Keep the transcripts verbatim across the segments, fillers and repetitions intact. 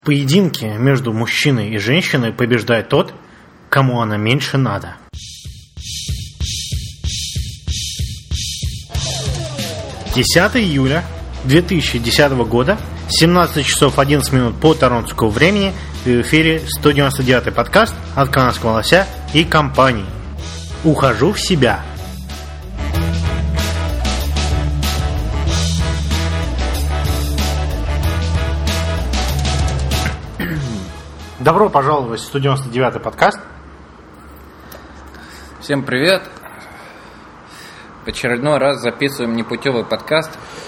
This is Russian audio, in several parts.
В поединке между мужчиной и женщиной побеждает тот, кому она меньше надо. десятого июля две тысячи десятого года, семнадцать часов одиннадцать минут по торонтскому времени, в эфире сто девяносто девятый подкаст от канадского лося и компании. Ухожу в себя. Добро пожаловать в сто девяносто девятый подкаст. Всем привет. В очередной раз записываем непутевый подкаст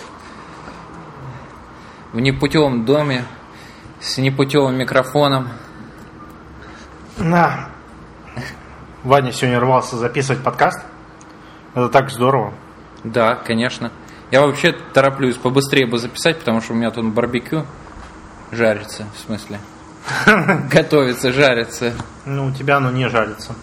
в непутевом доме с непутевым микрофоном. Да. Ваня сегодня рвался записывать подкаст. Это так здорово. Да, конечно. Я вообще тороплюсь побыстрее бы записать, потому что у меня тут барбекю жарится, в смысле. Готовится, жарится. Ну, у тебя оно не жарится.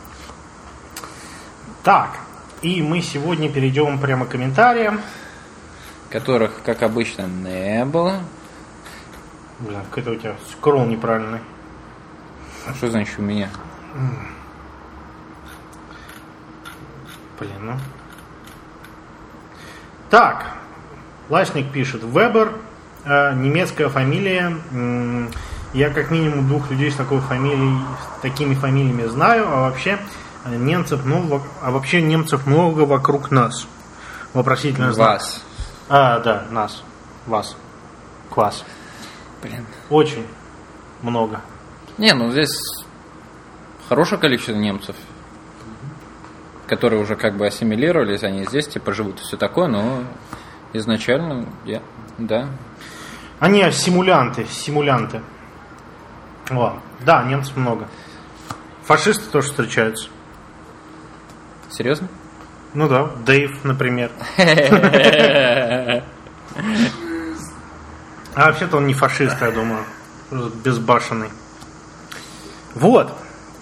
Так, и мы сегодня перейдем прямо к комментариям. Которых, как обычно, не было. Блин, какой-то у тебя скролл неправильный. А что значит у меня? Блин, ну. Так, Ласник пишет. Вебер, э, немецкая фамилия. М- Я как минимум двух людей с такой фамилией, с такими фамилиями знаю, а вообще немцев много, а вообще немцев много вокруг нас. Вопросительный знак. Вас. А, да, нас. Вас. Класс. Блин. Очень много. Не, ну здесь хорошее количество немцев, которые уже как бы ассимилировались, они здесь типа живут и все такое, но изначально, я, да. Они симулянты, симулянты. О, да, немцев много. Фашисты тоже встречаются. Серьезно? Ну да, Дэйв, например. А вообще-то он не фашист, я думаю. Безбашенный. Вот.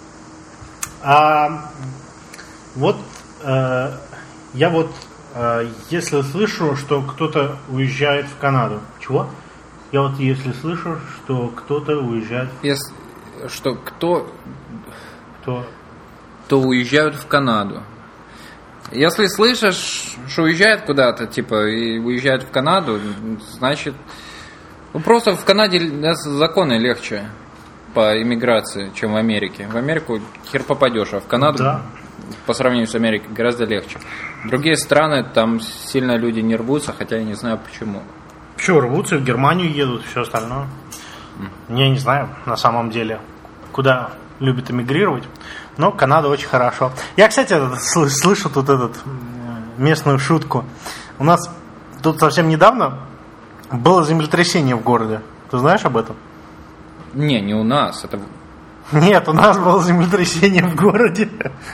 А вот э, я вот э, если слышу, что кто-то уезжает в Канаду. Чего? Я вот если слышу, что кто-то уезжает... Если, что кто... Кто? То уезжают в Канаду. Если слышишь, что уезжают куда-то, типа, и уезжают в Канаду, значит... Ну, просто в Канаде законы легче по иммиграции, чем в Америке. В Америку хер попадешь, а в Канаду, да, по сравнению с Америкой, гораздо легче. Другие страны, там сильно люди не рвутся, хотя я не знаю почему. Что, рвутся, в Германию едут, все остальное. Mm. Я не знаю, на самом деле, куда любят эмигрировать. Но Канада очень хорошо. Я, кстати, слышу тут этот местную шутку. У нас тут совсем недавно было землетрясение в городе. Ты знаешь об этом? Не, не у нас. Это... Нет, у нас было землетрясение в городе.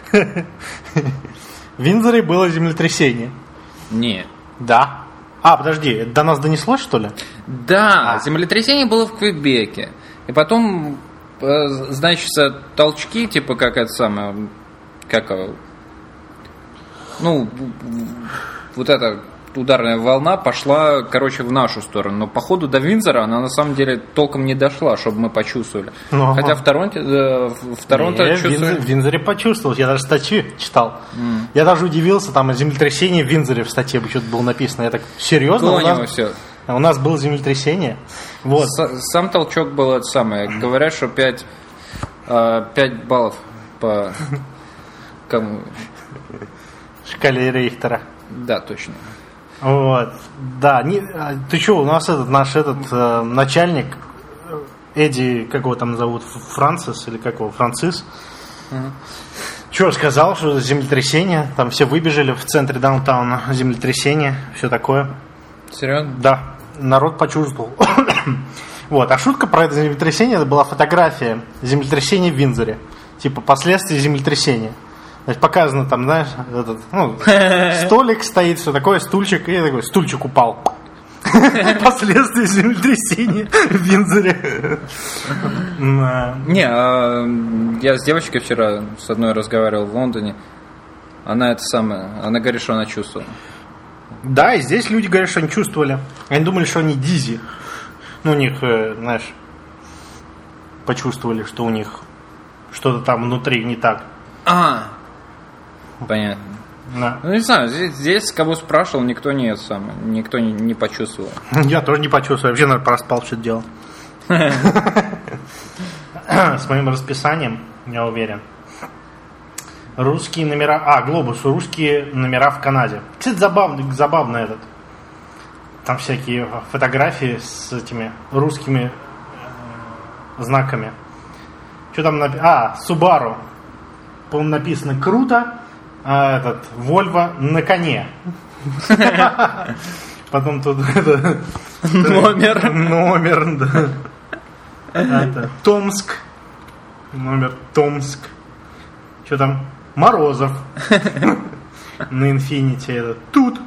В Виндзоре было землетрясение. Не. Да. А, подожди, до нас донеслось, что ли? Да, а. землетрясение было в Квебеке. И потом, значит, толчки, типа, как это самое, как, ну, вот эта ударная волна пошла, короче, в нашу сторону. Но по ходу до Виндзора она на самом деле толком не дошла, чтобы мы почувствовали. Ну, Хотя в Торонто, в Торонто не, чувствую... в Виндзоре почувствовал. Я даже статью читал. Mm. Я даже удивился, там землетрясение в Виндзоре в статье бы что-то было написано. Я так, серьезно? У нас... все. у нас было землетрясение. Вот. С- сам толчок был это самое. Говорят, что пять баллов по кому? Шкале Рейхтера. Да, точно. Вот, да, не, ты что, у нас этот наш этот э, начальник Эдди, как его там зовут, Франсис или как его, Францис, uh-huh. Что сказал, что землетрясение, там все выбежали в центре даунтауна, землетрясение, все такое. Серьезно? Да, народ почувствовал. Вот, а шутка про это землетрясение, это была фотография землетрясения в Виндзоре, типа последствия землетрясения. Значит, показано там, знаешь, этот, ну, столик стоит, все такое, стульчик, и такой стульчик упал. Последствия землетрясения в Виндзоре. Не, я с девочкой вчера с одной разговаривал в Лондоне. Она это самое, она говорит, что она чувствовала. Да, и здесь люди говорят, что они чувствовали. Они думали, что они дизи. Ну, у них, знаешь, почувствовали, что у них что-то там внутри не так. А, понятно. Да. Ну, не знаю, здесь, здесь кого спрашивал, никто не сам, никто не, не почувствовал. Я тоже не почувствовал. Вообще, наверное, проспал, что-то делал. С моим расписанием, я уверен. Русские номера... А, Глобус. Русские номера в Канаде. Кстати, забавно, забавно этот. Там всякие фотографии с этими русскими знаками. Что там написано? А, Subaru. По-моему, написано «Круто». А этот Volvo на коне. Потом тут это, Номер. Номер, да. Это, Томск. Номер Томск. Что там? Морозов. На Infiniti это. Тут.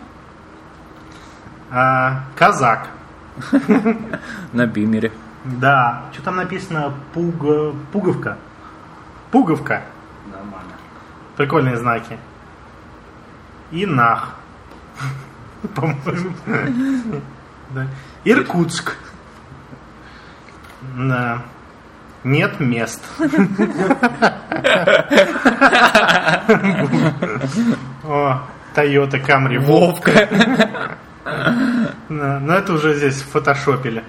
А, Казак. На Бимере. Да. Что там написано? Пуг... Пуговка. Пуговка. Нормально. Прикольные знаки. И Нах. По-моему. Да. Иркутск. Да. Нет мест. О, Toyota Camry. Вовка. Но это уже здесь фотошопили.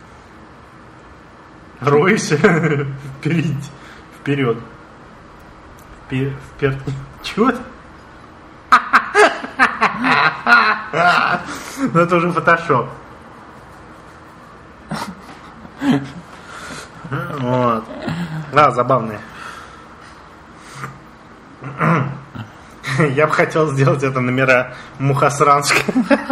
Ройся. Вперед. Вперед. Вперед. Чего? Ну это уже фотошоп. Вот. Да, забавные. Я бы хотел сделать это номера Мухосранска.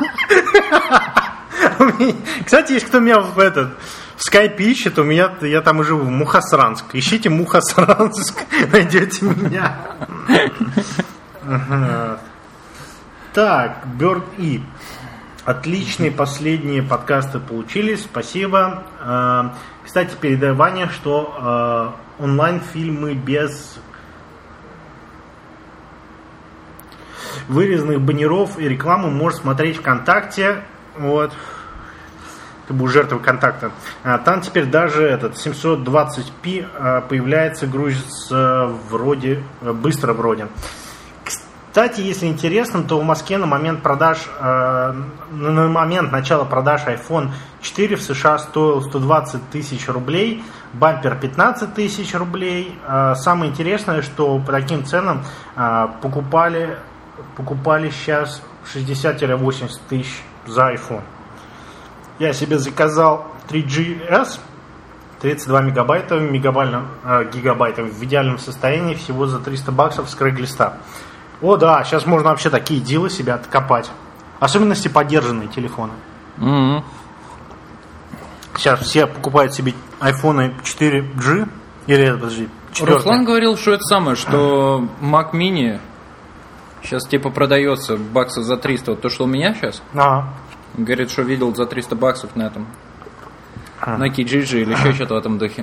Кстати, есть кто меня в этот в скайпе ищет, у меня я там и живу, Мухосранск. Ищите Мухосранск, найдете меня. Так, Bird E. Отличные последние подкасты получились, спасибо. Кстати, передай Ване, что онлайн-фильмы без вырезанных баннеров и рекламы можешь смотреть ВКонтакте. Вот. Ты будешь жертвой контакта. Там теперь даже этот семьсот двадцать пи появляется, грузится вроде, быстро вроде. Кстати, если интересно, то в Москве на момент продаж, э, на момент начала продаж айфон четыре в США стоил сто двадцать тысяч рублей, бампер пятнадцать тысяч рублей. Э, самое интересное, что по таким ценам э, покупали, покупали сейчас шестьдесят-восемьдесят тысяч за iPhone. Я себе заказал три джи эс, тридцать два мегабайта, мегабайном, э, гигабайта в идеальном состоянии, всего за триста баксов с Craigslist. О, да, сейчас можно вообще такие дилы себя откопать. Особенности подержанные телефоны. Mm-hmm. Сейчас все покупают себе айфоны четыре джи. Или, подожди, четыре. Руслан говорил, что это самое, что Mac Mini сейчас типа продается баксов за триста. Вот то, что у меня сейчас. Ага. Говорит, что видел за триста баксов на этом. На Kijiji или еще что-то в этом духе.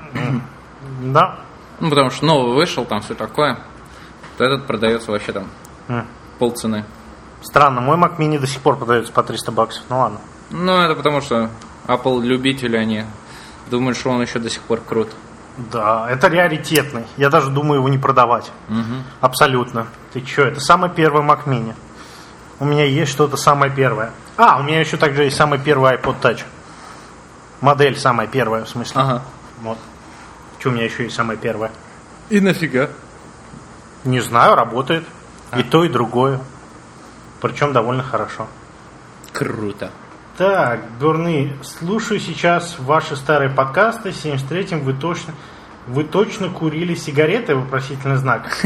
Да. Ну, потому что новый вышел, там все такое. То этот продается вообще там mm. полцены. Странно, мой Mac Mini до сих пор продается по триста баксов. Ну ладно. Ну, это потому что Apple любители, они думают, что он еще до сих пор крут. Да, это раритетный. Я даже думаю его не продавать. Угу. Абсолютно. Ты че, это самый первый Mac Mini. У меня есть что-то самое первое. А, у меня еще также есть самый первый iPod Touch. Модель самая первая, в смысле. Ага. Вот. Что у меня еще есть самое первое? И нафига? Не знаю, работает. А. И то, и другое. Причем довольно хорошо. Круто. Так, дурные, слушаю сейчас ваши старые подкасты. В семьдесят третьем вы точно, вы точно курили сигареты? Вопросительный знак.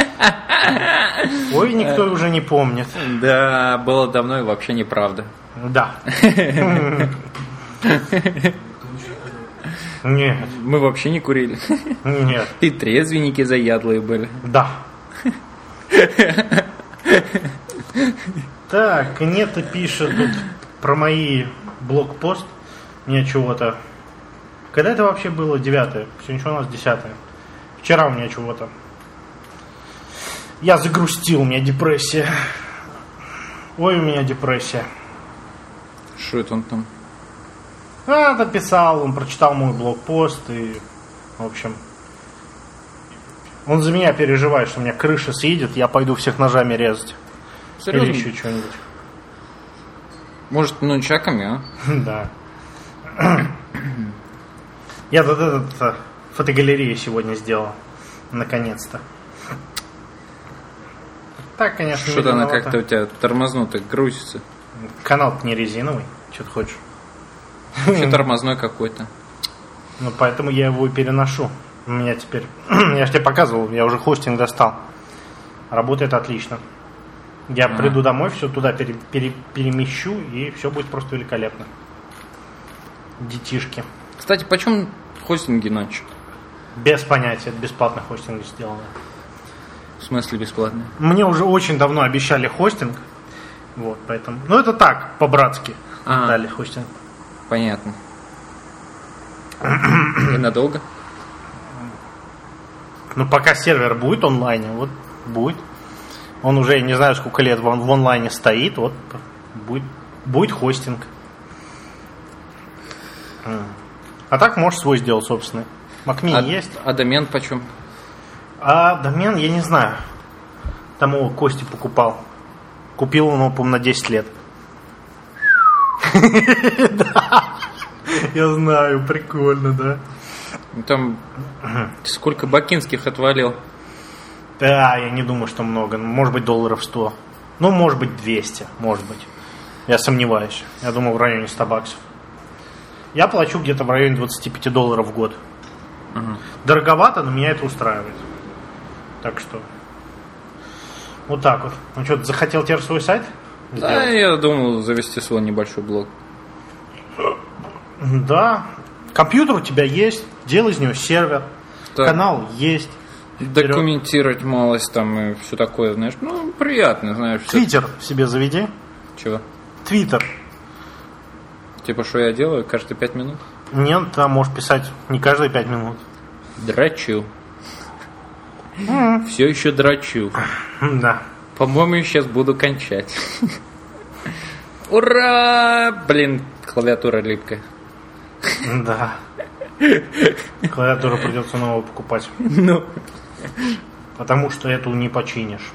Ой, никто уже не помнит. Да, было давно и вообще неправда. Да. Нет. Мы вообще не курили. Нет. И трезвенники заядлые были. Да. Так, Нета пишет тут про мои блокпост. Мне чего-то. Когда это вообще было? Девятое. Сегодня что у нас десятое. Вчера у меня чего-то. Я загрустил, у меня депрессия. Ой, у меня депрессия. Что это он там? А, написал, он прочитал мой блогпост и В общем, он за меня переживает, что у меня крыша съедет, я пойду всех ножами резать. Серьезно? Или еще что-нибудь. Может, нунчаками, а? Да. Я вот этот фотогалерею сегодня сделал. Наконец-то. Так, конечно, что-то она как-то у тебя тормознутая, грузится. Канал-то не резиновый. Что ты хочешь? Вообще тормозной какой-то. Ну, поэтому я его и переношу. У меня теперь... я же тебе показывал, я уже хостинг достал. Работает отлично. Я а. приду домой, все туда пере, пере, перемещу, и все будет просто великолепно. Детишки. Кстати, почем хостинги ночью? Без понятия, это бесплатный хостинг сделано. В смысле бесплатный? Мне уже очень давно обещали хостинг. Вот, поэтому... Ну, это так, по-братски а. дали хостинг. Понятно. И надолго? Ну, пока сервер будет онлайне, вот будет. Он уже, я не знаю, сколько лет в, в онлайне стоит, вот будет, будет хостинг. А так можешь свой сделать, собственно. Макмини а, есть. А домен почем? А домен, я не знаю. Там его Кости покупал. Купил он его, по-моему, на десять лет. Да. Я знаю, прикольно, да. Там сколько бакинских отвалил? Да, я не думаю, что много. Может быть, долларов сто. Ну, может быть, двести, может быть. Я сомневаюсь. Я думаю, в районе ста баксов. Я плачу где-то в районе двадцать пять долларов в год. Угу. Дороговато, но меня это устраивает. Так что вот так вот. Ну что, ты захотел теперь свой сайт сделать? Да, я думал завести свой небольшой блог. Да. Компьютер у тебя есть, делай из него сервер, так. Канал есть. Документировать малость там и все такое, знаешь. Ну, приятно, знаешь. Твиттер себе заведи. Чего? Твиттер. Типа, что я делаю каждые пять минут? Нет, там можешь писать не каждые пять минут. Драчу. Mm. Все еще драчу. Да. По-моему, я сейчас буду кончать. Ура! Блин, клавиатура липкая. Да. Клавиатуру придется новую покупать. Ну. Потому что эту не починишь.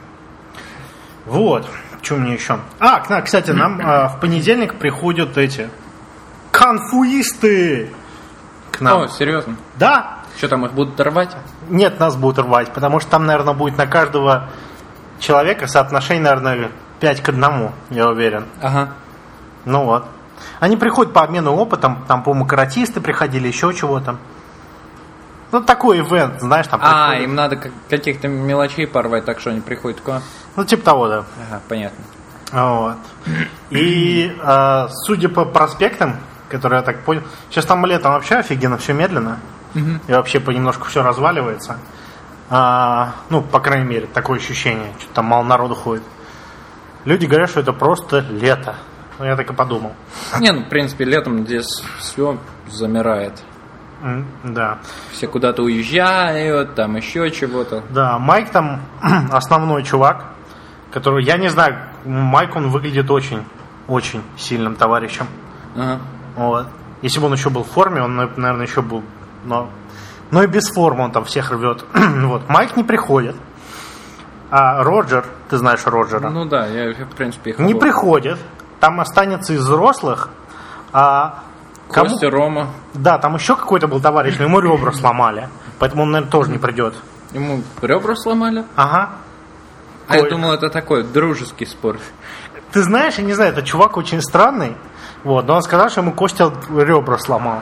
Вот. Что мне еще? А, кстати, нам а, в понедельник приходят эти конфуисты к нам. О, серьезно? Да. Что там, их будут рвать? Нет, нас будут рвать, потому что там, наверное, будет на каждого человека соотношение, наверное, пять к одному, я уверен. Ага. Ну вот. Они приходят по обмену опытом, там, по-моему, каратисты приходили, еще чего-то. Ну, такой ивент, знаешь, там. А, приходят. им надо каких-то мелочей порвать, так что они приходят к вам? Ну, типа того, да. Ага, понятно. Вот. И, э, судя по проспектам, которые я так понял, сейчас там летом вообще офигенно все медленно. Угу. И вообще понемножку все разваливается. А, ну, по крайней мере, такое ощущение, что там мало народу ходит. Люди говорят, что это просто лето. Ну, я так и подумал. Не, ну, в принципе, летом здесь все замирает. Mm, да. Все куда-то уезжают, там еще чего-то. Да, Майк там основной чувак, который, я не знаю, Майк, он выглядит очень, очень сильным товарищем. Ага. Вот. Если бы он еще был в форме, он, наверное, еще был... Но, но и без формы он там всех рвет. Вот. Майк не приходит. А Роджер, ты знаешь Роджера? Ну да, я, в принципе, их не приходит. Там останется из взрослых. А кому... Костя, Рома. Да, там еще какой-то был товарищ, но ему ребра сломали. Поэтому он, наверное, тоже не придет. Ему ребра сломали? Ага. А Ой. Я думал, это такой дружеский спорт. Ты знаешь, я не знаю, этот чувак очень странный. Вот, но он сказал, что ему Костя ребра сломал.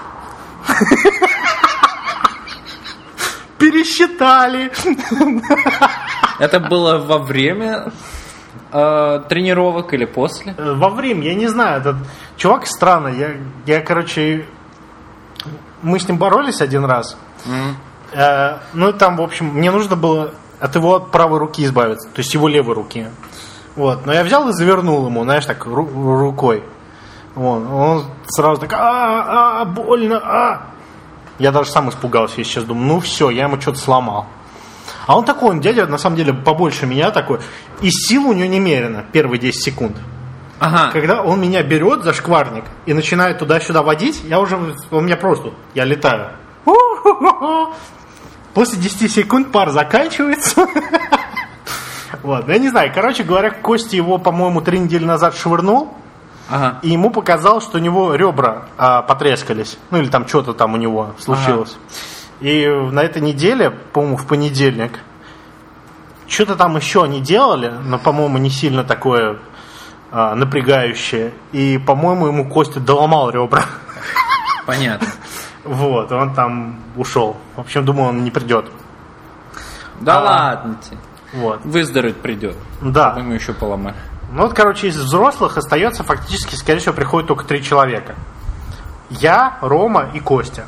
Пересчитали. Это было во время э, тренировок или после? Во время, я не знаю. Этот чувак странный. Я, я, короче, мы с ним боролись один раз. Mm-hmm. Э, ну и там, в общем, мне нужно было от его правой руки избавиться, то есть его левой руки. Вот, но я взял и завернул ему, знаешь, так ру- рукой. Вот, он сразу так, а, а, больно, а. Я даже сам испугался, я сейчас думаю, ну все, я ему что-то сломал. А он такой, он дядя, на самом деле, побольше меня такой. И сила у него немерено, первые десять секунд. Ага. Когда он меня берет за шкварник и начинает туда-сюда водить, я уже, он меня просто, я летаю. Ух! После десяти секунд пар заканчивается. Вот, я не знаю, короче говоря, Костя его, по-моему, три недели назад швырнул. Ага. И ему показалось, что у него ребра а, потрескались. Ну или там что-то там у него случилось. Ага. И на этой неделе, по-моему, в понедельник, что-то там еще они делали, но, по-моему, не сильно такое а, напрягающее. И, по-моему, ему Костя доломал ребра. Понятно. Вот, он там ушел. В общем, думаю, он не придет. Да а, ладно тебе. Вот. Выздороветь придет. Да. Мы еще поломали. Ну вот, короче, из взрослых остается фактически, скорее всего, приходит только три человека. Я, Рома и Костя.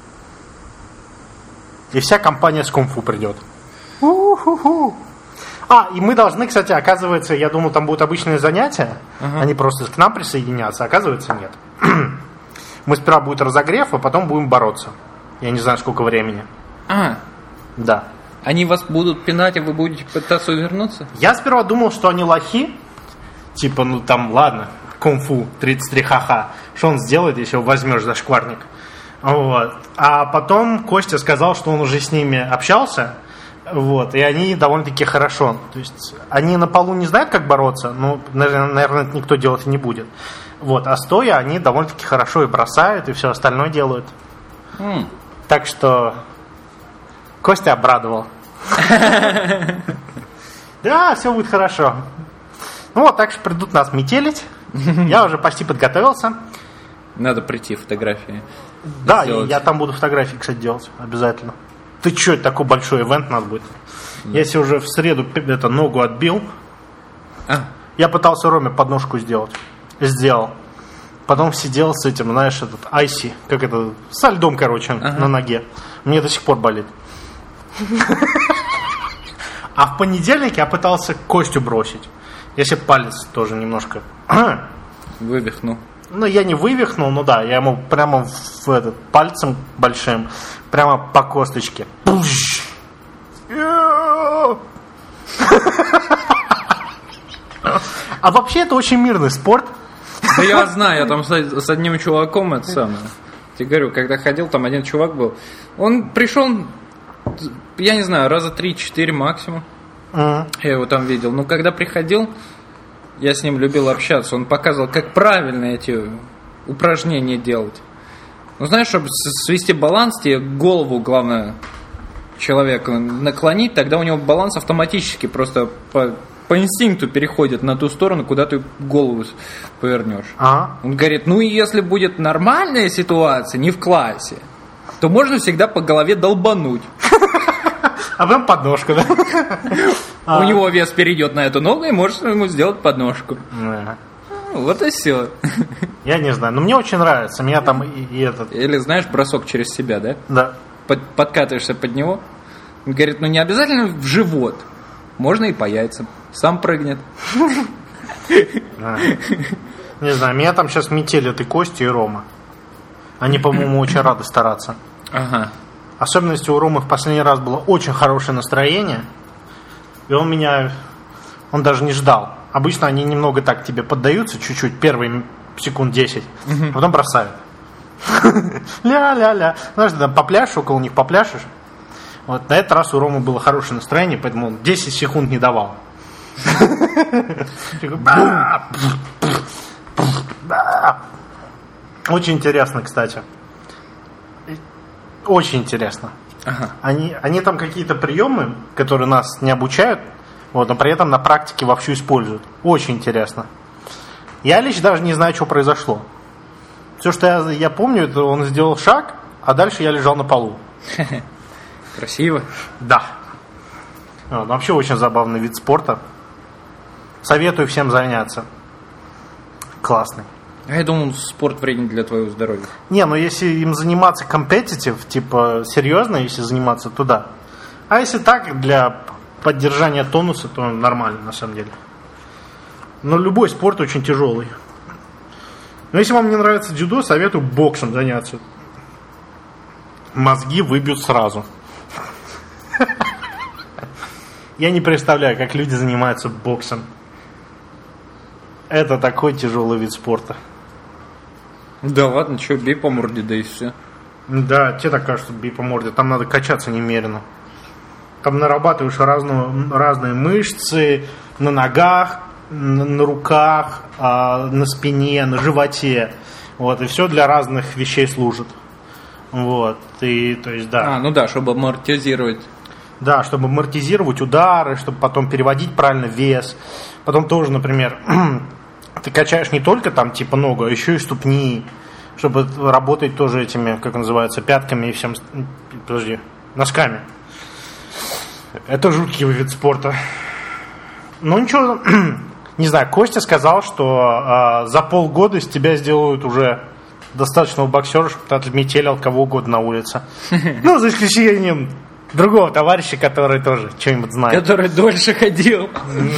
И вся компания с кунг-фу придет. У-ху-ху. А, и мы должны, кстати, оказывается, я думал, там будут обычные занятия. Ага. Они просто к нам присоединятся, оказывается, нет. Мы сперва будет разогрев, а потом будем бороться. Я не знаю, сколько времени. А, да. Они вас будут пинать, а вы будете пытаться увернуться? Я сперва думал, что они лохи. Типа, ну там, ладно, кунг-фу, тридцать три ха-ха. Что он сделает, если его возьмешь за шкварник? Вот. А потом Костя сказал, что он уже с ними общался. Вот. И они довольно-таки хорошо. То есть, они на полу не знают, как бороться. Ну, наверное, это никто делать не будет. Вот. А стоя, они довольно-таки хорошо и бросают, и все остальное делают. Mm. Так что Костя обрадовал. Да, все будет хорошо. Ну вот, так что придут нас метелить. Я уже почти подготовился. Надо прийти фотографии. Да, я там буду фотографии, кстати, делать обязательно. Ты что, это такой большой ивент надо будет? Да. Я себе уже в среду это, ногу отбил. А. Я пытался Роме подножку сделать. Сделал. Потом сидел с этим, знаешь, этот айси, как это, со льдом, короче, ага. на ноге. Мне до сих пор болит. А в понедельник я пытался Костю бросить. Я себе палец тоже немножко вывихнул. Ну, я не вывихнул, ну да, я ему прямо в этот, пальцем большим, прямо по косточке. А вообще это очень мирный спорт. Да я знаю, я там с, с одним чуваком, это самое. Тебе говорю, когда ходил, там один чувак был. Он пришел, я не знаю, раза три-четыре максимум. Uh-huh. Я его там видел. Но когда приходил, я с ним любил общаться. Он показывал, как правильно эти упражнения делать. Ну, знаешь, чтобы свести баланс, тебе голову, главное, человека наклонить, тогда у него баланс автоматически просто по, по инстинкту переходит на ту сторону, куда ты голову повернешь. Uh-huh. Он говорит, ну, если будет нормальная ситуация, не в классе, то можно всегда по голове долбануть. А потом подножку, да? У него вес перейдет на эту ногу, и можешь ему сделать подножку. Вот и все. Я не знаю, но мне очень нравится. Меня там и этот... Или, знаешь, бросок через себя, да? Да. Подкатываешься под него. Он говорит, ну не обязательно в живот. Можно и по яйцам. Сам прыгнет. Не знаю, меня там сейчас метелят и Костя, и Рома. Они, по-моему, очень рады стараться. Ага. Особенно, если у Ромы в последний раз было очень хорошее настроение, и он меня, он даже не ждал. Обычно они немного так тебе поддаются, чуть-чуть, первые секунд десять, uh-huh. потом бросают. Ля-ля-ля. Знаешь, ты там попляшешь, около них попляшешь. Вот на этот раз у Ромы было хорошее настроение, поэтому он десять секунд не давал. Очень интересно, кстати. Очень интересно. Ага. Они, они там какие-то приемы, которые нас не обучают, вот, но при этом на практике вовсю используют. Очень интересно. Я лично даже не знаю, что произошло. Все, что я, я помню, это он сделал шаг, а дальше я лежал на полу. Красиво. Да. Вот, вообще очень забавный вид спорта. Советую всем заняться. Классный. А я думал, спорт вреден для твоего здоровья. Не, ну если им заниматься competitive, типа серьезно, если заниматься, то да. А если так, для поддержания тонуса, то нормально, на самом деле. Но любой спорт очень тяжелый. Но если вам не нравится дзюдо, советую боксом заняться. Мозги выбьют сразу. Я не представляю, как люди занимаются боксом. Это такой тяжелый вид спорта. Да ладно, что, бей по морде, да и все. Да, тебе так кажется, бей по морде. Там надо качаться немерено. Там нарабатываешь разную, разные мышцы на ногах, на, на руках, а, на спине, на животе. Вот, и все для разных вещей служит. Вот, и, то есть, да. А, ну да, чтобы амортизировать. Да, чтобы амортизировать удары, чтобы потом переводить правильно вес. Потом тоже, например, ты качаешь не только там типа ногу, а еще и ступни, чтобы работать тоже этими, как называется, пятками и всем, подожди, носками. Это жуткий вид спорта. Ну ничего, не знаю, Костя сказал, что э, за полгода из тебя сделают уже достаточного боксера, чтобы ты отметелил кого угодно на улице. Ну, за исключением другого товарища, который тоже что-нибудь знает. Который дольше ходил.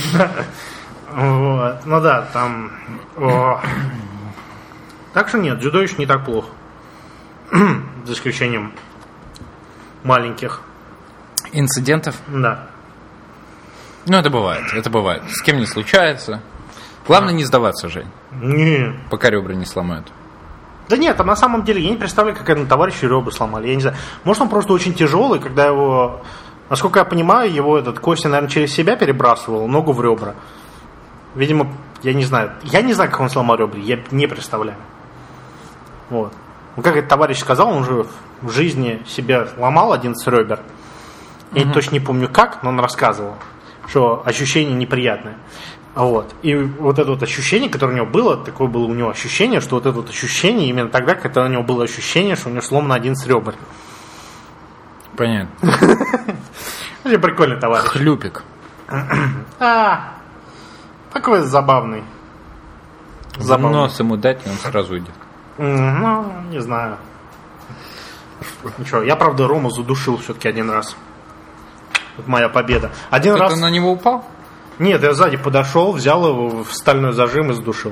Вот. Ну да, там... О. Так что нет, дзюдо еще не так плохо. За исключением маленьких инцидентов? Да. Ну, это бывает, это бывает. С кем не случается. Главное не сдаваться, Жень. Не. Пока ребра не сломают. Да нет, а на самом деле я не представляю, как этому товарищу ребра сломали. Я не знаю. Может, он просто очень тяжелый, когда его... Насколько я понимаю, его этот Костя, наверное, через себя перебрасывал ногу в ребра. Видимо, я не знаю. Я не знаю, как он сломал ребра. Я не представляю. Вот. Ну, как этот товарищ сказал, он же в жизни себе ломал одиннадцать ребер. Я угу. точно не помню как, но он рассказывал, что ощущение неприятное. Вот. И вот это вот ощущение, которое у него было, такое было у него ощущение, что вот это вот ощущение именно тогда, когда у него было ощущение, что у него сломано одиннадцать ребер. Понятно. Очень прикольный товарищ. Хлюпик. А, такой забавный. Забавный. Нос ему дать, и он сразу уйдет. Ну, не знаю. Ничего, я, правда, Рому задушил все-таки один раз. Вот моя победа. Один Кто-то раз... на него упал? Нет, я сзади подошел, взял его в стальной зажим и задушил.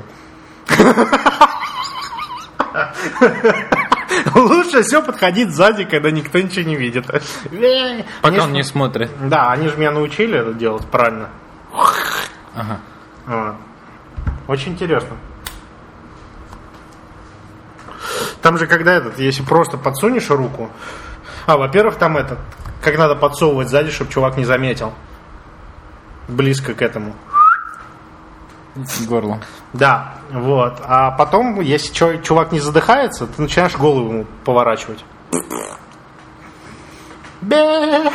Лучше все подходить сзади, когда никто ничего не видит. Пока он не смотрит. Да, они же меня научили это делать правильно. Ага. Очень интересно. Там же когда этот, если просто подсунешь руку... А, во-первых, там этот, как надо подсовывать сзади, чтобы чувак не заметил. Близко к этому. Горло. Да, вот. А потом, если чувак не задыхается, ты начинаешь голову ему поворачивать. Бе!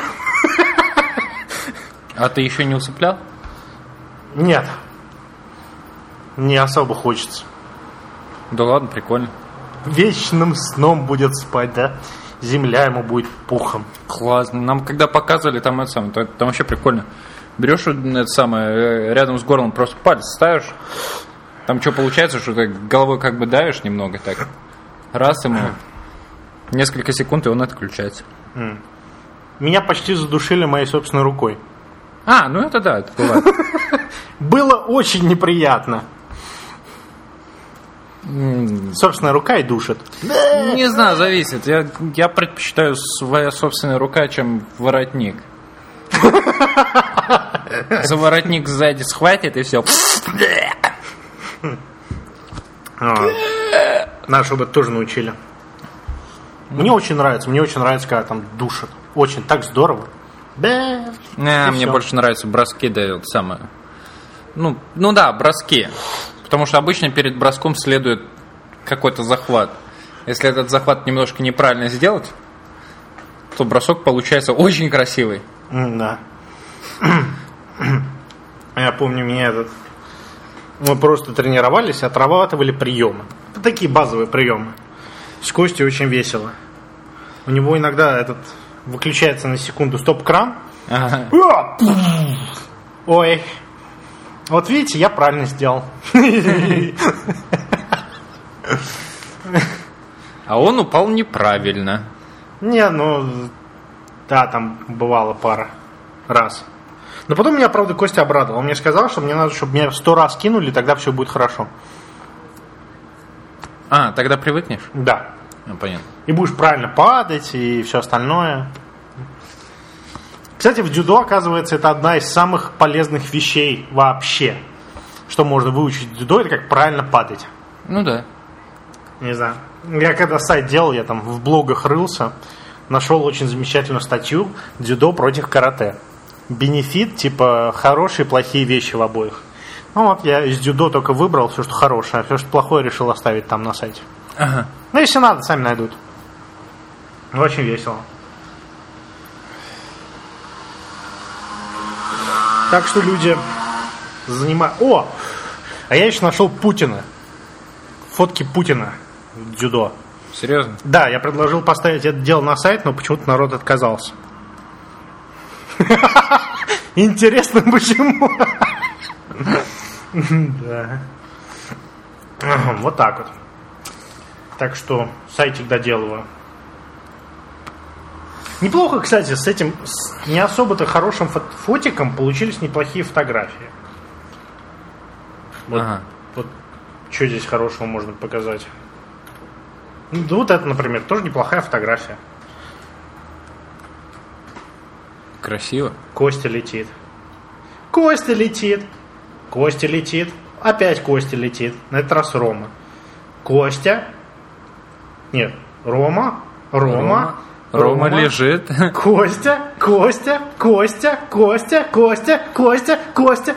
А ты еще не усыплял? Нет. Не особо хочется. Да ладно, прикольно. Вечным сном будет спать, да? Земля ему будет пухом. Классно. Нам когда показывали, там это самое, там вообще прикольно. Берешь это самое, рядом с горлом просто палец ставишь. Там что получается, что ты головой как бы давишь немного так. Раз ему несколько секунд, и он отключается. Меня почти задушили моей собственной рукой. А, ну это да, это бывает. Было очень неприятно. Собственная рука и душит. Не знаю, зависит. Я, я предпочитаю своя собственная рука, чем воротник. За воротник сзади схватит и все. Надо, чтобы это тоже научили. Мне очень нравится, мне очень нравится, когда там душат. Очень, так здорово. Не, мне больше нравятся броски, да, вот самое. Ну, ну да, броски. Потому что обычно перед броском следует какой-то захват. Если этот захват немножко неправильно сделать, то бросок получается очень красивый. Да. Я помню, меня этот... Мы просто тренировались, отрабатывали приемы. Такие базовые приемы. С Костей очень весело. У него иногда этот выключается на секунду стоп-кран. Ага. Ой. Вот видите, я правильно сделал. А он упал неправильно. Не, ну... Да, там бывало пара раз. Но потом меня, правда, Костя обрадовал. Он мне сказал, что мне надо, чтобы меня сто раз кинули, тогда все будет хорошо. А, тогда привыкнешь? Да. Ну, понятно. И будешь правильно падать, и все остальное. Кстати, в дзюдо, оказывается, это одна из самых полезных вещей вообще. Что можно выучить в дзюдо, это как правильно падать. Ну да. Не знаю. Я когда сайт делал, я там в блогах рылся, нашел очень замечательную статью «Дзюдо против карате». Бенефит, типа, хорошие и плохие вещи в обоих. Ну вот, я из дзюдо только выбрал все, что хорошее, а все, что плохое, решил оставить там на сайте. Ага. Ну, если надо, сами найдут. Очень весело. Так что люди занимают... О! А я еще нашел Путина. Фотки Путина в дзюдо. Серьезно? Да, я предложил поставить это дело на сайт, но почему-то народ отказался. Интересно, почему? Да. Вот так вот. Так что сайтик доделываю. Неплохо, кстати, с этим с не особо-то хорошим фотиком получились неплохие фотографии. Вот, ага. Вот что здесь хорошего можно показать? Ну, вот это, например, тоже неплохая фотография. Красиво. Костя летит. Костя летит. Костя летит. Опять Костя летит. На этот раз Рома. Костя. Нет, Рома. Рома. Рома, Рома, Рома лежит. Костя. Костя. Костя. Костя. Костя. Костя. Костя.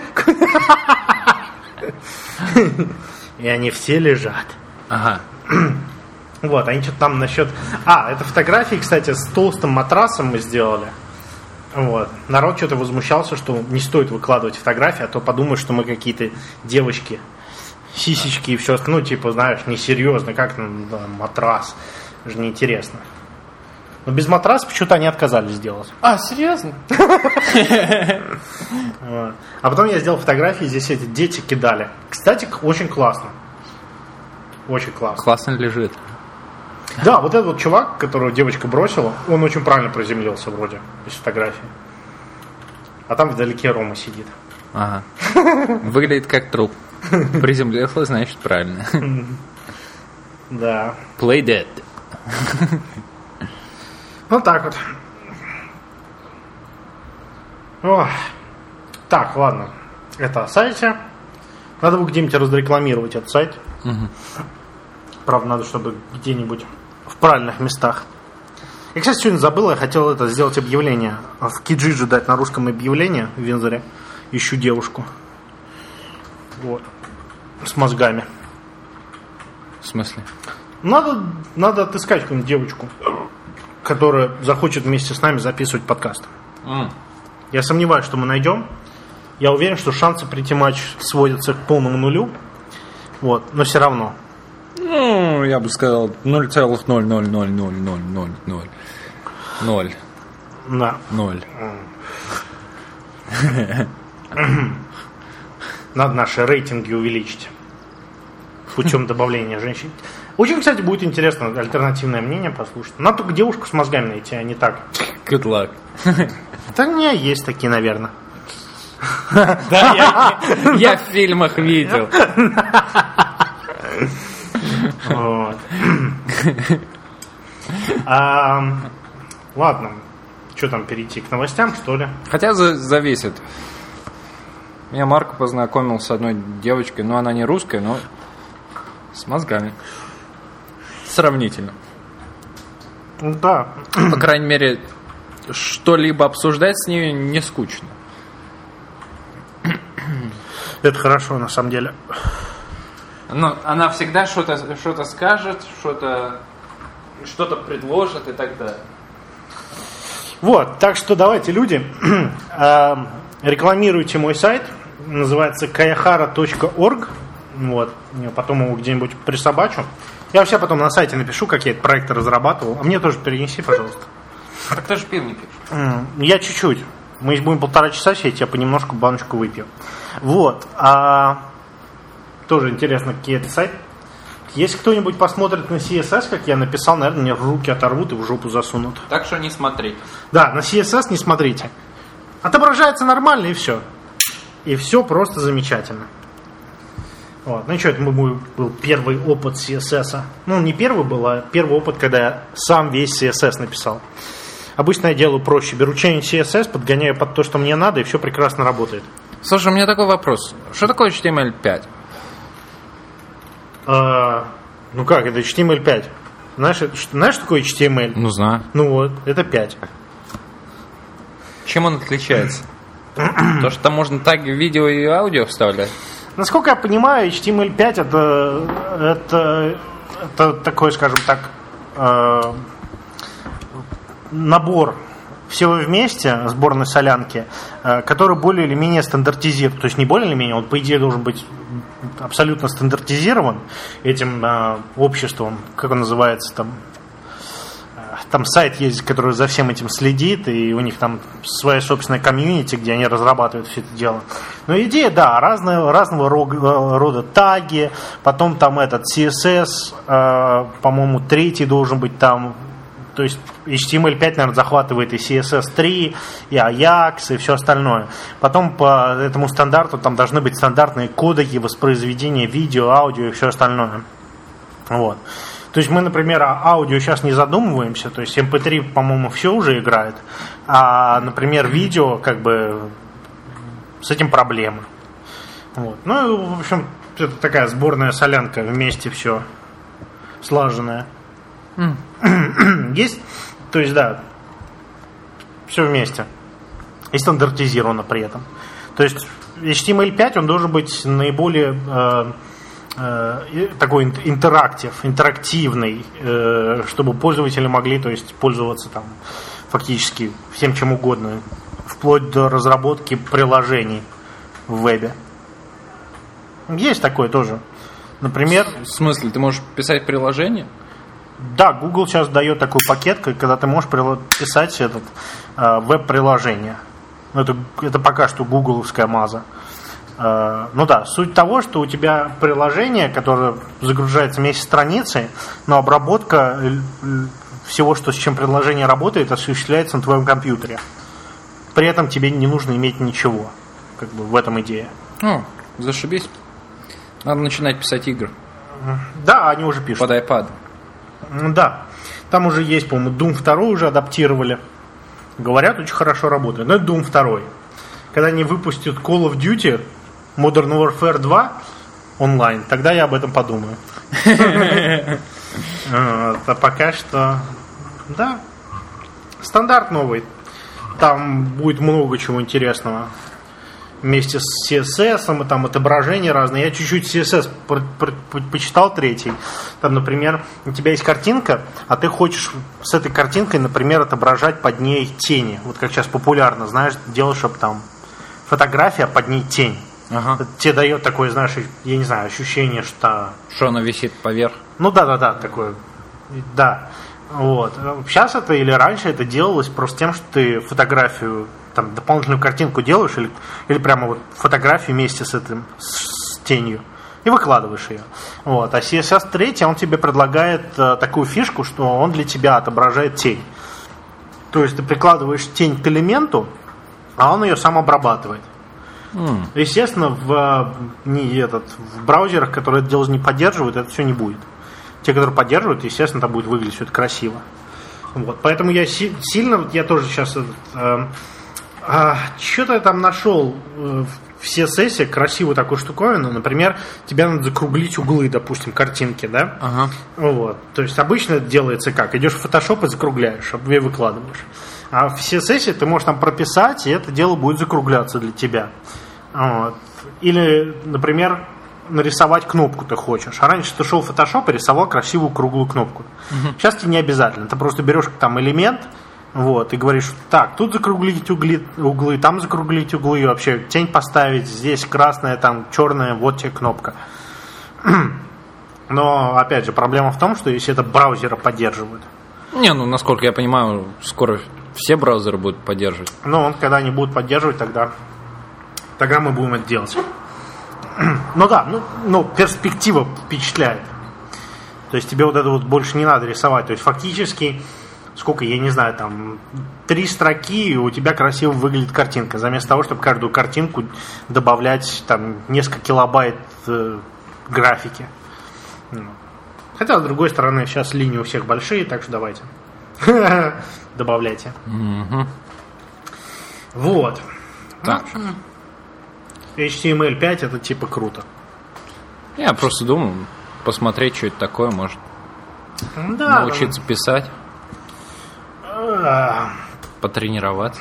И они все лежат. Ага. Вот, они что-то там насчет... А, это фотографии, кстати, с толстым матрасом мы сделали. Вот. Народ что-то возмущался, что не стоит выкладывать фотографии, а то подумают, что мы какие-то девочки, сисечки и все остальное. Ну, типа, знаешь, несерьезно, как там да, матрас. Это же неинтересно. Но без матраса почему-то они отказались сделать. А, серьезно? А потом я сделал фотографии, здесь эти дети кидали. Кстати, очень классно. Очень классно. Классно лежит. Да, вот этот вот чувак, которого девочка бросила, он очень правильно приземлился вроде из фотографии. А там вдалеке Рома сидит. Ага. Выглядит как труп. Приземлился, значит, правильно. Да. Play dead. Вот так вот. Ох. Так, ладно. Это о сайте. Надо бы где-нибудь разрекламировать этот сайт. Угу. Правда, надо, чтобы где-нибудь в правильных местах. Я, кстати, сегодня забыл, я хотел это сделать объявление. В Kijiji дать на русском объявление в Винзоре. Ищу девушку. Вот. С мозгами. В смысле? Надо, надо отыскать какую-нибудь девочку, которая захочет вместе с нами записывать подкаст. Mm. Я сомневаюсь, что мы найдем. Я уверен, что шансы прийти матч сводятся к полному нулю. Вот, но все равно. Ну, я бы сказал ноль целых ноль ноль ноль ноль ноль ноль ноль ноль. Да. Ноль. Надо наши рейтинги увеличить путем добавления женщин. Очень, кстати, будет интересно альтернативное мнение послушать. Надо только девушку с мозгами найти, а не так. Good luck. Да не, есть такие, наверное. Да, я в фильмах видел. Вот. А, ладно. Что там, перейти к новостям, что ли? Хотя за- зависит. Меня Марко познакомил с одной девочкой, но она не русская, но с мозгами. Сравнительно. Да. По крайней мере, что-либо обсуждать с ней не скучно. Это хорошо, на самом деле. Но она всегда что-то, что-то скажет, что-то, что-то предложит и так далее. Вот, так что давайте, люди, э, рекламируйте мой сайт. Называется каяхара точка орг. Вот, я потом его где-нибудь присобачу. Я вообще потом на сайте напишу, как я этот проект разрабатывал. А мне тоже перенеси, пожалуйста. Так ты же пил не пьешь. Я чуть-чуть. Мы будем полтора часа сидеть, я понемножку баночку выпью. Вот. А тоже интересно, какие это сайт. Если кто-нибудь посмотрит на си эс эс, как я написал, наверное, мне руки оторвут и в жопу засунут. Так что не смотри. Да, на си эс эс не смотрите. Отображается нормально и все. И все просто замечательно. Вот. Ну что, это мой был первый опыт си эс эс. Ну, не первый был, а первый опыт, когда я сам весь си эс эс написал. Обычно я делаю проще. Беру что-нибудь си эс эс, подгоняю под то, что мне надо, и все прекрасно работает. Слушай, у меня такой вопрос. Что такое эйч ти эм эль пять? Э, Ну как, это эйч ти эм эль пять. Знаешь, это, знаешь, что такое эйч ти эм эль? Ну, знаю. Ну вот, это пять. Чем он отличается? То, что там можно так видео и аудио вставлять? Насколько я понимаю, эйч ти эм эль пять это, это, это такой, скажем так, э, набор всего вместе, сборной солянки, э, который более или менее стандартизирован. То есть не более или менее, он по идее должен быть абсолютно стандартизирован этим э, обществом, как он называется там. Там сайт есть, который за всем этим следит, и у них там своя собственная комьюнити, где они разрабатывают все это дело. Но идея, да, разные, разного рода таги, потом там этот си эс эс, э, по-моему, третий должен быть там, то есть эйч ти эм эль пять, наверное, захватывает и си эс эс три, и Ajax, и все остальное. Потом по этому стандарту там должны быть стандартные кодеки воспроизведения видео, аудио и все остальное. Вот. То есть мы, например, о аудио сейчас не задумываемся, то есть эм пэ три, по-моему, все уже играет, а, например, видео, как бы, с этим проблемы. Вот. Ну, в общем, это такая сборная солянка, вместе все слаженное. Mm. Есть, то есть, да, все вместе. И стандартизировано при этом. То есть эйч ти эм эль пять, он должен быть наиболее... Э, такой интерактив, интерактивный, чтобы пользователи могли, то есть, пользоваться там фактически всем чем угодно, вплоть до разработки приложений в вебе. Есть такое тоже. Например... В смысле, ты можешь писать приложение? Да, Google сейчас дает такой пакет, когда ты можешь писать этот веб-приложение. Это, это пока что гугловская маза. Ну да, суть того, что у тебя приложение, которое загружается вместе с страницей, но обработка всего, что с чем приложение работает, осуществляется на твоем компьютере. При этом тебе не нужно иметь ничего. Как бы в этом идея. О, зашибись. Надо начинать писать игры. Да, они уже пишут. Под iPad. Да. Там уже есть, по-моему, Doom два уже адаптировали. Говорят, очень хорошо работает. Но это Doom два. Когда они выпустят Call of Duty Modern Warfare два онлайн, тогда я об этом подумаю. А пока что, да, стандарт новый. Там будет много чего интересного. Вместе с си эс эс, и там отображения разные. Я чуть-чуть си эс эс почитал третий. Там, например, у тебя есть картинка, а ты хочешь с этой картинкой, например, отображать под ней тени. Вот как сейчас популярно, знаешь, делаешь, чтобы там фотография, под ней тень. Ага. Это тебе дает такое, знаешь, я не знаю, ощущение, что... Что она висит поверх. Ну да-да-да, такое. Да. Вот. Сейчас это или раньше это делалось просто тем, что ты фотографию, там, дополнительную картинку делаешь, или, или прямо вот фотографию вместе с этим, с, с тенью, и выкладываешь ее. Вот. А си эс эс три, он тебе предлагает э, такую фишку, что он для тебя отображает тень. То есть ты прикладываешь тень к элементу, а он ее сам обрабатывает. Mm. Естественно, в, не этот, в браузерах, которые это дело не поддерживают, это все не будет. Те, которые поддерживают, естественно, там будет выглядеть все это красиво. Вот. Поэтому я си- сильно, я тоже сейчас э, э, что-то я там нашел э, в си эс эс красивую такую штуковину. Например, тебе надо закруглить углы, допустим, картинки, да? Ага. Вот. То есть обычно это делается как? Идешь в Photoshop и закругляешь, и выкладываешь. А в си эс эс ты можешь там прописать, и это дело будет закругляться для тебя. Вот. Или, например, нарисовать кнопку ты хочешь. А раньше ты шел в Photoshop и рисовал красивую круглую кнопку. Uh-huh. Сейчас тебе не обязательно. Ты просто берешь там элемент, вот, и говоришь, так, тут закруглить угли, углы, там закруглить углы, и вообще тень поставить, здесь красная, там черная, вот тебе кнопка. Но, опять же, проблема в том, что если это браузеры поддерживают. Не, ну, насколько я понимаю, скоро все браузеры будут поддерживать. Ну, он, когда они будут поддерживать, тогда, тогда мы будем это делать. Ну да, ну, ну, перспектива впечатляет. То есть тебе вот это вот больше не надо рисовать. То есть фактически, сколько, я не знаю, там, три строки, и у тебя красиво выглядит картинка. Заместо того, чтобы каждую картинку добавлять там несколько килобайт э, графики. Хотя, с другой стороны, сейчас линии у всех большие, так что давайте. Добавляйте. Вот. Так. эйч ти эм эль пять это типа круто. Я просто думаю, посмотреть, что это такое, может да, научиться ну... писать, а... потренироваться.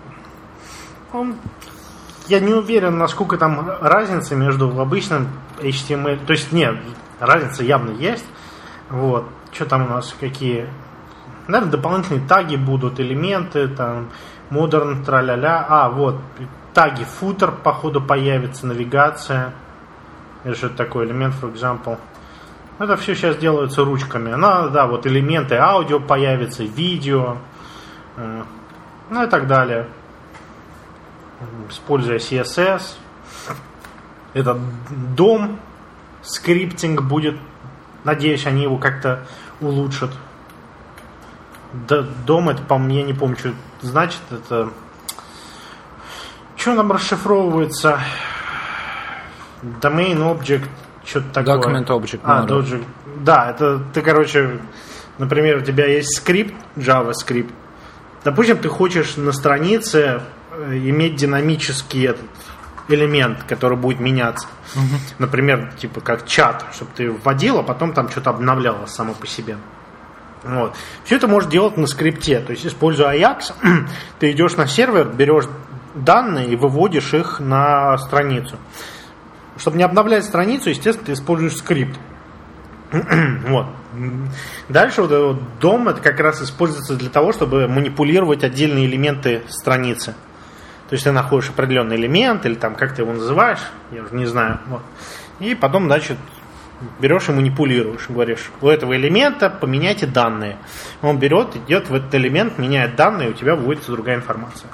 Я не уверен, насколько там разница между обычным эйч ти эм эль. То есть нет, разница явно есть. Вот. Что там у нас, какие... Наверное, дополнительные таги будут, элементы, там, модерн, тра-ля-ля. А, вот, таги футер, походу, появится, навигация. Это что такой элемент, for example. Это все сейчас делается ручками. Ну, да, вот элементы аудио появятся, видео, ну и так далее. Используя си эс эс. Этот дом, скриптинг будет. Надеюсь, они его как-то улучшат. Д- дом, это, по-моему, я не помню, что это значит. Это... Что там расшифровывается? Domain Object, что-то такое. Document Object. А, object. Да, это ты, короче, например, у тебя есть скрипт, JavaScript. Допустим, ты хочешь на странице иметь динамический этот элемент, который будет меняться. Uh-huh. Например, типа как чат, чтобы ты вводил, а потом там что-то обновлялось само по себе. Вот. Все это можешь делать на скрипте. То есть, используя Ajax, ты идешь на сервер, берешь данные и выводишь их на страницу. Чтобы не обновлять страницу, естественно, ты используешь скрипт. Вот. Дальше вот этот дом, это как раз используется для того, чтобы манипулировать отдельные элементы страницы. То есть ты находишь определенный элемент, или там как ты его называешь, я уже не знаю. Вот. И потом, значит, берешь и манипулируешь. Говоришь, у этого элемента поменяйте данные. Он берет, идет в этот элемент, меняет данные, и у тебя выводится другая информация.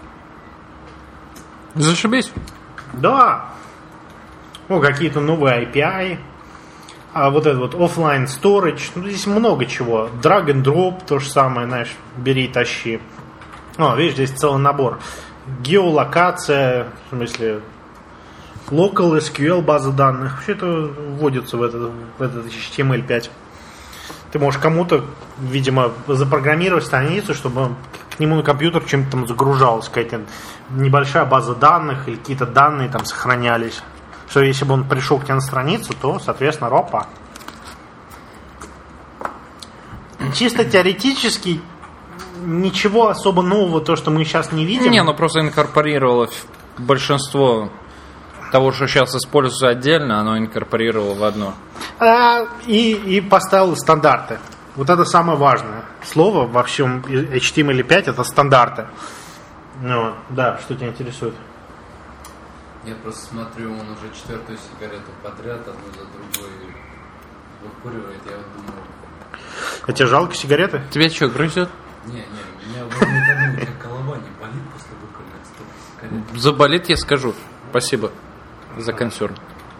Зашибись. Да. Ну, какие-то новые эй пи ай. А вот это вот offline storage. Ну, здесь много чего. Drag and drop, то же самое, знаешь, бери и тащи. О, видишь, здесь целый набор. Геолокация, в смысле, local эс кью эль база данных. Все это вводится в этот, в этот эйч ти эм эль пять. Ты можешь кому-то, видимо, запрограммировать страницу, чтобы к нему на компьютер чем-то там загружалась какая-то небольшая база данных или какие-то данные там сохранялись. Что если бы он пришел к тебе на страницу, то, соответственно, ропа. Чисто теоретически ничего особо нового, то, что мы сейчас не видим. Не, ну просто инкорпорировалось большинство того, что сейчас используется отдельно, оно инкорпорировало в одно. А, и, и поставил стандарты. Вот это самое важное слово во всем эйч ти эм эль пять, это стандарты. Ну, да, что тебя интересует? Я просто смотрю, он уже четвертую сигарету подряд, одну за другой выкуривает. Я вот думаю... А тебе жалко сигареты? Тебе что, грызет? Не, не, у меня вот у тебя голова не болит после выкуривания столько сигарет? Заболит, я скажу. Спасибо за консерн.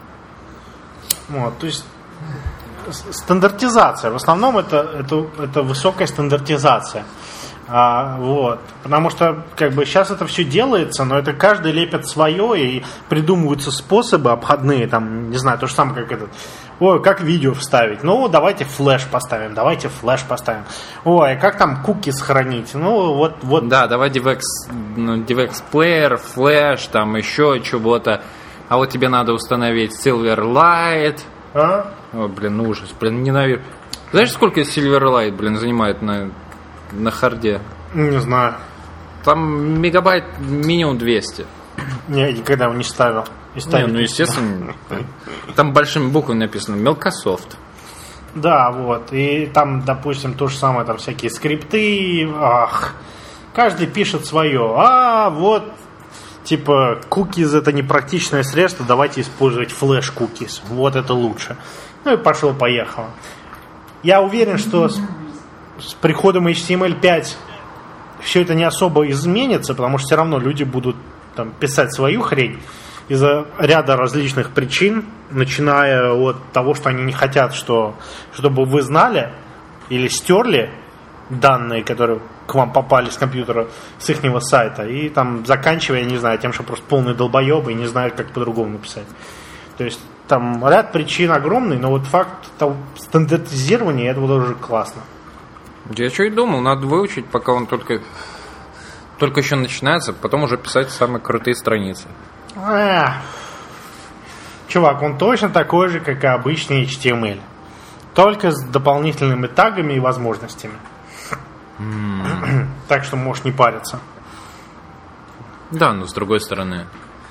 Вот, то есть стандартизация. В основном это, это, это высокая стандартизация. А, вот. Потому что как бы сейчас это все делается, но это каждый лепит свое и придумываются способы обходные, там, не знаю, то же самое, как этот. Ой, как видео вставить? Ну, давайте флеш поставим, давайте флеш поставим. Ой, как там куки сохранить? Ну, вот, вот. Да, давай DivX, ну, DivX Player, флеш, там еще чего-то. А вот тебе надо установить Silverlight. А? О, блин, ужас, блин, ненавижу. Знаешь, сколько Silverlight, блин, занимает на, на харде? Не знаю. Там мегабайт минимум двести. Я никогда его не ставил. Не, ну, естественно, там большими буквами написано Microsoft. Да, вот. И там, допустим, то же самое, там всякие скрипты. Ах, каждый пишет свое. А, вот, типа, cookies это непрактичное средство, давайте использовать флеш-cookies. Вот это лучше. Ну и пошло-поехало. Я уверен, что с, с приходом эйч ти эм эль пять все это не особо изменится, потому что все равно люди будут там писать свою хрень из-за ряда различных причин, начиная от того, что они не хотят, что, чтобы вы знали или стерли данные, которые к вам попали с компьютера, с ихнего сайта, и там заканчивая, я не знаю, тем, что просто полные долбоебы и не знают, как по-другому написать. То есть там ряд причин огромный, но вот факт того, стандартизирования, это вот уже классно. Я что и думал, надо выучить, пока он только, только еще начинается, потом уже писать самые крутые страницы. Что Чувак, он точно такой же, как и обычный эйч ти эм эль. Только с дополнительными тагами и возможностями. Mm. Так что можешь не париться. Да, но с другой стороны,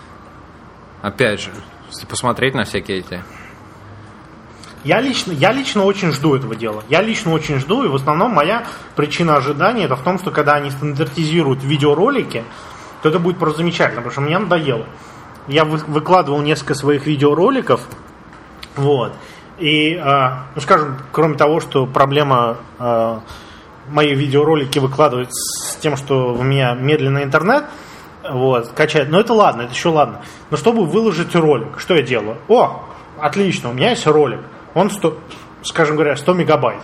опять же, если посмотреть на всякие эти... Я лично, я лично очень жду этого дела. Я лично очень жду, и в основном моя причина ожидания это в том, что когда они стандартизируют видеоролики, то это будет просто замечательно, потому что мне надоело. Я вы, выкладывал несколько своих видеороликов, вот, и, э, ну, скажем, кроме того, что проблема э, мои видеоролики выкладывать с тем, что у меня медленный интернет, вот, качает, но это ладно, это еще ладно. Но чтобы выложить ролик, что я делаю? О, отлично, у меня есть ролик. Он, сто, скажем говоря, сто мегабайт.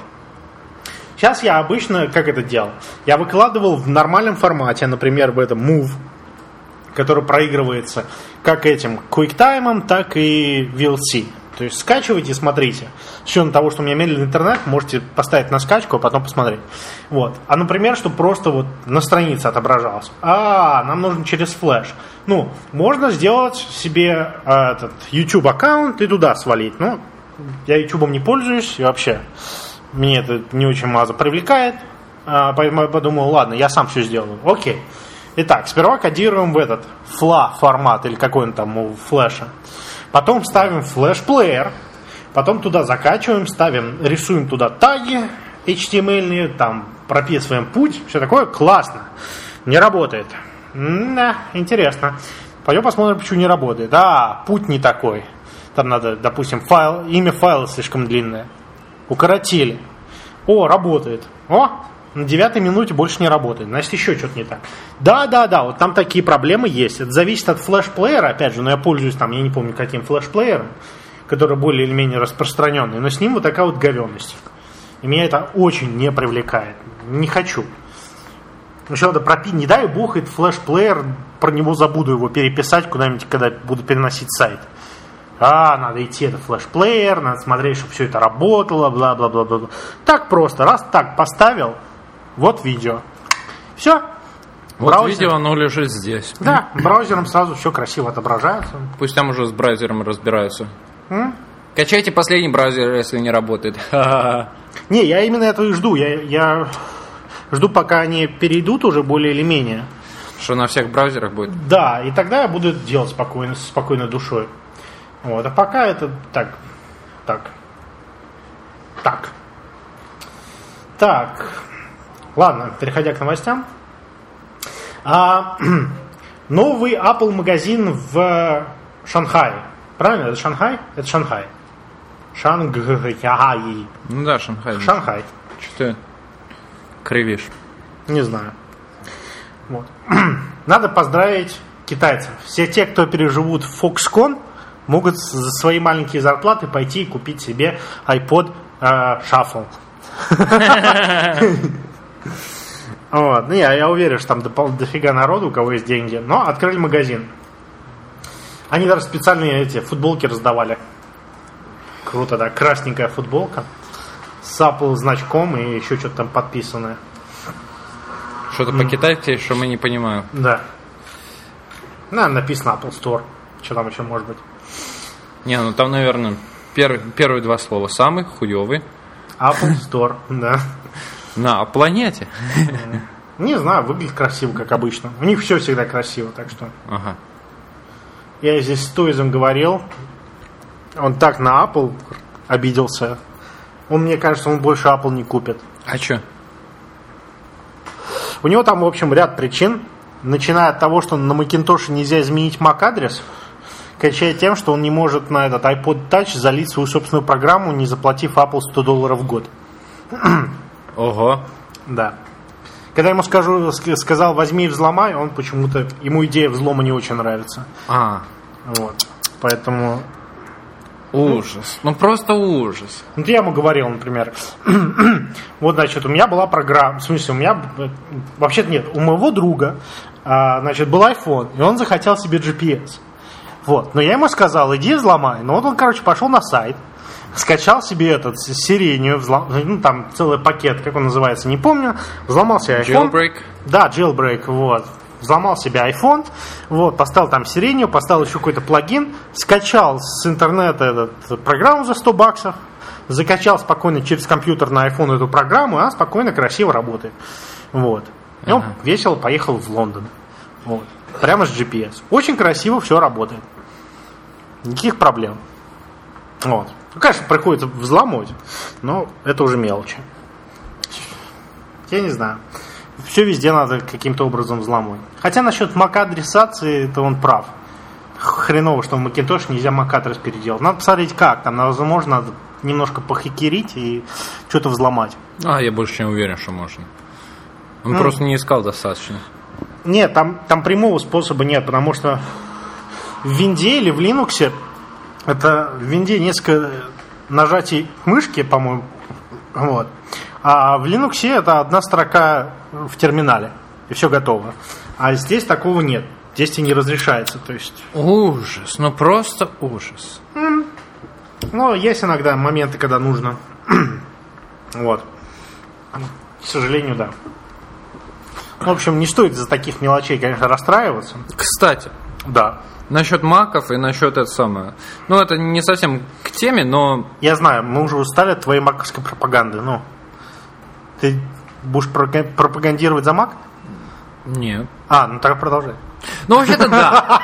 Сейчас я обычно, как это делал? Я выкладывал в нормальном формате, например, в этом Move, который проигрывается как этим QuickTime, так и ви эл си. То есть скачивайте и смотрите. С учетом того, что у меня медленный интернет, можете поставить на скачку, а потом посмотреть. Вот. А, например, чтобы просто вот на странице отображалось. А, нам нужно через флеш. Ну, можно сделать себе а, этот YouTube аккаунт и туда свалить. Ну, я YouTube не пользуюсь и вообще мне это не очень мало привлекает. А, поэтому я подумал, ладно, я сам все сделаю. Окей. Итак, сперва кодируем в этот фла формат или какой он там у флеша. Потом ставим флеш-плеер. Потом туда закачиваем, ставим, рисуем туда таги эйч ти эм эль, там прописываем путь. Все такое классно. Не работает. Да, интересно. Пойдем посмотрим, почему не работает. Да, путь не такой. Там надо, допустим, файл, имя файла слишком длинное. Укоротили. О, работает. О, на девятой минуте больше не работает. Значит, еще что-то не так. Да, да, да, вот там такие проблемы есть. Это зависит от флеш-плеера, опять же, но я пользуюсь там, я не помню, каким флеш-плеером, который более или менее распространенный, но с ним вот такая вот говенность. И меня это очень не привлекает. Не хочу. Еще надо пропить, не дай бог, этот флеш-плеер, про него забуду его переписать куда-нибудь, когда буду переносить сайт. А, надо идти, это флеш-плеер, надо смотреть, чтобы все это работало, бла-бла-бла-бла. Так просто, раз так поставил, вот видео. Все. Вот браузер. Видео, оно лежит здесь. Да, браузером сразу все красиво отображается. Пусть там уже с браузером разбираются. М? Качайте последний браузер, если не работает. Не, я именно этого и жду. Я, я жду, пока они перейдут уже более или менее. Что на всех браузерах будет? Да, и тогда я буду это делать спокойно, с спокойной душой. Вот, а пока это так, так, так, так. Ладно, переходя к новостям. А, новый Apple магазин в Шанхае. Правильно? Это Шанхай? Это Шанхай. Шанхай. Ну да, Шанхай. Шанхай. Что ты кривишь? Не знаю. Вот. Надо поздравить китайцев. Все те, кто переживут Foxconn, могут за свои маленькие зарплаты пойти и купить себе iPod э, Shuffle. Вот. Ну, я, я уверен, что там дофига народу, у кого есть деньги. Но открыли магазин. Они даже специальные эти футболки раздавали. Круто, да. Красненькая футболка с Apple значком и еще что-то там подписанное. Что-то mm. по-китайски, что мы не понимаем. Да. Ну, написано Apple Store. Что там еще может быть? Не, ну там, наверное, пер, первые два слова. Самый хуёвый Apple Store, да. На планете. Не знаю, выглядит красиво, как обычно. У них все всегда красиво, так что. Ага. Я здесь с Тойзом говорил. Он так на Apple обиделся. Он, мне кажется, он больше Apple не купит. А чё? У него там, в общем, ряд причин. Начиная от того, что на Macintosh нельзя изменить MAC-адрес, кончая тем, что он не может на этот iPod Touch залить свою собственную программу, не заплатив Apple сто долларов в год. Ого. Да. Когда я ему скажу, сказал, возьми и взломай, он почему-то, ему идея взлома не очень нравится. А. Вот. Поэтому... Ужас. Ну, просто ужас. Ну, я ему говорил, например, вот, значит, у меня была программа, в смысле, у меня, вообще-то нет, у моего друга, значит, был iPhone, и он захотел себе джи пи эс. Вот. Но я ему сказал, иди взломай. Ну, вот он, короче, пошел на сайт, скачал себе этот сирению, взлом... ну, там целый пакет, как он называется, не помню, взломал себе iPhone. Jailbreak? Да, jailbreak, вот. взломал себе iPhone, вот, поставил там сирению, поставил еще какой-то плагин, скачал с интернета этот, программу за сто баксов, закачал спокойно через компьютер на iPhone эту программу, и она спокойно, красиво работает. Вот. И он ага. весело поехал в Лондон. Вот. Прямо с джи пи эс. Очень красиво все работает. Никаких проблем. Вот. Ну, конечно, приходится взломать, но это уже мелочи. Я не знаю. Все везде надо каким-то образом взломать. Хотя насчет MAC-адресации, это он прав. Хреново, что в Macintosh нельзя MAC-адрес переделать. Надо посмотреть как. Там, возможно, надо немножко похакерить и что-то взломать. А, я больше не уверен, что можно. Он mm. просто не искал достаточно. Нет, там, там прямого способа нет, потому что в Винде или в Linux это в Винде несколько нажатий мышки, по-моему, вот. А в Linux это одна строка в терминале, и все готово. А здесь такого нет. Здесь тебе не разрешается. То есть... Ужас, ну просто ужас. Mm. Ну, есть иногда моменты, когда нужно. Вот. К сожалению, да. В общем, не стоит из-за таких мелочей, конечно, расстраиваться. Кстати, да. Насчет маков и насчет этого самого. Ну, это не совсем к теме, но... Я знаю, мы уже устали от твоей маковской пропаганды. Ну, ты будешь пропагандировать за мак? Нет. А, ну тогда продолжай. Ну, вообще-то да.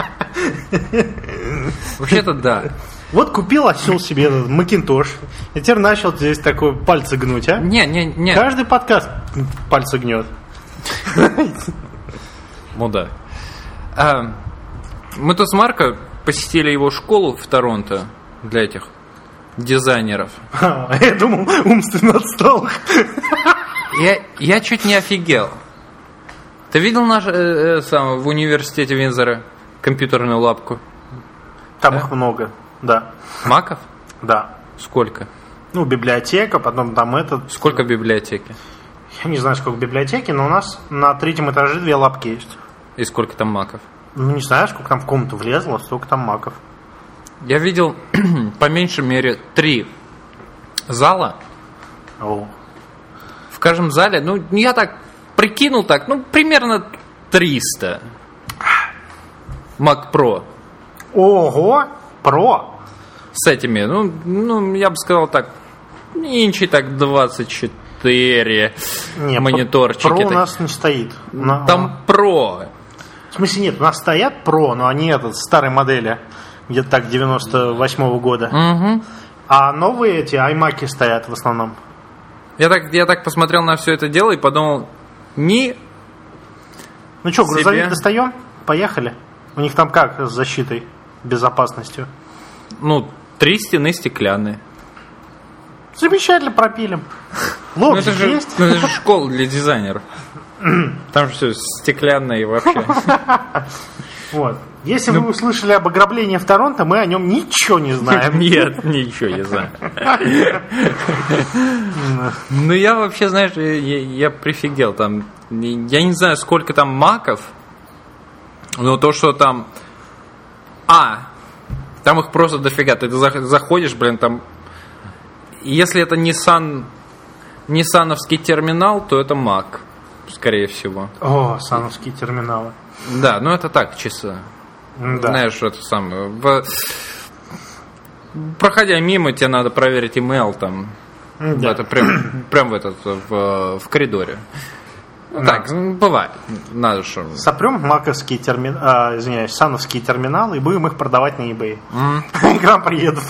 Вообще-то да. Вот купил осел себе этот Macintosh, и теперь начал здесь такой пальцы гнуть, а? Не, не, не. Каждый подкаст пальцы гнет. Ну да. А, мы тут с Марко посетили его школу в Торонто для этих дизайнеров. А, я думал, умственно отсталых. Я, я чуть не офигел. Ты видел наш, э, э, сам, в университете Виндзора компьютерную лапку? Там а? их много, да. Маков? Да. Сколько? Ну, библиотека, потом там этот... Сколько библиотеки? Я не знаю, сколько библиотеки, но у нас на третьем этаже две лапки есть. И сколько там маков? Ну, не знаю, сколько там в комнату влезло, столько там маков. Я видел, по меньшей мере, три зала. О. В каждом зале, ну, я так прикинул так, ну, примерно триста. Mac Pro. Ого! Pro? С этими, ну, ну я бы сказал так, инчи так двадцать четыре не, мониторчики. Pro у так. нас не стоит. Там Pro. В смысле нет, у нас стоят Pro, но они этот, старой модели, где-то так девяносто восьмого года. Угу. А новые эти iMac стоят в основном. Я так, я так посмотрел на все это дело и подумал, ни Ну что, грузовик себе... достаем? Поехали. У них там как с защитой, безопасностью? Ну, три стены стеклянные. Замечательно, пропилим. Лоб ну, это же есть. Ну, это же школа для дизайнеров. Там же все стеклянное и вообще. Вот. Если ну, вы услышали об ограблении в Торонто, мы о нем ничего не знаем. Нет, ничего не знаю. Ну, я вообще, знаешь, я, я прифигел. Там, я не знаю, сколько там маков, но то, что там... А, там их просто дофига. Ты заходишь, блин, там... Если это Nissan, ниссановский терминал, то это Mac, скорее всего. О, сановские терминалы. Да, ну это так, чисто. Да. Знаешь, это самое. В... Проходя мимо, тебе надо проверить имейл там. Да. Это прям, прям в этот в, в коридоре. Да. Так, бывает. Надо что. Сопрем маковские терминалы, а, извиняюсь, сановские терминалы и будем их продавать на eBay. Mm. К нам приедут.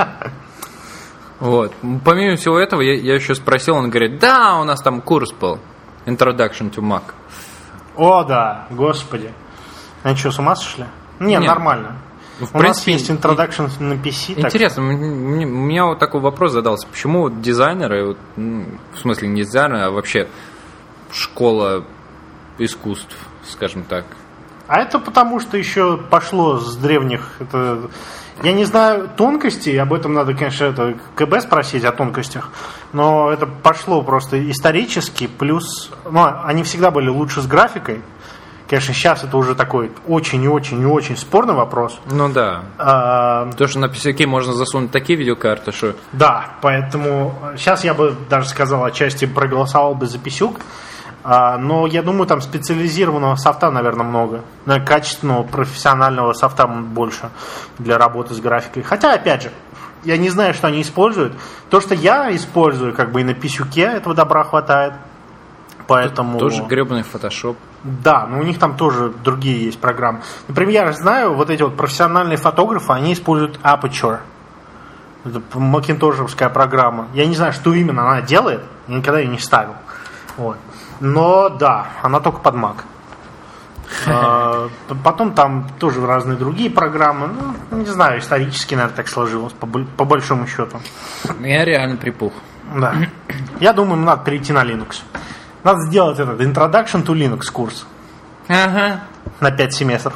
Вот. Помимо всего этого, я, я еще спросил, он говорит, да, у нас там курс был. Introduction to Mac. О, да, господи. Они что, с ума сошли? Не, Нет. Нормально. В у принципе, нас есть Introduction и, на пи си. Интересно, так... мне, у меня вот такой вопрос задался. Почему дизайнеры, ну, в смысле не дизайнеры, а вообще школа искусств, скажем так? А это потому, что еще пошло с древних... Это... Я не знаю тонкостей, об этом надо, конечно, это КБ спросить о тонкостях, но это пошло просто исторически, плюс... Ну, они всегда были лучше с графикой. Конечно, сейчас это уже такой очень и очень и очень спорный вопрос. Ну да. А... Потому что на пи си можно засунуть такие видеокарты, что... Да, поэтому сейчас я бы даже сказал, отчасти проголосовал бы за писюк. А, но я думаю, там специализированного софта, наверное, много. Да, качественного, профессионального софта больше для работы с графикой. Хотя, опять же, я не знаю, что они используют. То, что я использую, как бы и на писюке этого добра хватает. Поэтому... Тоже гребаный фотошоп. Да, но у них там тоже другие есть программы. Например, я знаю, вот эти вот профессиональные фотографы, они используют Aperture. Это макинтошевская программа. Я не знаю, что именно она делает. Я никогда ее не ставил. Вот. Но да, она только под Mac. А, потом там тоже разные другие программы. Ну, не знаю, исторически, наверное, так сложилось, по, по большому счету. Я реально припух. Да. Я думаю, им надо перейти на Linux. Надо сделать этот Introduction to Linux курс. Ага. На пять семестров.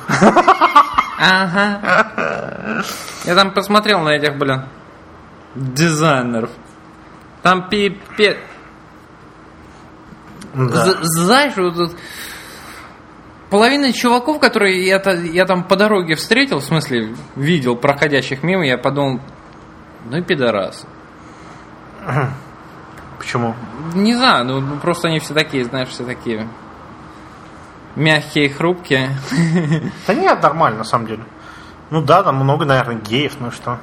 Ага. Я там посмотрел на этих, блин, дизайнеров. Там пипец. Да. Знаешь, вот половина чуваков, которые я, я там по дороге встретил, в смысле, видел проходящих мимо, я подумал, ну и пидорасы. Почему? Не знаю, ну просто они все такие, знаешь, все такие мягкие, хрупкие. Да нет, нормально, на самом деле. Ну да, там много, наверное, геев, ну и что?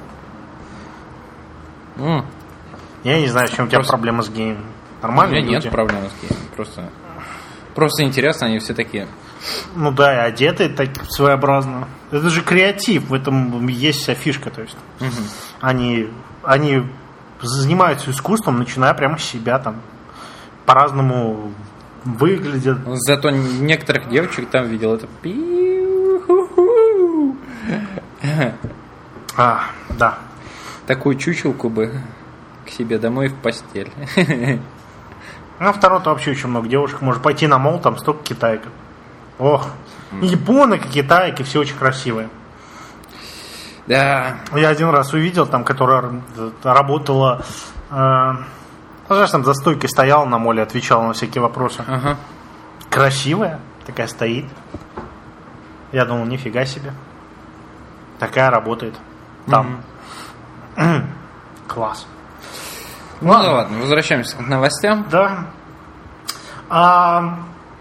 Mm. Я не знаю, в чем у тебя просто... проблема с геями. Нормально? У меня люди? нет проблем с геями. Просто... просто интересно, они все такие. Ну да, и одеты так своеобразно. Это же креатив, в этом есть вся фишка. То есть Mm-hmm. они, они занимаются искусством, начиная прямо с себя там. По-разному выглядят. Зато некоторых девочек там видел это. А, да. Такую чучелку бы к себе домой в постель. Ну, второй-то вообще очень много девушек. Может пойти на мол, там столько китаек. Ох, и японок, и китаек, и все очень красивые. Да. Я один раз увидел, там, которая работала, э, знаешь, там за стойкой стояла на моле, отвечала на всякие вопросы. Ага. Красивая, такая стоит. Я думал, нифига себе. Такая работает там. Mm-hmm. Класс. Ну ладно. ладно, возвращаемся к новостям. Да. А,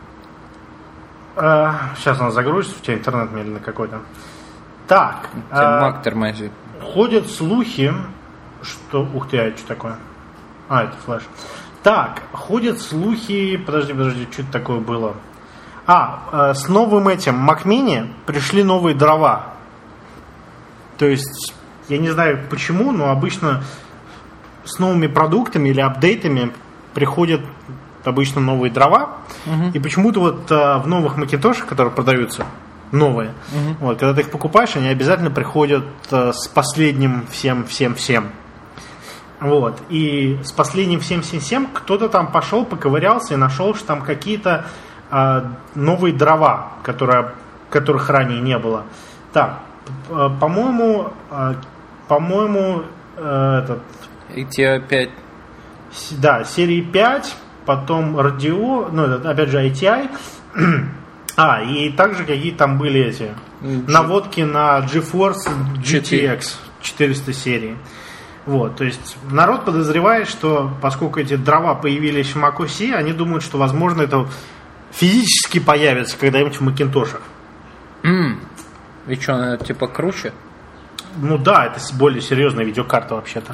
а, сейчас она загрузится, у тебя интернет медленно какой-то. Так. А, Mac тормозит. ходят слухи, что... Ух ты, а это что такое? А, это флеш. Так, ходят слухи... Подожди, подожди, что это такое было? А, с новым этим Mac Mini пришли новые дрова. То есть, я не знаю почему, но обычно с новыми продуктами или апдейтами приходят обычно новые дрова. Uh-huh. И почему-то вот а, в новых макинтошах, которые продаются, новые, uh-huh. вот, когда ты их покупаешь, они обязательно приходят а, с последним всем-всем-всем. Вот. И с последним всем-всем-всем кто-то там пошел, поковырялся и нашел, что там какие-то а, новые дрова, которые, которых ранее не было. Так, по-моему, а, по-моему, а, этот... эй ти ай пять. Да, серии пять, потом радио, ну, это, опять же, эй ти ай. А, и также какие там были эти G... наводки на GeForce джи ти экс четыреста серии. Вот, то есть народ подозревает, что поскольку эти дрова появились в macOS, они думают, что, возможно, это физически появится когда-нибудь в макинтошах. Mm. И что, она типа круче? Ну да, это более серьезная видеокарта вообще-то.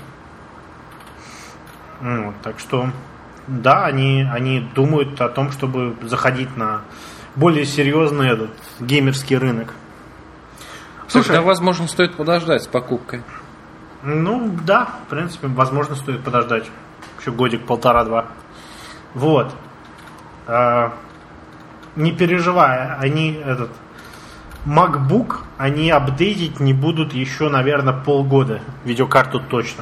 Вот, так что, да, они, они думают о том, чтобы заходить на более серьезный этот геймерский рынок. Слушай, тогда, возможно, стоит подождать с покупкой. Ну, да, в принципе, возможно, стоит подождать. Еще годик, полтора-два. Вот. А, не переживай, они этот MacBook, они апдейтить не будут еще, наверное, полгода. Видеокарту точно.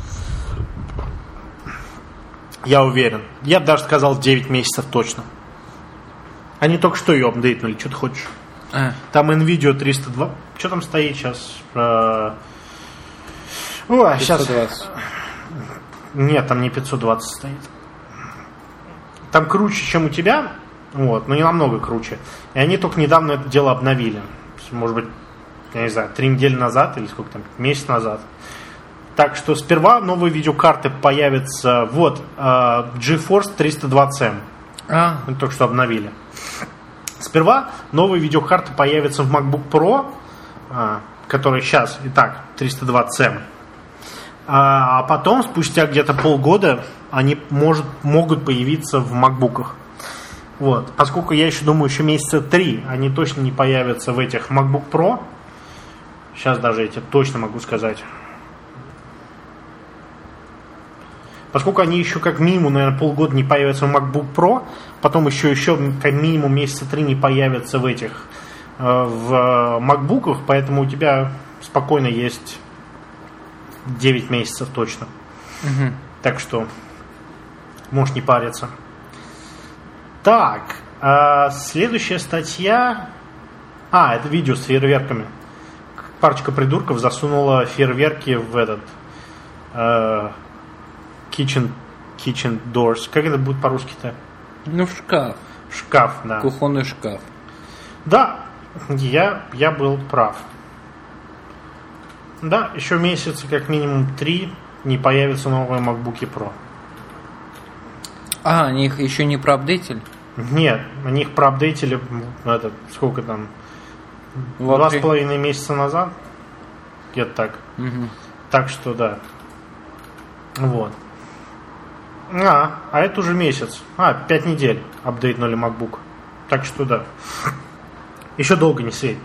Я уверен. Я бы даже сказал девять месяцев точно. Они только что ее апдейтнули. Что ты хочешь? А. Там NVIDIA триста два. Что там стоит сейчас? О, пятьсот двадцать. Сейчас. Нет, там не пятьсот двадцать стоит. Там круче, чем у тебя. Вот, но не намного круче. И они только недавно это дело обновили. Может быть, я не знаю, три недели назад или сколько там, месяц назад. Так что сперва новые видеокарты появятся. Вот, uh, GeForce триста двадцать эм. А, Они только что обновили. Сперва новые видеокарты появятся в MacBook Pro, а, который сейчас и так триста двадцать эм. А потом, спустя где-то полгода, они может, могут появиться в MacBook'ах. Вот. Поскольку я еще думаю, еще месяца три они точно не появятся в этих MacBook Pro. Сейчас даже эти точно могу сказать. Поскольку они еще как минимум, наверное, полгода не появятся в MacBook Pro, потом еще, еще как минимум месяца три не появятся в этих э, в MacBook'ах, поэтому у тебя спокойно есть девять месяцев точно. угу. Так что можешь не париться. Так, э, следующая статья. А, это видео с фейерверками. Парочка придурков засунула фейерверки в этот э, kitchen, kitchen doors. Как это будет по-русски-то? Ну, в шкаф. Шкаф, да. Кухонный шкаф. Да, я, я был прав. Да, еще месяца как минимум три не появятся новые MacBook Pro. А, они их еще не проапдейтили? Нет, они их проапдейтили, этот, сколько там, В два апреле. с половиной месяца назад. Где-то так. Угу. Так что да. Вот. А, а это уже месяц. А, пять недель апдейтнули MacBook. Так что да. Еще долго не светит.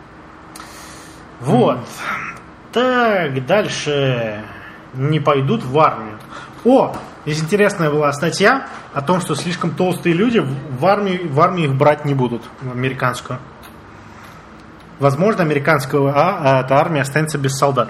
Вот. Так, дальше. Не пойдут в армию. О, здесь интересная была статья о том, что слишком толстые люди в армию, в армию их брать не будут, американскую. Возможно, американская а, эта армия останется без солдат.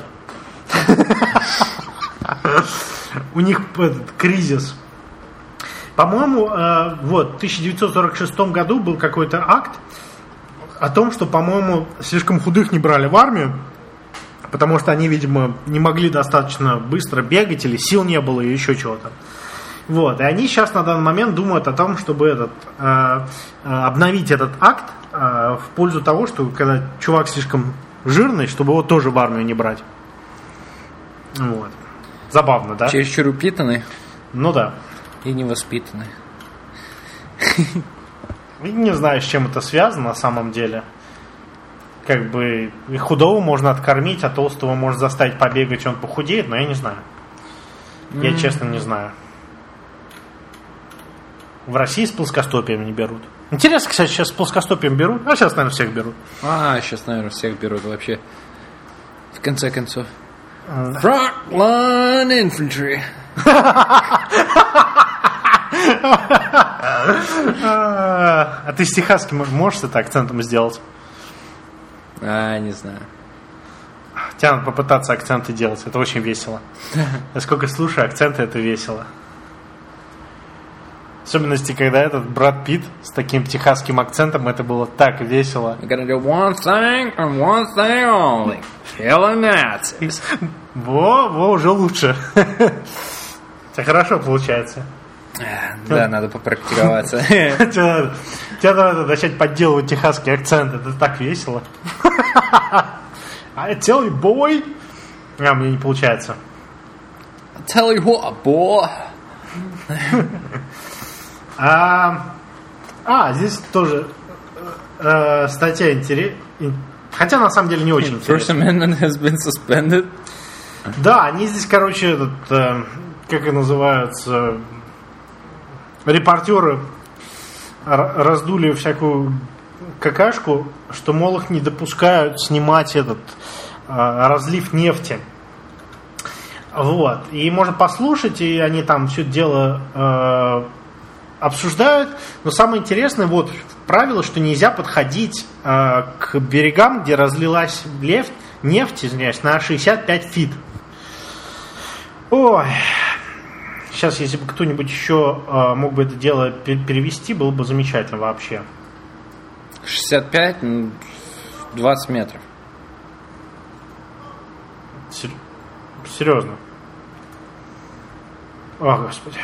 У них этот кризис. По-моему, э, вот в тысяча девятьсот сорок шестом году был какой-то акт о том, что, по-моему, слишком худых не брали в армию, потому что они, видимо, не могли достаточно быстро бегать, или сил не было, или еще чего-то. Вот. И они сейчас на данный момент думают о том, чтобы этот, э, э, обновить этот акт э, в пользу того, что когда чувак слишком жирный, чтобы его тоже в армию не брать. Вот. Забавно, да? Чересчур упитанный Ну да. и невоспитанный. Не знаю, с чем это связано на самом деле. Как бы и худого можно откормить, а толстого можно заставить побегать, и он похудеет, но я не знаю. Я Mm. честно не знаю. В России с плоскостопием не берут. Интересно, кстати, сейчас с плоскостопием берут. А сейчас, наверное, всех берут. А, сейчас, наверное, всех берут вообще. В конце концов. Frontline infantry. А ты с техасским можешь с это акцентом сделать? А, не знаю. Тебе надо попытаться акценты делать. Это очень весело. Я сколько слушаю акценты, это весело. В особенности, когда этот Брэд Питт с таким техасским акцентом, это было так весело. I'm gonna do one thing and one thing only. Killing Nazis. Во, во, уже лучше. Это хорошо получается. Да, надо попрактиковаться. Тебе надо начать подделывать техасский акцент. Это так весело. I tell you, boy. А, мне не получается. Tell you what, boy. А, а здесь тоже э, статья интересная. Хотя на самом деле не очень First интересная. Amendment has been suspended. Да, они здесь, короче, этот, э, как и называются, репортеры р- раздули всякую какашку, что, мол, их не допускают снимать этот э, разлив нефти. Вот. И можно послушать, и они там все это дело э, обсуждают. Но самое интересное, вот, правило, что нельзя подходить э, к берегам, где разлилась нефть, нефть, извиняюсь, на шестьдесят пять фит. Ой. Сейчас, если бы кто-нибудь еще э, мог бы это дело перевести, было бы замечательно вообще. шестьдесят пять, двадцать метров. Сер- Серьезно. О, Господи.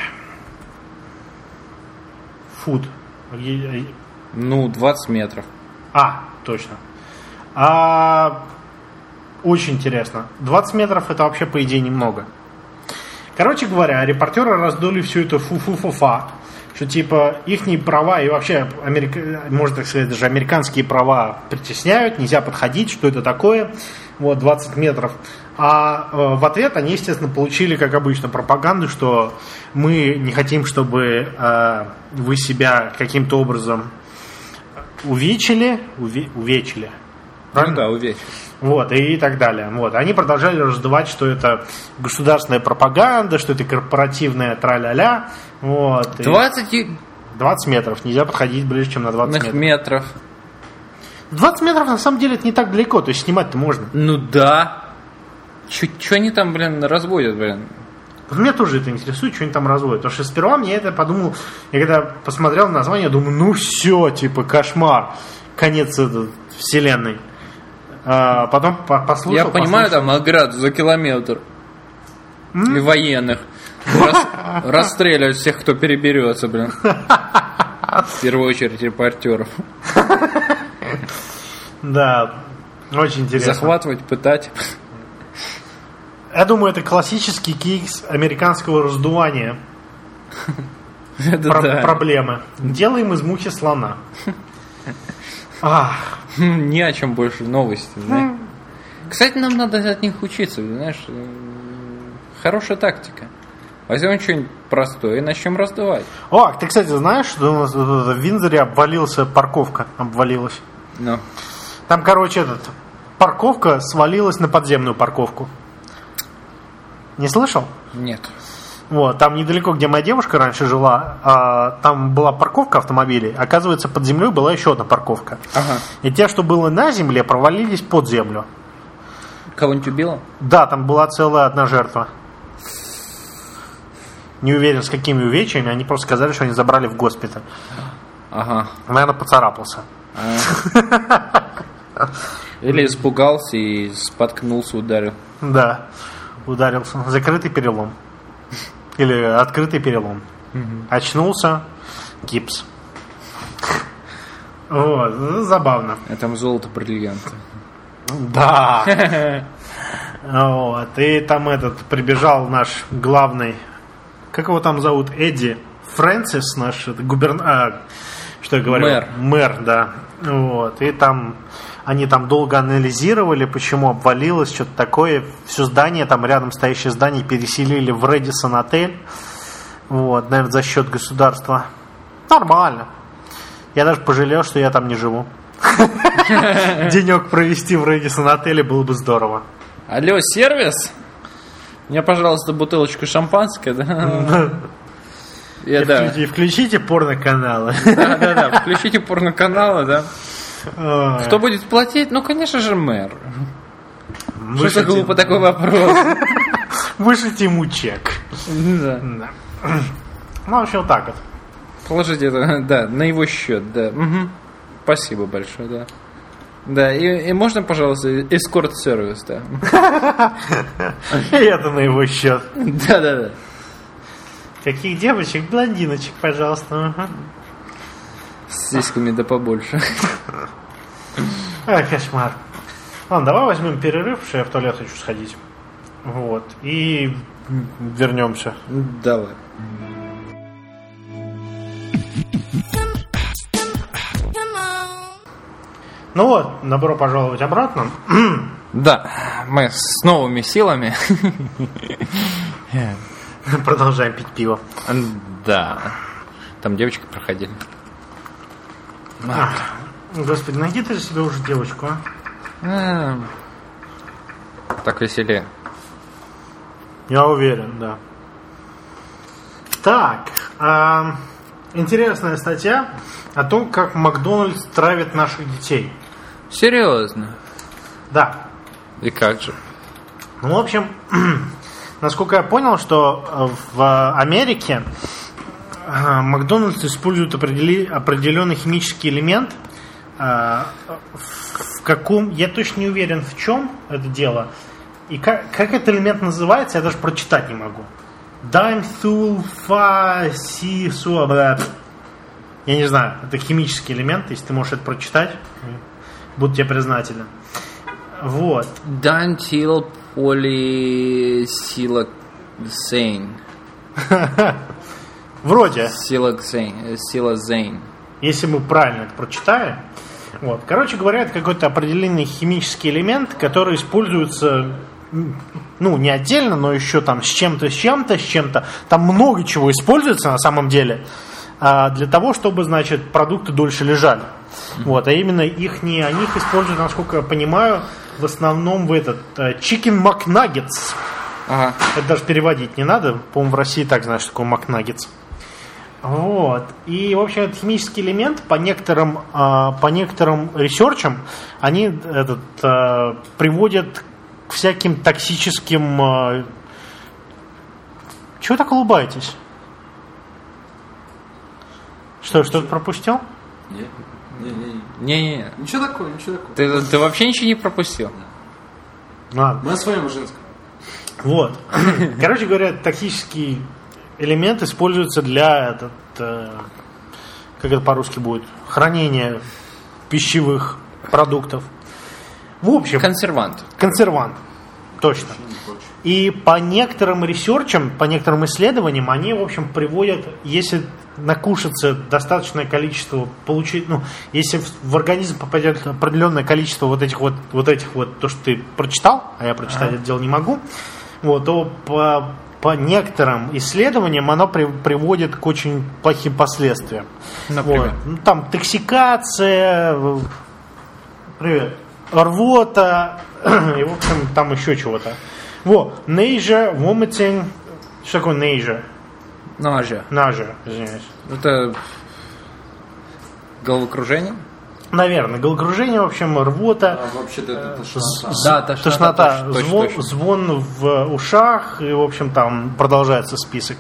Фут. Ну, двадцать метров. А, точно. А, очень интересно. двадцать метров это вообще, по идее, немного. Короче говоря, репортеры раздули всю эту фу-фу-фу-фа что типа ихние права и вообще, Америка, можно так сказать, даже американские права притесняют, нельзя подходить, что это такое, вот, двадцать метров. А э, в ответ они, естественно, получили, как обычно, пропаганду, что мы не хотим, чтобы э, вы себя каким-то образом увечили, уве, увечили. Ну да, увечили. Вот, и так далее. Вот. Они продолжали раздувать, что это государственная пропаганда, что это корпоративная тра-ля-ля. Вот, двадцать и... двадцать метров. Нельзя подходить ближе, чем на двадцать метров. метров. двадцать метров, на самом деле, это не так далеко. То есть снимать-то можно. Ну да. Что они там, блин, разводят, блин? Вот меня тоже это интересует, что они там разводят. Потому что сперва мне это подумал, я когда посмотрел на название, я думаю, ну все, типа, кошмар. Конец этой вселенной. А потом послушал. Я понимаю, послушал. там ограду за километр. Mm? И военных. Рас, расстреливать всех, кто переберется, блин. В первую очередь репортеров. Да, очень интересно. Захватывать, пытать. Я думаю, это классический кейс американского раздувания Про- проблемы. Делаем из мухи слона. Ах. Не о чем больше новости, знаешь. Кстати, нам надо от них учиться, знаешь. Хорошая тактика. Возьмем что-нибудь простое и начнем раздувать. О, ты, кстати, знаешь, что у нас в Виндзоре обвалился парковка, обвалилась. Ну. Там, короче, этот парковка свалилась на подземную парковку. Не слышал? Нет. Вот, там недалеко, где моя девушка раньше жила, а, там была парковка автомобилей. Оказывается, под землей была еще одна парковка. Ага. И те, что было на земле, провалились под землю. Кого-нибудь убило? Да, там была целая одна жертва. Не уверен, с какими увечьями. Они просто сказали, что они забрали в госпиталь. Ага. Наверное, поцарапался. Или испугался и споткнулся, ударил. Да, ударился. Закрытый перелом. Или открытый перелом. Угу. Очнулся, гипс. Вот, ну, забавно. А там золото, бриллианты. Да. Вот, и там этот прибежал наш главный, как его там зовут, Эдди Фрэнсис, наш губернатор, а, что я говорю? Мэр. Мэр, да. Вот, и там они там долго анализировали, почему обвалилось, что-то такое. Все здание, там рядом стоящее здание переселили в Рэдисон отель. Вот, наверное, за счет государства. Нормально. Я даже пожалел, что я там не живу. Денек провести в Рэдисон отеле было бы здорово. Алло, сервис? Мне, пожалуйста, бутылочку шампанского, да? И включите, включите порноканалы. Да, да, да, включите порноканалы, да. Ой. Кто будет платить? Ну, конечно же, мэр. Что за глупо такой вопрос? Вышлите ему чек. Да. Да. Ну, вообще, вот так вот. Положите это, да, на его счет, да. Угу. Спасибо большое, да. Да, и, и можно, пожалуйста, эскорт-сервис, да. И это на его счет. Да, да, да. Каких девочек? Блондиночек, пожалуйста. Угу. С сиськами да побольше. Ай, кошмар. Ладно, давай возьмем перерыв, что я в туалет хочу сходить. Вот. И вернемся. Давай. Ну вот, добро пожаловать обратно. Да, мы с новыми силами. Продолжаем пить пиво. Да. Там девочки проходили. А, господи, найди ты себе уже девочку, а? а? Так веселее. Я уверен, да. Так, а, интересная статья о том, как Макдональдс травит наших детей. Серьезно? Да. И как же? Ну, в общем, насколько я понял, что в Америке Макдональдс использует определенный химический элемент. В каком, я точно не уверен, в чем это дело. И как, как этот элемент называется, я даже прочитать не могу. Даймсульфасисуа. Я не знаю, это химический элемент, если ты можешь это прочитать, буду тебе признателен. Вот. Дантилполисилоксейн. Вроде. Силазейн. Силазейн. Если мы правильно это прочитаем. Вот. Короче говоря, это какой-то определенный химический элемент, который используется, ну, не отдельно, но еще там с чем-то, с чем-то, с чем-то. Там много чего используется на самом деле для того, чтобы, значит, продукты дольше лежали. Вот. А именно их не, они их используют, насколько я понимаю, в основном в этот Chicken McNuggets. Ага. Это даже переводить не надо. По-моему, в России так знаешь, что такое McNuggets. Вот. И, в общем, этот химический элемент по некоторым, э, по некоторым ресерчам они этот, э, приводят к всяким токсическим... Э... Чего вы так улыбаетесь? Что, что-то пропустил? Нет. Не-не-не. Не-не-не. Ничего такого, ничего такого. Ты, ты вообще ничего не пропустил? Ладно. Мы о своем женском. Вот. Короче говоря, токсический элемент используется для, этот, э, как это по-русски будет, хранения пищевых продуктов. В общем, Консервант. консервант. Точно. И по некоторым ресерчам, по некоторым исследованиям, они, в общем, приводят, если накушаться достаточное количество, получить, ну, если в организм попадет определенное количество вот этих вот, вот этих вот, то, что ты прочитал, а я прочитать это дело не могу, вот, то по, по некоторым исследованиям оно при, приводит к очень плохим последствиям. Например? Вот. Ну, там токсикация, привет, рвота, и, в общем, там еще чего-то. Вот, nausea, vomiting, что такое nausea? Ножа. Nausea, извиняюсь. Это головокружение? Наверное, головокружение, в общем, рвота. А вообще-то это тошнота. З- Да, тошнота, тошнота, точно, звон, точно. звон в ушах, и, в общем, там продолжается список.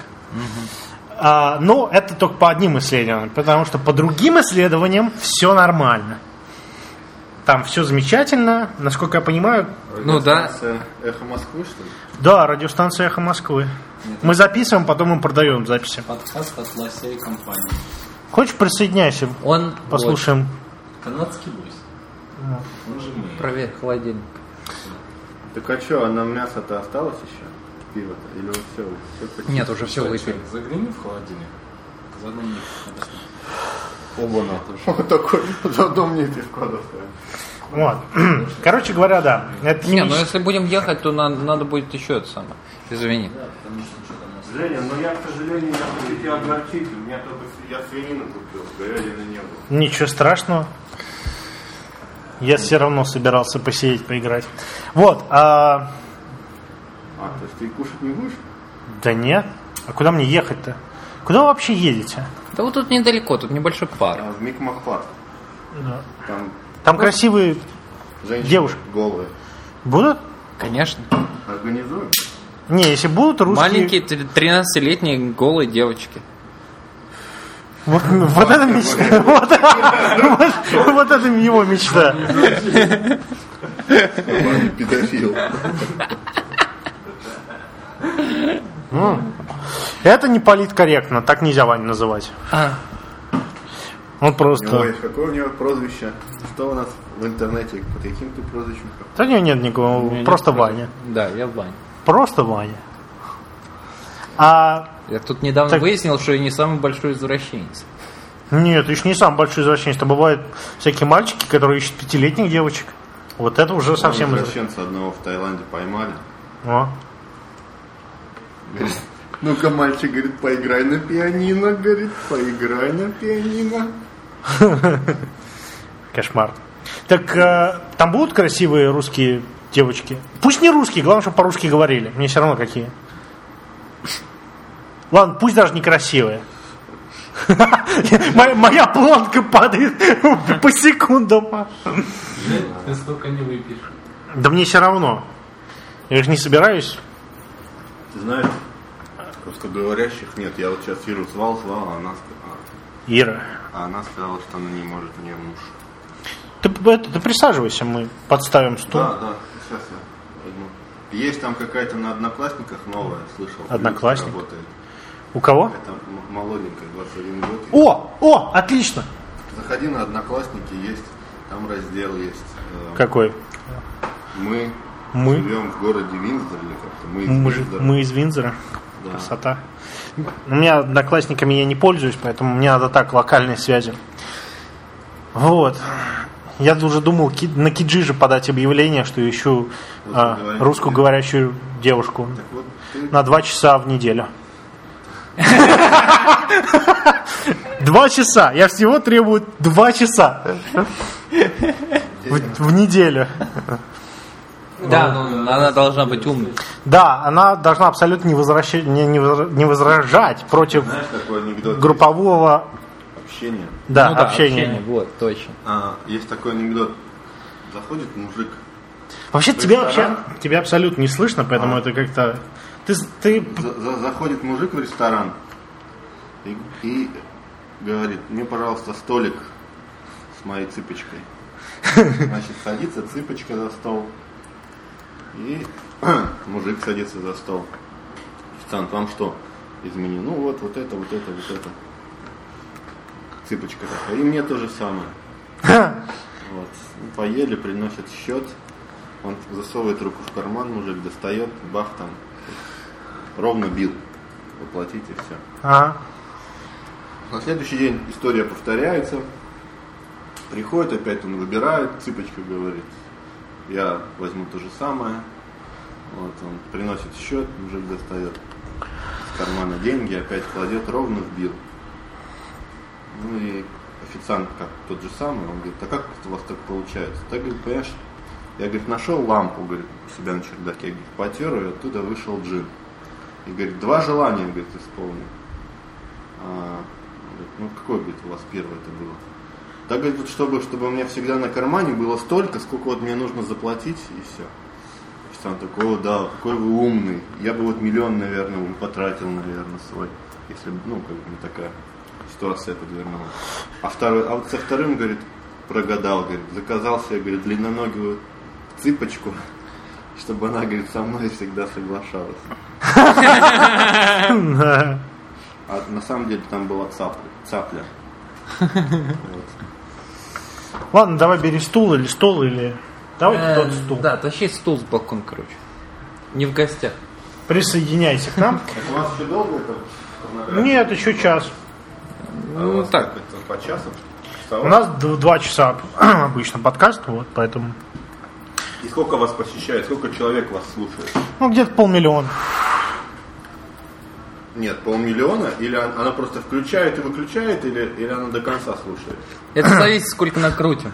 А, но это только по одним исследованиям, потому что по другим исследованиям все нормально. Там все замечательно, насколько я понимаю. Ну да. Эхо Москвы, что ли? Да, радиостанция «Эхо Москвы». Мы записываем, потом мы продаем записи. Подкаст от лосей компании. Хочешь, присоединяйся, Он послушаем. Канадский лось. Он же мы. вот, проверь холодильник. Так а что, а нам мясо-то осталось еще? Пиво-то? Или вот все? все Нет, уже все выпили. Загляни в холодильник. Заодно мне объясни. Оба-на. Вот такой, заодно мне пивко доставим. Вот. Короче говоря, да. Это Не, ну химический- если будем ехать, то надо, надо будет еще это самое. Извини. Да, потому что что там осталось. Женя, ну я, к сожалению, не хочу тебя огорчить. У меня только с- я свинину купил, говядины не было. Ничего страшного. Я все равно собирался посидеть, поиграть. Вот. А... А, то есть ты кушать не будешь? Да нет. А куда мне ехать-то? Куда вы вообще едете? Да вот тут недалеко, тут небольшой парк. А, в Микмахпарк. Там Там красивые женщины девушки. голые. будут? Конечно. Организуем? Не, если будут русские... Маленькие тр- тринадцатилетние голые девочки. Вот, вот это мечта. Вот, вот- вот это его мечта. Педофил. Ну, это не политкорректно, так нельзя Ваню называть. А, Он У него просто... есть какое у него прозвище? Что у нас в интернете? Под каким ты прозвищем? Да нет, нет никакого, я просто не Ваня. да, я Ваня. Просто Ваня. А Я тут недавно Так- выяснил, что я не самый большой извращенец. нет, ты еще не самый большой извращенец. То бывают всякие мальчики, которые ищут пятилетних девочек. Вот это уже совсем... из- Извращенца одного в Таиланде поймали. О. Говорит, ну-ка, мальчик, говорит, поиграй на пианино, говорит, поиграй на пианино. Кошмар. Так э, там будут красивые русские девочки? Пусть не русские, главное, чтобы по-русски говорили. Мне все равно какие. Ладно, пусть даже не красивые. Моя, моя планка падает по секундам. Жень, ты столько не выпьешь. Да мне все равно. Я же не собираюсь. Ты знаешь, русскоговорящих нет. Я вот сейчас Иру звал, звал, а она, сказала- Ира, а она сказала, что она не может, у нее муж. ты, это, ты присаживайся, мы подставим стул. Да, да, сейчас я возьму. Есть там какая-то на Одноклассниках новая, слышал. Одноклассник? Работает. У кого? Это м- молоденькая, двадцать один год. О, о, отлично. Заходи на Одноклассники, есть, там раздел есть. э, Какой? Мы, Мы? живем в городе Виндзор или как-то. Мы из Мы, же- Виндзора. мы из Виндзора. Да. Красота. У меня одноклассниками я не пользуюсь, поэтому мне надо так, локальные связи. Вот. Я уже думал ки- на Киджи подать объявление, что ищу а, русскоговорящую девушку Так вот, ты... на два часа в неделю. Два часа. Я всего требую два часа в, в неделю. Да, но она должна быть умной. Да, она должна абсолютно не, возвращать, не, не возра- не возражать против Знаешь, такой анекдот? группового Общение. да, Ну да, общения. общение, вот, точно. А, есть такой анекдот. Заходит мужик. Вообще тебя вообще Ресторан? тебя абсолютно не слышно, поэтому А. это как-то ты, ты За- за- заходит мужик в ресторан и, и говорит: мне, пожалуйста, столик с моей цыпочкой. Значит, садится цыпочка за стол. И мужик садится за стол. Официант, вам что из меню? Ну вот, вот это, вот это, вот это. Цыпочка такая. И мне то же самое. Вот. Поели, приносят счет. Он засовывает руку в карман, мужик достает, бах там. Ровно бил. Воплотите, все. ага. На следующий день история повторяется. Приходит, опять он выбирает, цыпочка говорит: я возьму то же самое. Вот, он приносит счет, мужик достает из кармана деньги, опять кладет, ровно вбил. Ну и официант как тот же самый, он говорит: а как это у вас так получается? Так, говорит, понимаешь, я, говорит, нашел лампу, говорит, у себя на чердаке, говорит, потер ее, оттуда вышел джин. И говорит: два желания, говорит, исполнил. А, говорит, ну какое, говорит, у вас первое это было? Так, говорит, вот чтобы, чтобы у меня всегда на кармане было столько, сколько вот мне нужно заплатить, и все. Официант такой: о, да, какой вы умный. Я бы вот миллион, наверное, бы потратил, наверное, свой, если бы, ну, как бы не такая ситуация подвернулась. А, второй, а вот со вторым, говорит, прогадал, говорит, заказал себе, говорит, длинноногую цыпочку, чтобы она, говорит, со мной всегда соглашалась. А на самом деле там была цапля. цапля. Вот. Ладно, давай бери стул или стол, или давай Э, тот стул. Да, тащи стул с балкона, короче. Не в гостях. Присоединяйся к нам. Так у вас еще долго это? порнография? Нет, еще час. А у Ну вас так. как это, по часам? У нас д- два часа обычно подкаст, вот, поэтому. И сколько вас посещает? Сколько человек вас слушает? Ну, где-то полмиллиона. Нет, полмиллиона? Или он- она просто включает и выключает, или, или она до конца слушает? Это зависит, сколько накрутим.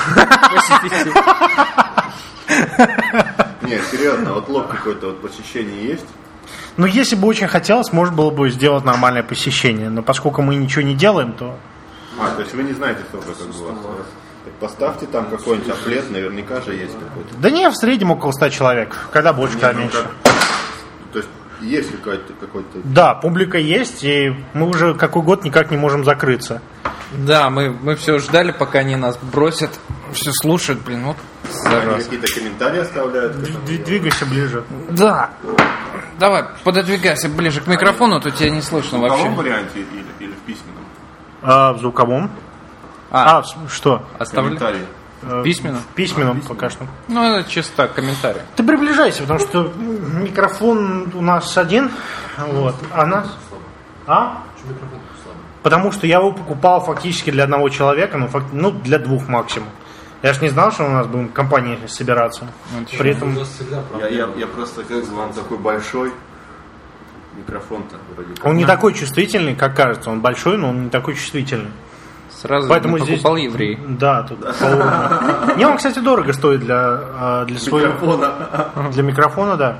Нет, серьезно, вот лог какой-то вот посещение есть? Ну, если бы очень хотелось, можно было бы сделать нормальное посещение. Но поскольку мы ничего не делаем, то... А, то есть вы не знаете, сколько как бы у вас? Так поставьте там какой-нибудь оплет, наверняка же есть какой-то. Да не, в среднем около ста человек. Когда больше, Нет, когда ну меньше. как- То есть есть какой-то какой-то... Да, публика есть, и мы уже какой год никак не можем закрыться. Да, мы, мы все ждали, пока они нас бросят. Все слушают, блин, вот Они зараза. какие-то комментарии оставляют? к этому Д- делу? Двигайся ближе. Да. Давай, пододвигайся ближе к микрофону, то тебя не слышно В каком вообще. варианте или, или в письменном? А в звуковом? А, А, в с- что? оставляй. Комментарии. Э, Письменно? В письменном пока что. Ну, это чисто так, комментарий. Ты приближайся, потому что микрофон у нас один. Вот. А нас... А? Потому что я его покупал фактически для одного человека, ну, фак- ну для двух максимум. Я же не знал, что у нас будем компания собираться. Вот При этом... Я, я, я просто как бы он такой большой. Микрофон-то вроде как. Он не такой чувствительный, как кажется. Он большой, но он не такой чувствительный. Сразу Поэтому Поэтому здесь- покупал еврей. Да, тут по уровню. Не, он, кстати, дорого стоит для, а, для своего... Микрофона. Для микрофона, да.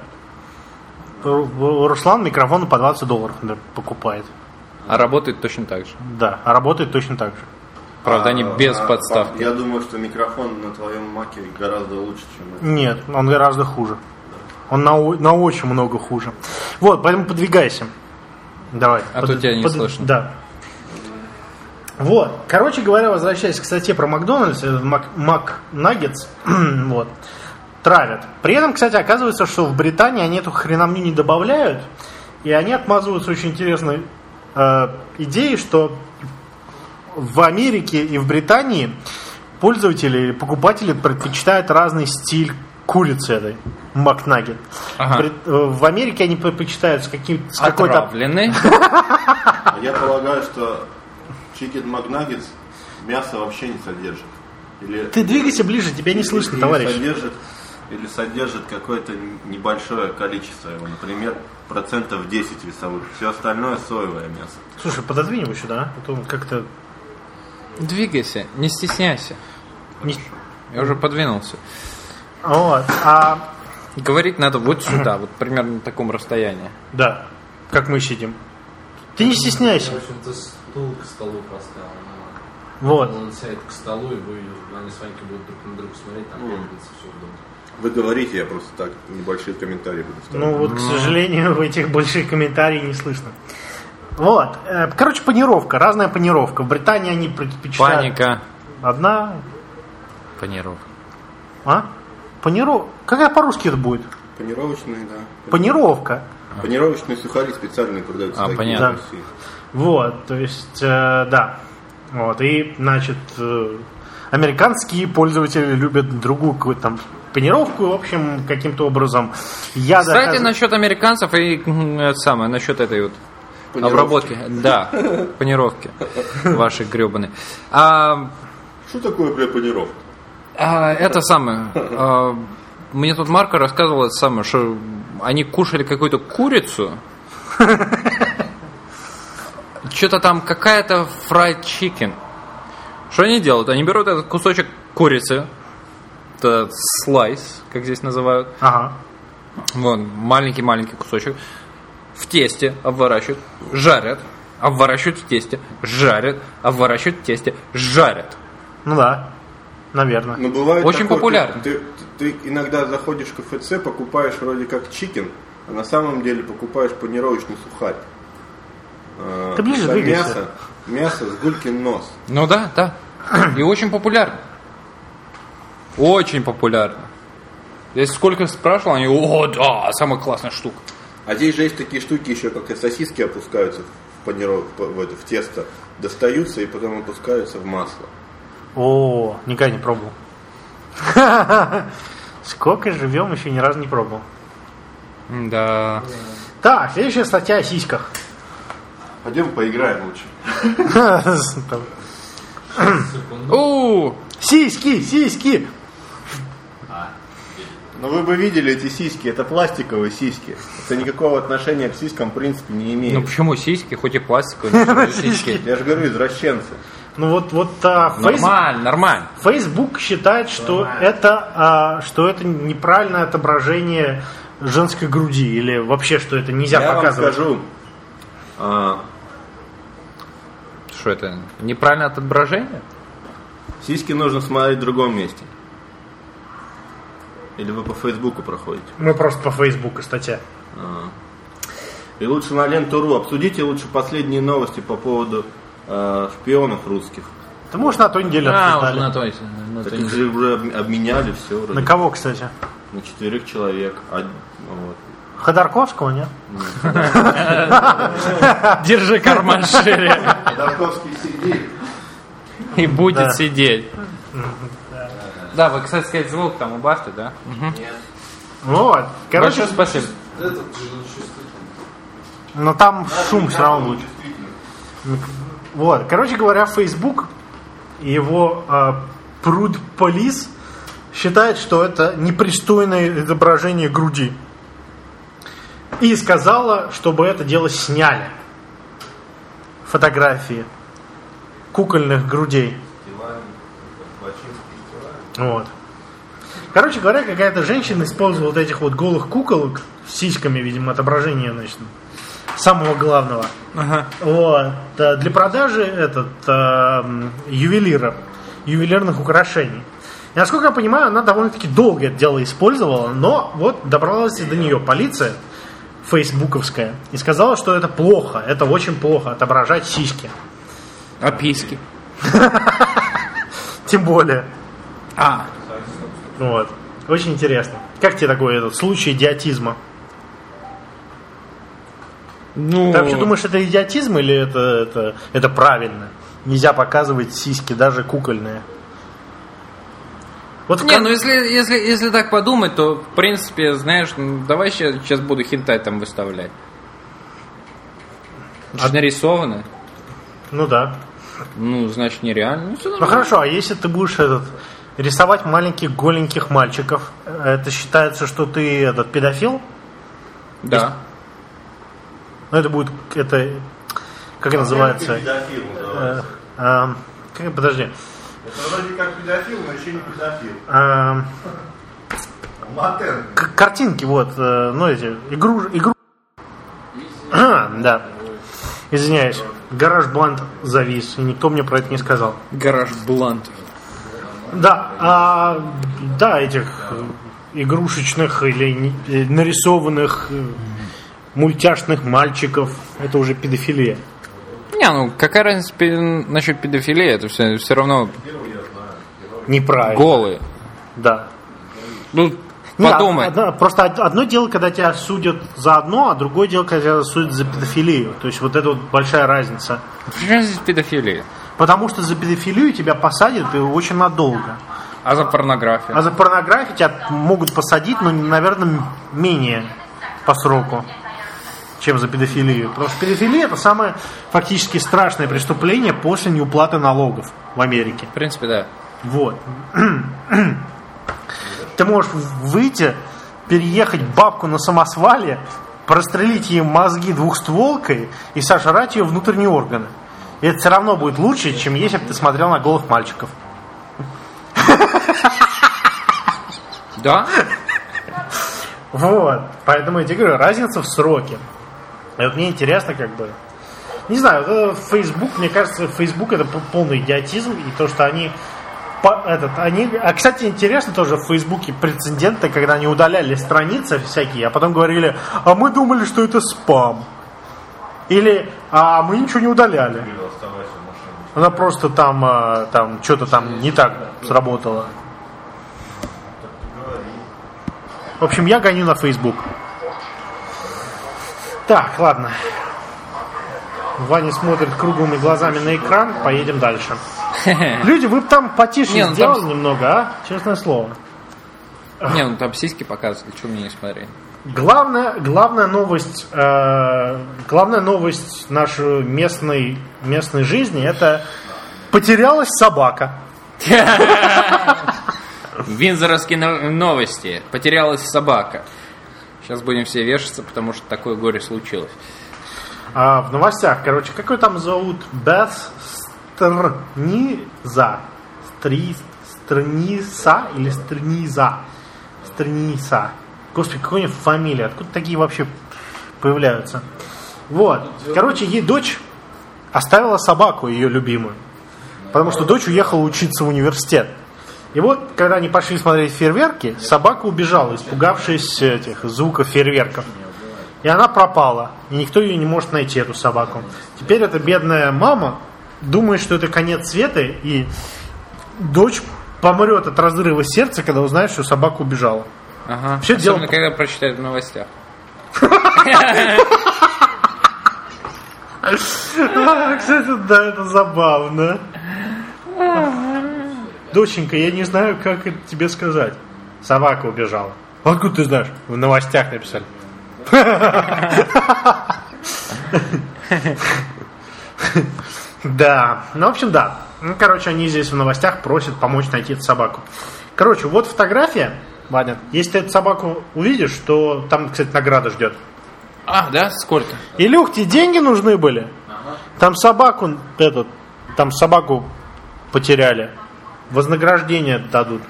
Ру- Руслан микрофоны по двадцать долларов да, покупает. А работает точно так же. Да, а работает точно так же. Правда, они без А, подставки. Я думаю, что микрофон на твоем маке гораздо лучше, чем это. Нет, он гораздо хуже. Он на, о- на очень много хуже. Вот, поэтому подвигайся. Давай. А то тебя не слышно. Да. Вот. Короче говоря, возвращаясь к статье про Макдональдс, этот Мак, Мак Наггетс, вот, травят. При этом, кстати, оказывается, что в Британии они эту хреномню не добавляют, и они отмазываются очень интересной э, идеей, что в Америке и в Британии пользователи или покупатели предпочитают разный стиль курицы этой. Макнаггет. Ага. При- В Америке они предпочитают с, каким, с какой-то... Отравленный. Я полагаю, что Chicken McNuggets мясо вообще не содержит. Или, Ты двигайся ближе, тебя не слышно, или товарищ. Содержит, или содержит какое-то небольшое количество его, например, процентов десять весовых. Все остальное соевое мясо. Слушай, пододвинь его сюда, а? Потом как-то... Двигайся, не стесняйся. не- Я уже подвинулся. Вот. А, Говорить надо вот сюда, вот примерно на таком расстоянии. да, как мы сидим. Ты не стесняйся. В общем-то, стул к столу поставил. Вот. Он сядет к столу, и вы, они с Ванькой будут друг на друга смотреть, там двигаться, все удобно. Вы говорите, я просто так небольшие комментарии буду ставить. Ну вот, к сожалению, этих больших комментариев не слышно. Вот. Э, Короче, панировка, разная панировка. В Британии они предпочитают... Паника. Одна... Панировка. А? Панировка? Какая по-русски это будет? Панировочные, да. Панировка. Панировочные сухари специальные продаются. А, такие понятно. в России. Вот, то есть, э, да. Вот, и, значит, э, американские пользователи любят другую какую-то там панировку, в общем, каким-то образом. Я Кстати, доказ- насчет американцев и м, это самое, насчет этой вот Панировки. обработки. Да, панировки ваши гребаные. А, Что такое, бля, панировка? а, это самое. а, мне тут Марко рассказывал это самое, что они кушали какую-то курицу. Что-то там какая-то fried chicken. Что они делают? Они берут этот кусочек курицы, это слайс, как здесь называют, Ага. вон, маленький-маленький кусочек, в тесте обворачивают, жарят, обворачивают в тесте, жарят, обворачивают в тесте, жарят. Ну да, наверное. Ну, бывает Очень такое, популярно. Ты, ты, ты иногда заходишь в КФЦ, покупаешь вроде как чикен, а на самом деле покупаешь панировочный сухарь. А, Ты ближе это двигайся. мясо, мясо с гулькин нос. Ну да, да. И очень популярно. Очень популярно. Если сколько спрашивал, они, о, да, самая классная штука. А здесь же есть такие штуки еще, как и сосиски опускаются в, паниров... в, это, в тесто, достаются и потом опускаются в масло. О, никогда не пробовал. Сколько живем, еще ни разу не пробовал. Да. Так, следующая статья о сиськах. Пойдем поиграем лучше. Там. У, Сиськи, сиськи. Но вы бы видели эти сиськи, это пластиковые сиськи. Это никакого отношения к сиськам в принципе не имеет. ну почему сиськи, хоть и пластиковые, но всё равно сиськи. Я же говорю, извращенцы. Ну вот, вот а, Фейс- Нормально, нормально. Facebook считает, что это, а, что это неправильное отображение женской груди, или вообще, что это нельзя Я вам показывать. скажу, а, Что это? Неправильное отображение? сиськи нужно смотреть в другом месте. Или вы по Фейсбуку проходите. Мы просто по Фейсбуку статья. И лучше на ленту.ру. Обсудите лучше последние новости по поводу э, шпионов русских. Ты можешь на той неделе А, обсуждали. уже на той. на Так той их же уже об- обменяли все. На кого, кстати? На четырех человек. А, вот. Ходорковского, нет? Держи карман шире. Ходорковский сидит. И будет Да. сидеть. Да, вы, кстати сказать, звук там убавьте, да? Вот. Короче, Большое спасибо. Этот же чувствительный. но там шум все равно будет. Вот. Короче говоря, Facebook и его э, пруд полис считает, что это непристойное изображение груди. И сказала, чтобы это дело сняли. Фотографии кукольных грудей. Вот. Короче говоря, какая-то женщина использовала вот этих вот голых куколок с сиськами, видимо, отображение, значит, самого главного. Ага. Вот. э, Для продажи этот, э, ювелира, ювелирных украшений. И, насколько я понимаю, она довольно-таки долго это дело использовала, но вот добралась до нее полиция фейсбуковская и сказала, что это плохо, это очень плохо отображать сиськи. А письки? Тем более. А, Вот. Очень интересно. Как тебе такой этот случай идиотизма? ну... Ты вообще думаешь, это идиотизм или это, это, это правильно? Нельзя показывать сиськи, даже кукольные. Вот в Не, кон- ну если, если, если так подумать, то, в принципе, знаешь, ну, давай сейчас, сейчас буду хентай там выставлять. Это же нарисовано. Ну да. Ну, значит, нереально. Ну, всё Ну нормально. хорошо, а если ты будешь этот рисовать маленьких голеньких мальчиков, это считается, что ты этот педофил? Да. Ну это будет, это, как это называется? Педофил Э, называется. э, как, подожди. Это вроде как педофил, но еще не педофил. Э, Латент. к- картинки, вот, э, ну эти, игру, игру. А, да. Извиняюсь. Гараж Блант завис, и никто мне про это не сказал. Гараж Блант. Да, а, да, этих э, игрушечных или не- э, нарисованных э, мультяшных мальчиков, это уже педофилия. Не, ну какая разница пе- насчет педофилии? Это все, все равно Неправильно. голые. Да. Ну, Не, подумай. одно- просто од- одно дело, когда тебя судят за одно, а другое дело, когда тебя судят за педофилию. То есть вот это вот большая разница. Почему здесь педофилия? Потому что за педофилию тебя посадят и очень надолго. А за порнографию? А за порнографию тебя могут посадить, но, наверное, менее по сроку, чем за педофилию. Потому что педофилия – это самое фактически страшное преступление после неуплаты налогов в Америке. В принципе, да. Вот. Ты можешь выйти, переехать бабку на самосвале, прострелить ей мозги двухстволкой и сожрать ее внутренние органы. И это все равно будет лучше, чем если бы ты смотрел на голых мальчиков. Да? Вот. Поэтому я тебе говорю, разница в сроке. И вот мне интересно, как бы. Не знаю, вот это Facebook, мне кажется, Facebook это полный идиотизм, и то, что они. По, этот, они, а, кстати, интересно тоже в Фейсбуке прецеденты, когда они удаляли страницы всякие, а потом говорили, а мы думали, что это спам. Или, а мы ничего не удаляли. Она просто там, а, там что-то там не так сработало. В общем, я гоню на Facebook. Так, ладно. Ваня смотрит круглыми глазами на экран, поедем дальше. Люди, вы бы там потише Не, ну сделали там- немного, а? Честное слово. Не, ну там сиськи показывают, что мне не смотреть. Главная, главная новость, э, главная новость нашей местной, местной жизни – это потерялась собака. Виндзоровские но- новости. Потерялась собака. Сейчас будем все вешаться, потому что такое горе случилось. А в новостях, короче, какой там зовут? Бeth Стрниза. Стри, Стрниса или Стрниза? Стрниса. Господи, какая у нее фамилия? Откуда такие вообще появляются? Вот. Короче, ей дочь оставила собаку, ее любимую. Потому что дочь уехала учиться в университет. И вот, когда они пошли смотреть фейерверки, собака убежала, испугавшись этих звуков фейерверков. И она пропала. И никто ее не может найти, эту собаку. Теперь эта бедная мама думает, что это конец света, и дочь помрет от разрыва сердца, когда узнает, что собака убежала. Ага. Всё Особенно, дело- когда прочитают в новостях. А, кстати, да, это забавно. Доченька, я не знаю, как это тебе сказать. Собака убежала. Откуда ты знаешь? В новостях написали. Да, ну, в общем, да. Ну, короче, они здесь в новостях просят помочь найти эту собаку. Короче, вот фотография, Ваня. Если ты эту собаку увидишь, то там, кстати, награда ждет. А, да? Сколько? Илюх, тебе деньги нужны были? Там собаку, этот, там собаку потеряли. Вознаграждение дадут.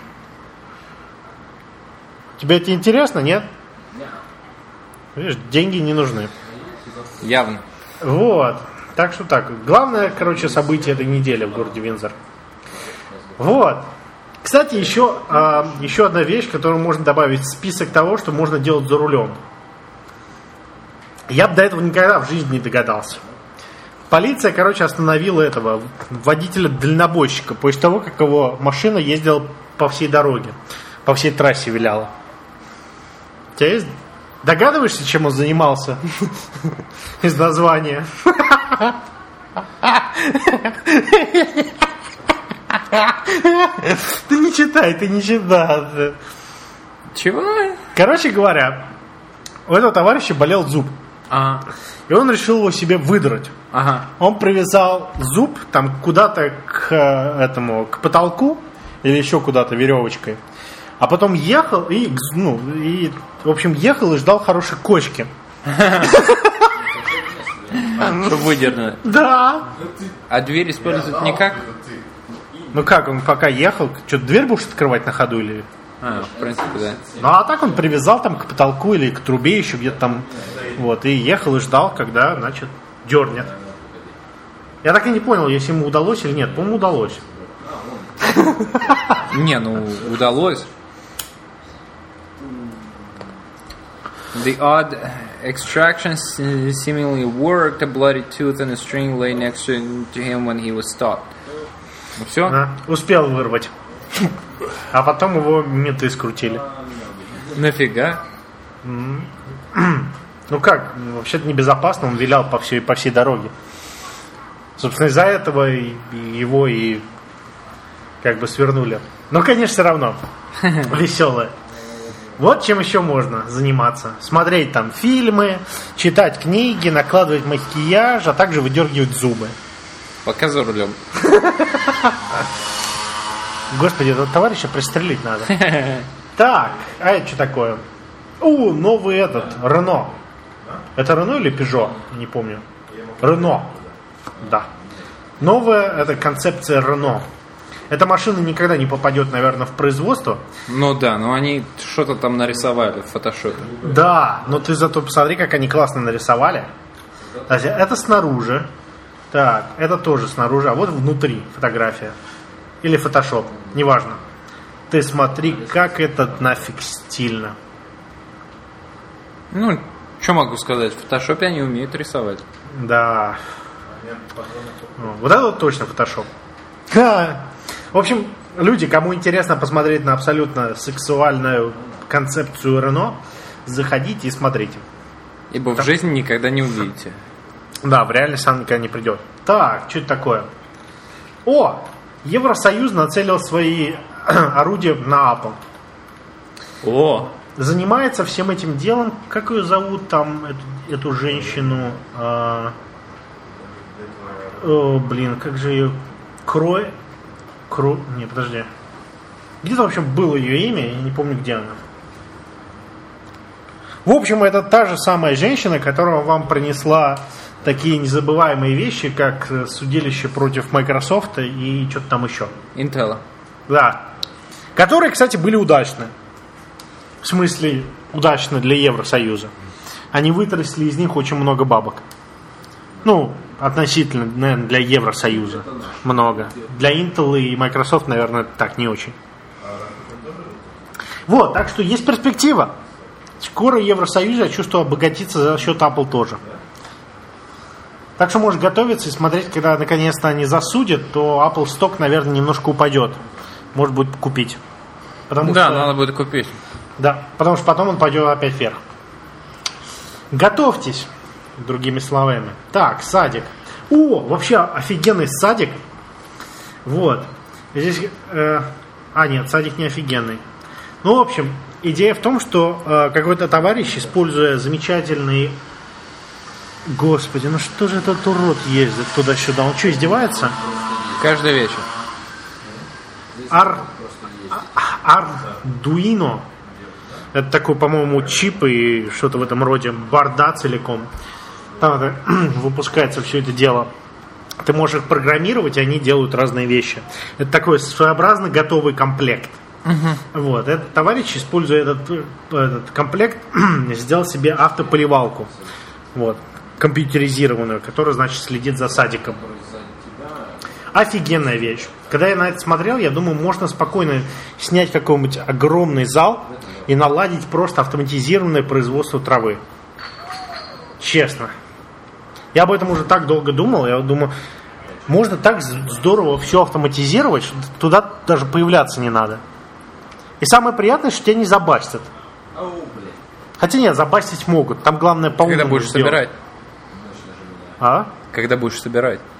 Тебе это интересно, нет? Видишь, деньги не нужны. Явно. Вот. Так что так. Главное, короче, событие этой недели в городе Виндзор. Вот. Кстати, еще, э, еще одна вещь, которую можно добавить в список того, что можно делать за рулем. Я бы до этого никогда в жизни не догадался. Полиция, короче, остановила этого водителя-дальнобойщика после того, как его машина ездила по всей дороге, по всей трассе виляла. У тебя есть... Догадываешься, чем он занимался? Из названия. Ты не читай, ты не читай. Чего? Короче говоря, у этого товарища болел зуб. Ага. И он решил его себе выдрать. Ага. Он привязал зуб там куда-то к этому, к потолку или еще куда-то веревочкой. А потом ехал и, ну, и, в общем, ехал и ждал хорошей кочки. Чтобы выдернуть. Да. А дверь использовать никак? Ну как, он пока ехал, что, дверь будешь открывать на ходу или... А, в принципе, да. Ну а так он привязал там к потолку или к трубе еще где-то там. Вот, и ехал и ждал, когда, значит, дернет. Я так и не понял, если ему удалось или нет. По-моему, удалось. Не, ну, удалось. The odd extraction seemingly worked. A bloody tooth and a string lay next to him when he was stopped. Ну все? А, успел вырвать. А потом его менты скрутили. Нафига? Ну как, вообще-то небезопасно, он вилял по всей, по всей дороге. Собственно, из-за этого и, и его и как бы свернули. Но, конечно, все равно веселое. Вот чем еще можно заниматься. Смотреть там фильмы, читать книги, накладывать макияж, а также выдергивать зубы. Пока за рулем. Господи, этого товарища пристрелить надо. Так, а это что такое? У, новый этот, Рено. Это Рено или Пежо? Не помню. Рено. Да. Новая, это концепция Рено. Эта машина никогда не попадет, наверное, в производство. Ну да, но они что-то там нарисовали в фотошопе. Да, но ты зато посмотри, как они классно нарисовали. Это снаружи. Так, это тоже снаружи, а вот внутри фотография. Или фотошоп, неважно. Ты смотри, как это нафиг стильно. Ну, что могу сказать, в фотошопе они умеют рисовать. Да. Вот это вот точно фотошоп. Да. В общем, люди, кому интересно посмотреть на абсолютно сексуальную концепцию Рено, заходите и смотрите. Ибо в жизни никогда не увидите. Да, в реальность она никогда не придет. Так, что это такое? О! Евросоюз нацелил свои орудия на Apple. О! Занимается всем этим делом. Как ее зовут там, эту, эту женщину? А... О, блин, как же ее... Крой... Кру... Не, подожди. Где-то, в общем, было ее имя, я не помню, где она. В общем, это та же самая женщина, которая вам принесла такие незабываемые вещи, как судилище против Microsoft и что-то там еще. Intel. Да. Которые, кстати, были удачны. В смысле, удачны для Евросоюза. Они вытрясли из них очень много бабок. Ну, относительно, наверное, для Евросоюза много. Для Intel и Microsoft, наверное, так не очень. Вот, так что есть перспектива. Скоро Евросоюз, я чувствую, обогатится за счет Apple тоже. Так что можешь готовиться и смотреть, когда наконец-то они засудят, то Apple сток, наверное, немножко упадет. Может будет купить. Потому да, что... надо будет купить. Да, потому что потом он пойдет опять вверх. Готовьтесь, другими словами. Так, садик. О, вообще офигенный садик. Вот. Здесь... Э, а, нет, садик не офигенный. Ну, в общем, идея в том, что э, какой-то товарищ, используя замечательный... Господи, ну что же этот урод ездит туда-сюда? Он что, издевается? Каждый вечер. Ар... Ардуино. Это такой, по-моему, чип и что-то в этом роде. Борда целиком. Там это, выпускается все это дело. Ты можешь их программировать, и они делают разные вещи. Это такой своеобразный готовый комплект. Uh-huh. Вот. Этот товарищ, используя этот, этот комплект, сделал себе автополивалку. Вот. Компьютеризированную, которая, значит, следит за садиком. Офигенная вещь. Когда я на это смотрел, я думаю, можно спокойно снять какой-нибудь огромный зал и наладить просто автоматизированное производство травы. Честно. Я об этом уже так долго думал. Я думаю, можно так здорово все автоматизировать, что туда даже появляться не надо. И самое приятное, что тебя не забастят. Хотя нет, забастить могут. Там главное по-умному Когда будешь сделать. собирать? А? Когда будешь собирать?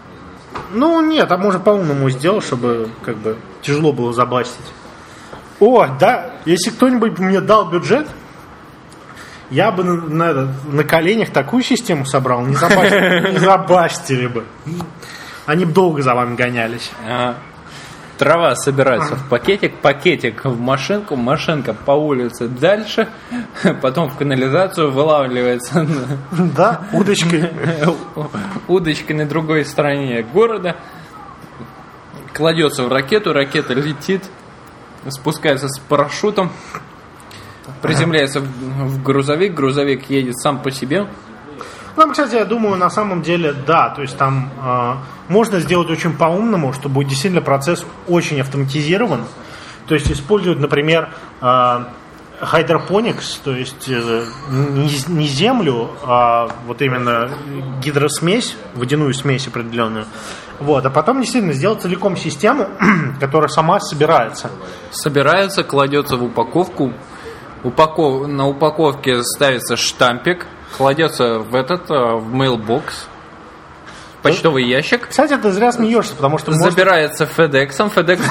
Ну, нет, там можно по-умному сделать, чтобы как бы тяжело было забастить. О, да, если кто-нибудь мне дал бюджет, я бы на, на, на коленях такую систему собрал, не забастили, не забастили бы. Они бы долго за вами гонялись. А, трава собирается в пакетик, пакетик в машинку, машинка по улице дальше, потом в канализацию вылавливается Да, удочкой. удочкой на другой стороне города, кладется в ракету, ракета летит, спускается с парашютом, приземляется в грузовик, грузовик едет сам по себе. Ну, кстати, я думаю, на самом деле, да, то есть там э, можно сделать очень по-умному, чтобы действительно процесс очень автоматизирован. То есть используют, например, э, хайдропоникс, то есть э, не, не землю, а вот именно гидросмесь, водяную смесь определенную. Вот, а потом действительно сделать целиком систему, которая сама собирается. Собирается, кладется в упаковку. Упаков... На упаковке ставится штампик, кладется в этот, в mailbox, почтовый ящик. Кстати, ты зря смеешься, потому что... Забирается FedEx, FedEx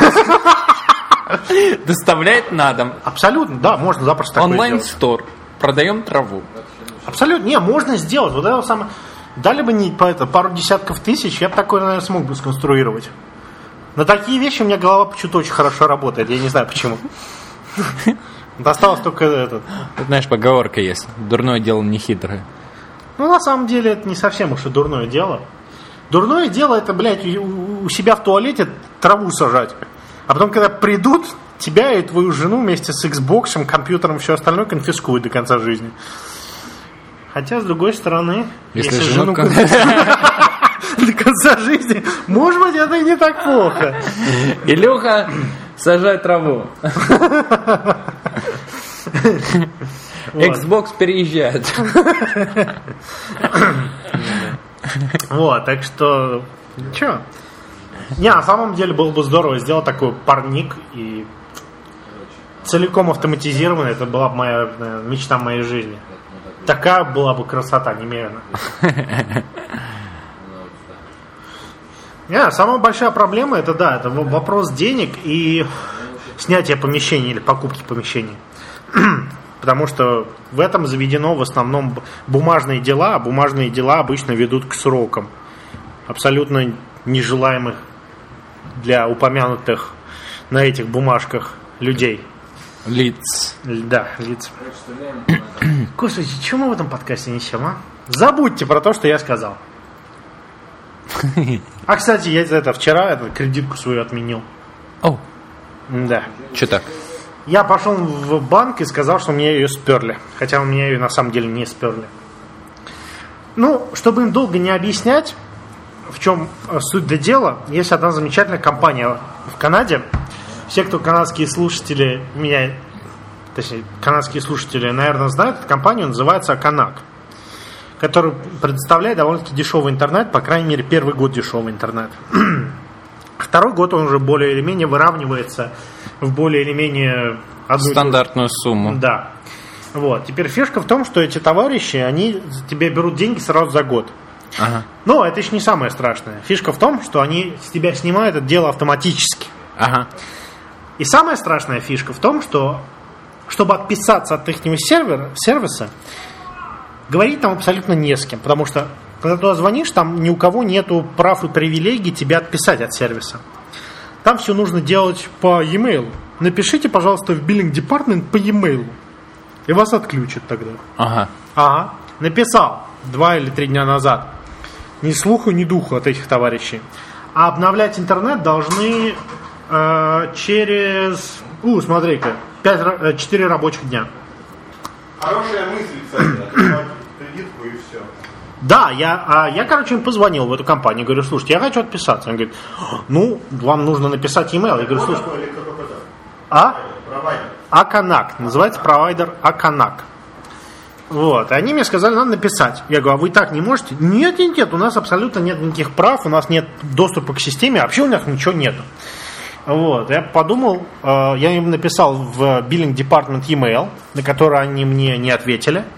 доставляет на дом. Абсолютно, да, можно запросто такое сделать. Онлайн-стор. Продаем траву. Абсолютно, не, можно сделать. Вот это самое... Дали бы не по это, пару десятков тысяч, я бы такое, наверное, смог бы сконструировать. На такие вещи у меня голова почему-то очень хорошо работает, я не знаю почему. Осталось только этот. Знаешь, поговорка есть. Дурное дело не хитрое. Ну, на самом деле, это не совсем уж и дурное дело. Дурное дело это, блядь, у себя в туалете траву сажать. А потом, когда придут, тебя и твою жену вместе с Xbox, компьютером и все остальное конфискуют до конца жизни. Хотя, с другой стороны, если, если жену жену до конца жизни, может быть, это и не так плохо. Илюха, сажай траву. Xbox переезжает. Вот, так что ничего. Не, на самом деле было бы здорово сделать такой парник и целиком автоматизированный. Это была бы моя, наверное, мечта моей жизни. Такая была бы красота немерено. Не, самая большая проблема это да, это вопрос денег и снятия помещений или покупки помещений. Потому что в этом заведено в основном бумажные дела, а бумажные дела обычно ведут к срокам, абсолютно нежелаемых для упомянутых на этих бумажках людей. Лиц. Да, лиц. Господи, что мы в этом подкасте несем, а? Забудьте про то, что я сказал. А, кстати, я это вчера эту кредитку свою отменил. О. Да. Че так? Я пошел в банк и сказал, что мне ее сперли. Хотя у меня ее на самом деле не сперли. Ну, чтобы им долго не объяснять, в чем суть до дела, есть одна замечательная компания в Канаде. Все, кто канадские слушатели меня, точнее, канадские слушатели, наверное, знают, эту компанию называется Akanak, который предоставляет довольно-таки дешевый интернет, по крайней мере, первый год дешевый интернет. Второй год он уже более или менее выравнивается в более или менее одну стандартную сумму. Да. Вот. Теперь фишка в том, что эти товарищи, они тебе берут деньги сразу за год. Ага. Но это еще не самое страшное. Фишка в том, что они с тебя снимают это дело автоматически. Ага. И самая страшная фишка в том, что чтобы отписаться от их сервера, сервиса, говорить там абсолютно не с кем. Потому что, когда туда звонишь, там ни у кого нету прав и привилегий тебя отписать от сервиса. Там все нужно делать по e-mail. Напишите, пожалуйста, в Billing Department по e-mail. И вас отключат тогда. Ага. Ага. Написал два или три дня назад. Ни слуху, ни духу от этих товарищей. А обновлять интернет должны э, через... У, смотри-ка. четыре рабочих дня. Хорошая мысль, кстати, открывать кредитку и все. Да, я, а, я, короче, им позвонил в эту компанию. Говорю, слушайте, я хочу отписаться. Он говорит, ну, вам нужно написать e-mail. Я говорю, слушайте... А? Akanak. Называется провайдер Akanak. Вот. И они мне сказали, надо написать. Я говорю, а вы так не можете? Нет, нет, нет, у нас абсолютно нет никаких прав, у нас нет доступа к системе, вообще у нас ничего нету. Вот. Я подумал, я им написал в Billing Department e-mail, на который они мне не ответили.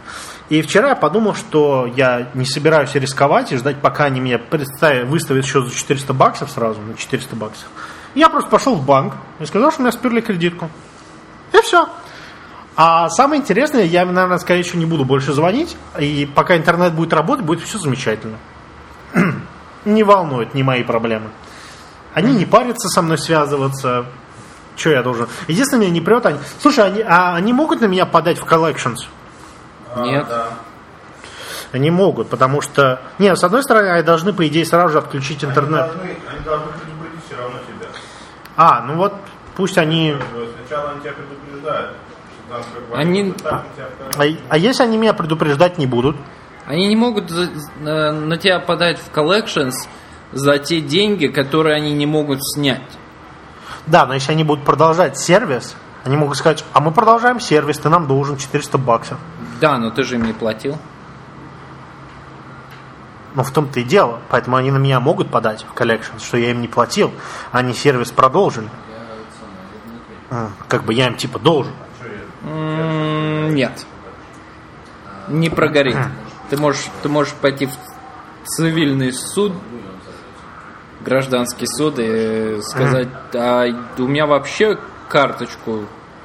И вчера я подумал, что я не собираюсь рисковать и ждать, пока они мне представят, выставят счет за четыреста баксов сразу, на четыреста баксов. Я просто пошел в банк и сказал, что у меня сперли кредитку. И все. А самое интересное, я, наверное, скорее всего, не буду больше звонить. И пока интернет будет работать, будет все замечательно. Не волнует, не мои проблемы. Они не парятся со мной связываться. Что я должен? Единственное, меня не прет. Они... Слушай, они, а они могут на меня подать в collections? Нет. А, да. Они могут, потому что... Нет, с одной стороны, они должны, по идее, сразу же отключить интернет. Они должны, они должны предупредить все равно тебя. А, ну вот, пусть они... Сначала они тебя предупреждают. Что там, как бы, Они... так, тебя А, а если они меня предупреждать не будут? Они не могут за- на, на тебя подать в collections за те деньги, которые они не могут снять. Да, но если они будут продолжать сервис, они могут сказать, а мы продолжаем сервис, ты нам должен четыреста баксов. Да, но ты же им не платил. Но в том-то и дело. Поэтому они на меня могут подать в collection, что я им не платил, а они сервис продолжили. М, Как бы я им типа должен. М, Нет. Не прогорит. Ты можешь, ты можешь пойти в цивильный суд, гражданский суд, и сказать, а у меня вообще карточку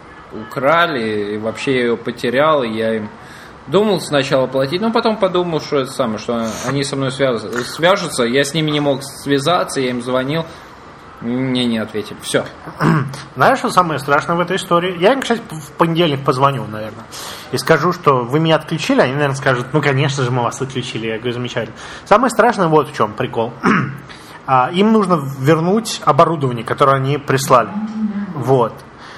украли, и вообще я ее потерял, и я им думал сначала платить, но потом подумал, что это самое, что они со мной связ- свяжутся, я с ними не мог связаться, я им звонил, мне не ответили. Все. Знаешь, что самое страшное в этой истории? Я им, кстати, в понедельник позвоню, наверное, и скажу, что вы меня отключили. Они, наверное, скажут, ну, конечно же, мы вас отключили. Я говорю, замечательно. Самое страшное вот в чем прикол. А, им нужно вернуть оборудование, которое они прислали. Вот.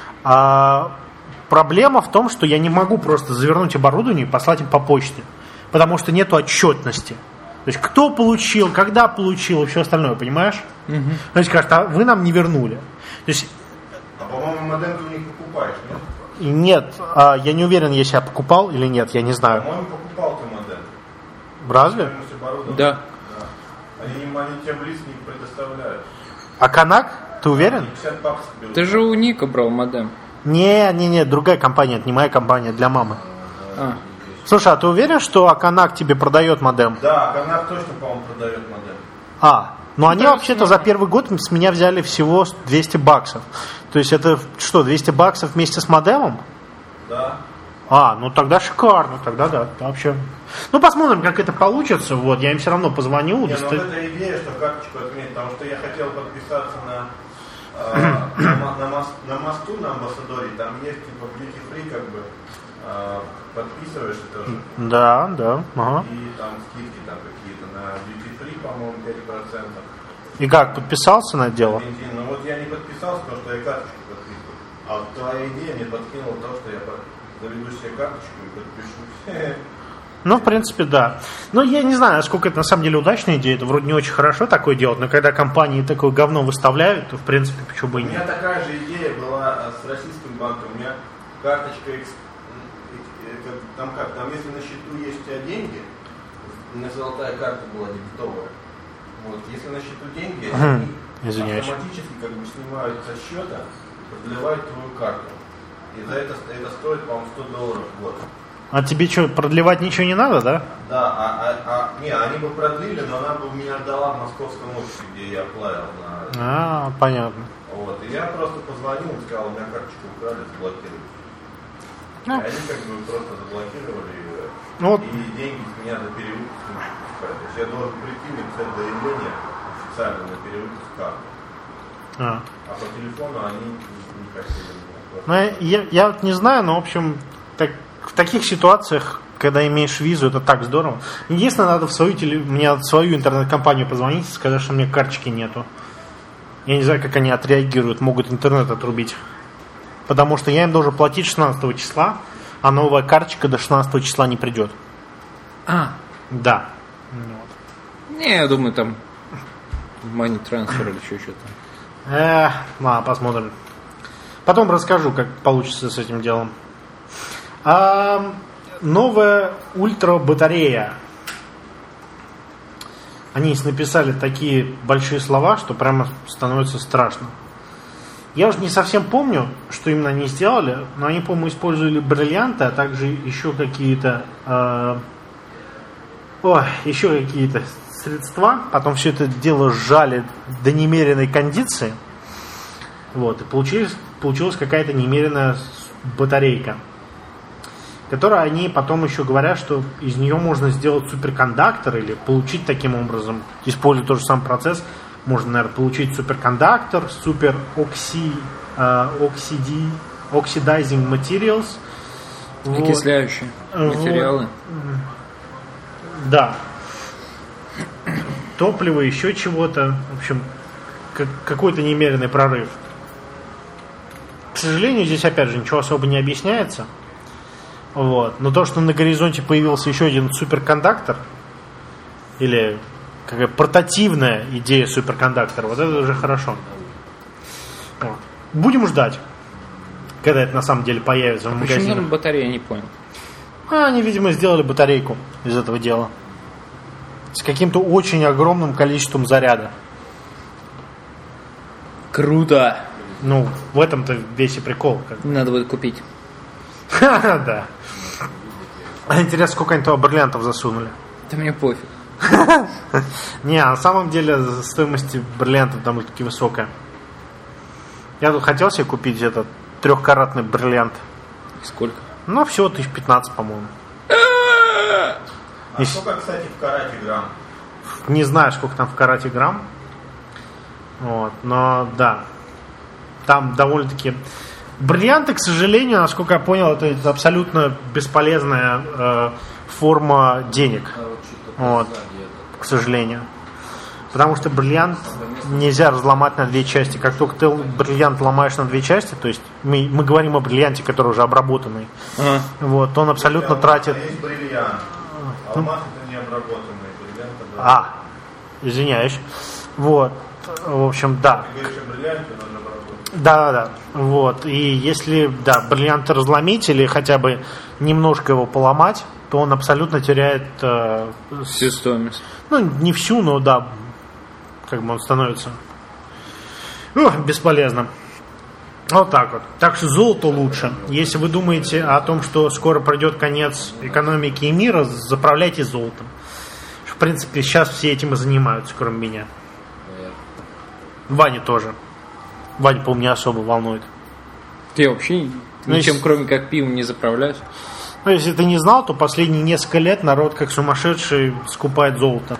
А, проблема в том, что я не могу просто завернуть оборудование и послать им по почте, потому что нету отчетности. То есть, кто получил, когда получил и все остальное, понимаешь? Угу. То есть, скажут, а вы нам не вернули. То есть, А по-моему, модем ты у них покупаешь, нет? и нет, а, я не уверен, если я покупал или нет, я не знаю. По-моему, покупал ты модем. Разве? Стоимость оборудования. Да. Да. Они, им- они тебе в лист не предоставляют. А Канак, ты уверен? Они пятьдесят баксов берут. Ты же у Ника брал модем. Не, не, не, другая компания, это не моя компания, для мамы. А. Слушай, а ты уверен, что Аканак тебе продает модем? Да, Канак точно, по-моему, продает модем. А, ну они Да, вообще-то за первый год с меня взяли всего двести баксов. То есть это что, двести баксов вместе с модемом? Да. А, ну тогда шикарно, тогда да, вообще. Ну посмотрим, как это получится. Вот, я им все равно позвоню. Не, ну доста- вот эта идея, что карточку отменить, потому что я хотел подписаться на, э, на, мо- на, мос- на мосту, на Амбассадоре, там есть типа duty free, как бы э, подписываешь тоже, Да, да, ага. и там скидки там какие-то на duty free, по-моему, пять процентов. И как, подписался на это дело? Бензин. Ну вот я не подписался, потому что я карточку подписывал. А вот твоя идея мне подкинула то, что я под- заведу себе карточку и подпишусь. Ну, в принципе, да. Но я не знаю, насколько это на самом деле удачная идея. Это вроде не очень хорошо такое делать, но когда компании такое говно выставляют, то, в принципе, почему бы и У меня нет. такая же идея была а, с российским банком. У меня карточка, экс- э, э, как- там как, там если на счету есть у тебя деньги, у меня золотая карта была дебетовая. Вот, если на счету деньги, Мгм. они Извиняюсь. автоматически как бы снимают со счета, продлевают твою карту. И за это, это стоит, по-моему, сто долларов в год. А тебе что, продлевать ничего не надо, да? Да, а, а, а не, они бы продлили, но она бы меня ждала в московском офисе, где я оплавил на. А, понятно. Вот. И я просто позвонил и сказал, у меня карточку украли, заблокировали. Ну. И они как бы просто заблокировали ее. Ну вот. И деньги с меня за перевыпуск не пускают. То есть я должен прийти, написать заявление официально на перевыпуск карты. А. А по телефону они не не хотели меня. Ну, я, я вот не знаю, но, в общем, так, в таких ситуациях, когда имеешь визу, это так здорово. Единственное, надо в свою, теле, мне в свою интернет-компанию позвонить и сказать, что у меня карточки нету. Я не знаю, как они отреагируют, могут интернет отрубить. Потому что я им должен платить шестнадцатого числа, а новая карточка до шестнадцатого числа не придет. А. Да. Вот. Не, я думаю, там money transfer или еще что-то. Эх, ладно, посмотрим. Потом расскажу, как получится с этим делом. А, новая ультра-батарея. Они написали такие большие слова, что прямо становится страшно. Я уже не совсем помню, что именно они сделали, но они, по-моему, использовали бриллианты, а также еще какие-то э, ой, еще какие-то средства. Потом все это дело сжали до немеренной кондиции. Вот, и получилась, получилась какая-то немеренная батарейка, которая они потом еще говорят, что из нее можно сделать суперкондуктор или получить таким образом, используя тот же самый процесс, можно, наверное, получить суперкондуктор, супер окси, э, оксиди, oxidizing materials. Окисляющие вот. материалы. Вот. Да. Топливо, еще чего-то. В общем, как, какой-то немеренный прорыв. К сожалению, здесь опять же ничего особо не объясняется. Вот. Но то, что на горизонте появился еще один суперкондуктор, или какая портативная идея суперкондуктора, вот это уже хорошо. Вот. Будем ждать, когда это на самом деле появится в магазине. Почему там батарея, я не понял. А, они, видимо, сделали батарейку из этого дела. С каким-то очень огромным количеством заряда. Круто! Ну, в этом-то весь и прикол. Как... Надо будет купить. Да. А интересно, сколько они туда бриллиантов засунули? Да мне пофиг. Не, на самом деле стоимость бриллиантов довольно-таки высокая. Я тут хотел себе купить этот трехкаратный бриллиант. Сколько? Ну, всего тысяч пятнадцать, по-моему. А сколько, кстати, в карате грамм? Не знаю, сколько там в карате грамм. Вот, но да. Там довольно-таки... Бриллианты, к сожалению, насколько я понял, это абсолютно бесполезная э, форма денег. Вот, к сожалению. Потому что бриллиант нельзя разломать на две части. Как только ты бриллиант ломаешь на две части, то есть мы, мы говорим о бриллианте, который уже обработанный, ага. Вот, он абсолютно а тратит... Есть бриллиант. Алмаз это не обработанный бриллиант. А, извиняюсь. Вот, в общем, да. Ты говоришь о бриллианте, надо обработать. Да, да, вот. И если, да, бриллиант разломить или хотя бы немножко его поломать, то он абсолютно теряет... Э, всю стоимость. Ну, не всю, но да, как бы он становится ну, бесполезным. Вот так вот. Так что золото лучше. Если вы думаете о том, что скоро пройдет конец экономики и мира, заправляйте золотом. В принципе, сейчас все этим и занимаются, кроме меня. Ваня тоже. Ваня, по-моему, не особо волнует. Ты вообще ну, ничем, если... кроме как пивом, не заправляешь? Ну, если ты не знал, то последние несколько лет народ, как сумасшедший, скупает золото.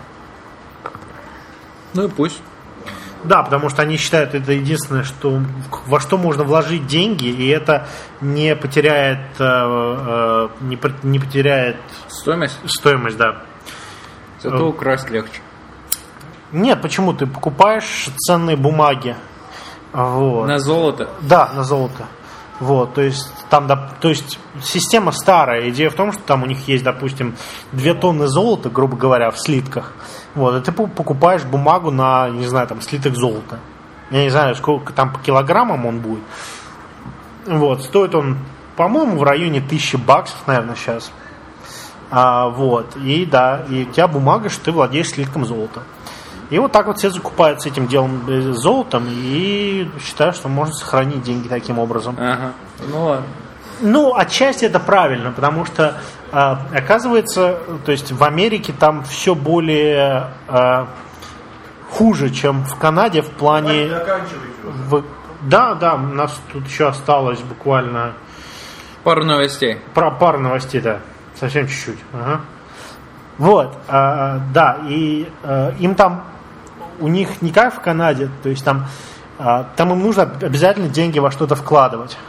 Ну и пусть. Да, потому что они считают, это единственное, что во что можно вложить деньги, и это не потеряет, э, э, не, не потеряет стоимость. Стоимость, да. Зато украсть легче. Нет, почему? Ты покупаешь ценные бумаги. Вот. На золото? Да, на золото. Вот, то есть там, да, то есть система старая. Идея в том, что там у них есть, допустим, две тонны золота, грубо говоря, в слитках. Вот, и ты покупаешь бумагу на, не знаю, там, слиток золота. Я не знаю, сколько там по килограммам он будет. Вот, стоит он, по-моему, в районе тысячи баксов, наверное, сейчас. А, вот, и да, и у тебя бумага, что ты владеешь слитком золота. И вот так вот все закупаются этим делом золотом и считают, что можно сохранить деньги таким образом. Ага. Ну ладно. Ну, отчасти это правильно, потому что а, оказывается, то есть в Америке там все более а, хуже, чем в Канаде в плане... В, да, да, у нас тут еще осталось буквально... Пару новостей. Про пару новостей, да. Совсем чуть-чуть. Ага. Вот, а, да, и а, им там, у них не как в Канаде, то есть там, а, там им нужно обязательно деньги во что-то вкладывать.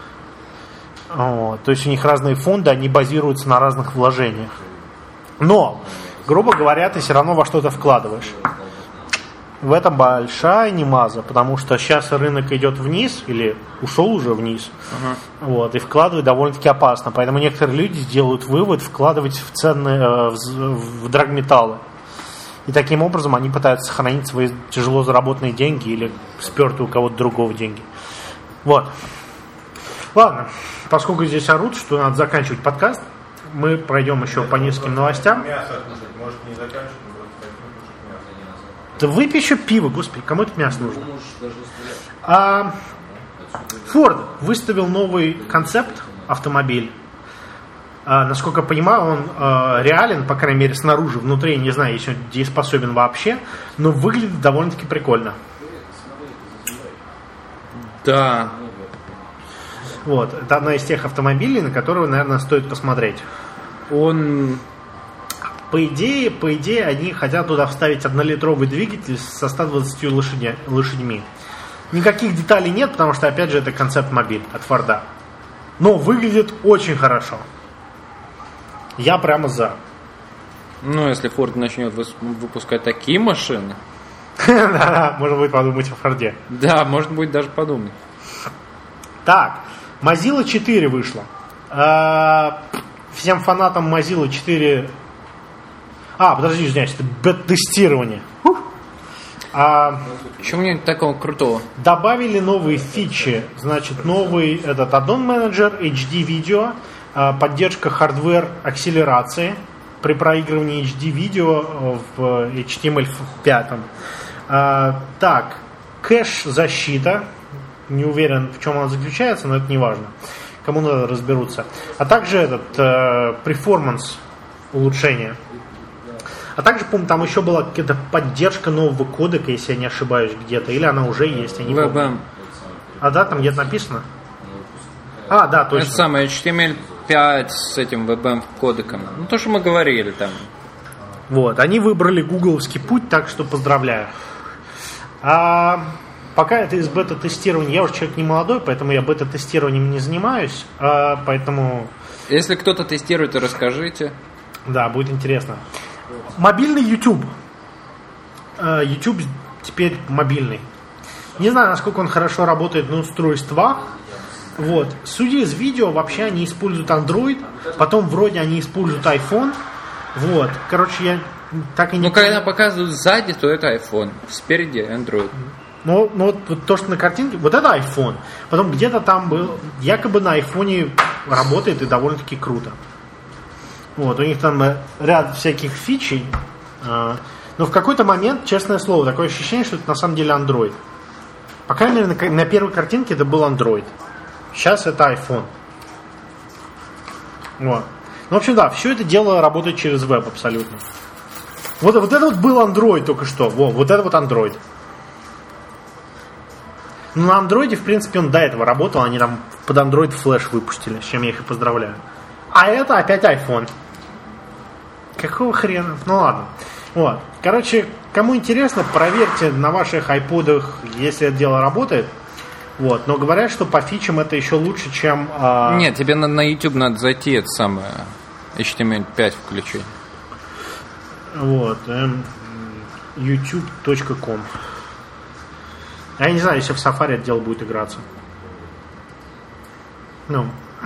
Вот, то есть у них разные фонды, они базируются на разных вложениях. Но, грубо говоря, ты все равно во что-то вкладываешь. В этом большая немаза, потому что сейчас рынок идет вниз, или ушел уже вниз, uh-huh. Вот, и вкладывать довольно-таки опасно. Поэтому некоторые люди делают вывод вкладывать в ценные, в, в драгметаллы. И таким образом они пытаются сохранить свои тяжело заработанные деньги или спертые у кого-то другого деньги. Вот. Ладно, поскольку здесь орут, что надо заканчивать подкаст, мы пройдем еще по нескольким новостям. Мясо, может, не заканчивать. Да выпей еще пиво, господи, кому это мясо нужно? А, Ford выставил новый концепт автомобиль. А, насколько я понимаю, он а, реален, по крайней мере, снаружи, внутри, я не знаю, если он дееспособен вообще, но выглядит довольно-таки прикольно. Да. Вот, это одна из тех автомобилей, на которые, наверное, стоит посмотреть. Он... По идее, по идее, они хотят туда вставить однолитровый двигатель со ста двадцатью лошадя, лошадьми. Никаких деталей нет, потому что, опять же, это концепт-мобиль от Форда. Но выглядит очень хорошо. Я прямо за. Ну, если Ford начнет выпускать такие машины... Да, можно будет подумать о Форде. Да, можно будет даже подумать. Так, Mozilla четыре вышла. Всем фанатам Mozilla четыре... А, подожди, извиняюсь, это бета-тестирование. А, Чего-нибудь такого крутого? Добавили новые фичи. Значит, новый этот аддон менеджер, эйч ди видео, поддержка хардвер акселерации при проигрывании эйч ди видео в эйч ти эм эль пять. А, так, кэш защита. Не уверен, в чем она заключается, но это не важно. Кому надо, разберутся. А также этот перформанс улучшение. А также, помню, там еще была какая-то поддержка нового кодека, если я не ошибаюсь, где-то. Или она уже есть, я не помню. ви би эм. А да, там где-то написано? А, да, точно. Это самое эйч ти эм эль пять с этим ви би эм кодеком. Ну, то, что мы говорили там. Вот, они выбрали гугловский путь, так что поздравляю. А, пока это из бета-тестирования, я уже человек не молодой, поэтому я бета-тестированием не занимаюсь, а, поэтому... Если кто-то тестирует, то расскажите. Да, будет интересно. Мобильный YouTube. YouTube теперь мобильный. Не знаю, насколько он хорошо работает на устройствах. Вот. Судя из видео, вообще они используют Android, потом вроде они используют iPhone. Вот. Короче, я так и не... Ну, когда показывают сзади, то это iPhone. Спереди Android. Ну, ну вот, вот то, что на картинке, вот это iPhone. Потом где-то там был, якобы на iPhone работает и довольно-таки круто. Вот, у них там ряд всяких фичей. Но в какой-то момент, честное слово, такое ощущение, что это на самом деле Android. По крайней мере, на, на первой картинке это был Android. Сейчас это iPhone. Вот. Ну, в общем, да, все это дело работает через веб абсолютно. Вот, вот это вот был Android только что. Во, вот это вот Android. Ну, на Android, в принципе, он до этого работал. Они там под Android Flash выпустили, с чем я их и поздравляю. А это опять iPhone. Какого хрена? Ну ладно. Вот. Короче, кому интересно, проверьте на ваших айподах, если это дело работает. Вот. Но говорят, что по фичам это еще лучше, чем... А... Нет, тебе на, на YouTube надо зайти, это самое эйч ти эм эль пять включить. Вот. эм, ютуб точка ком. Я не знаю, если в Safari это дело будет играться. Ну...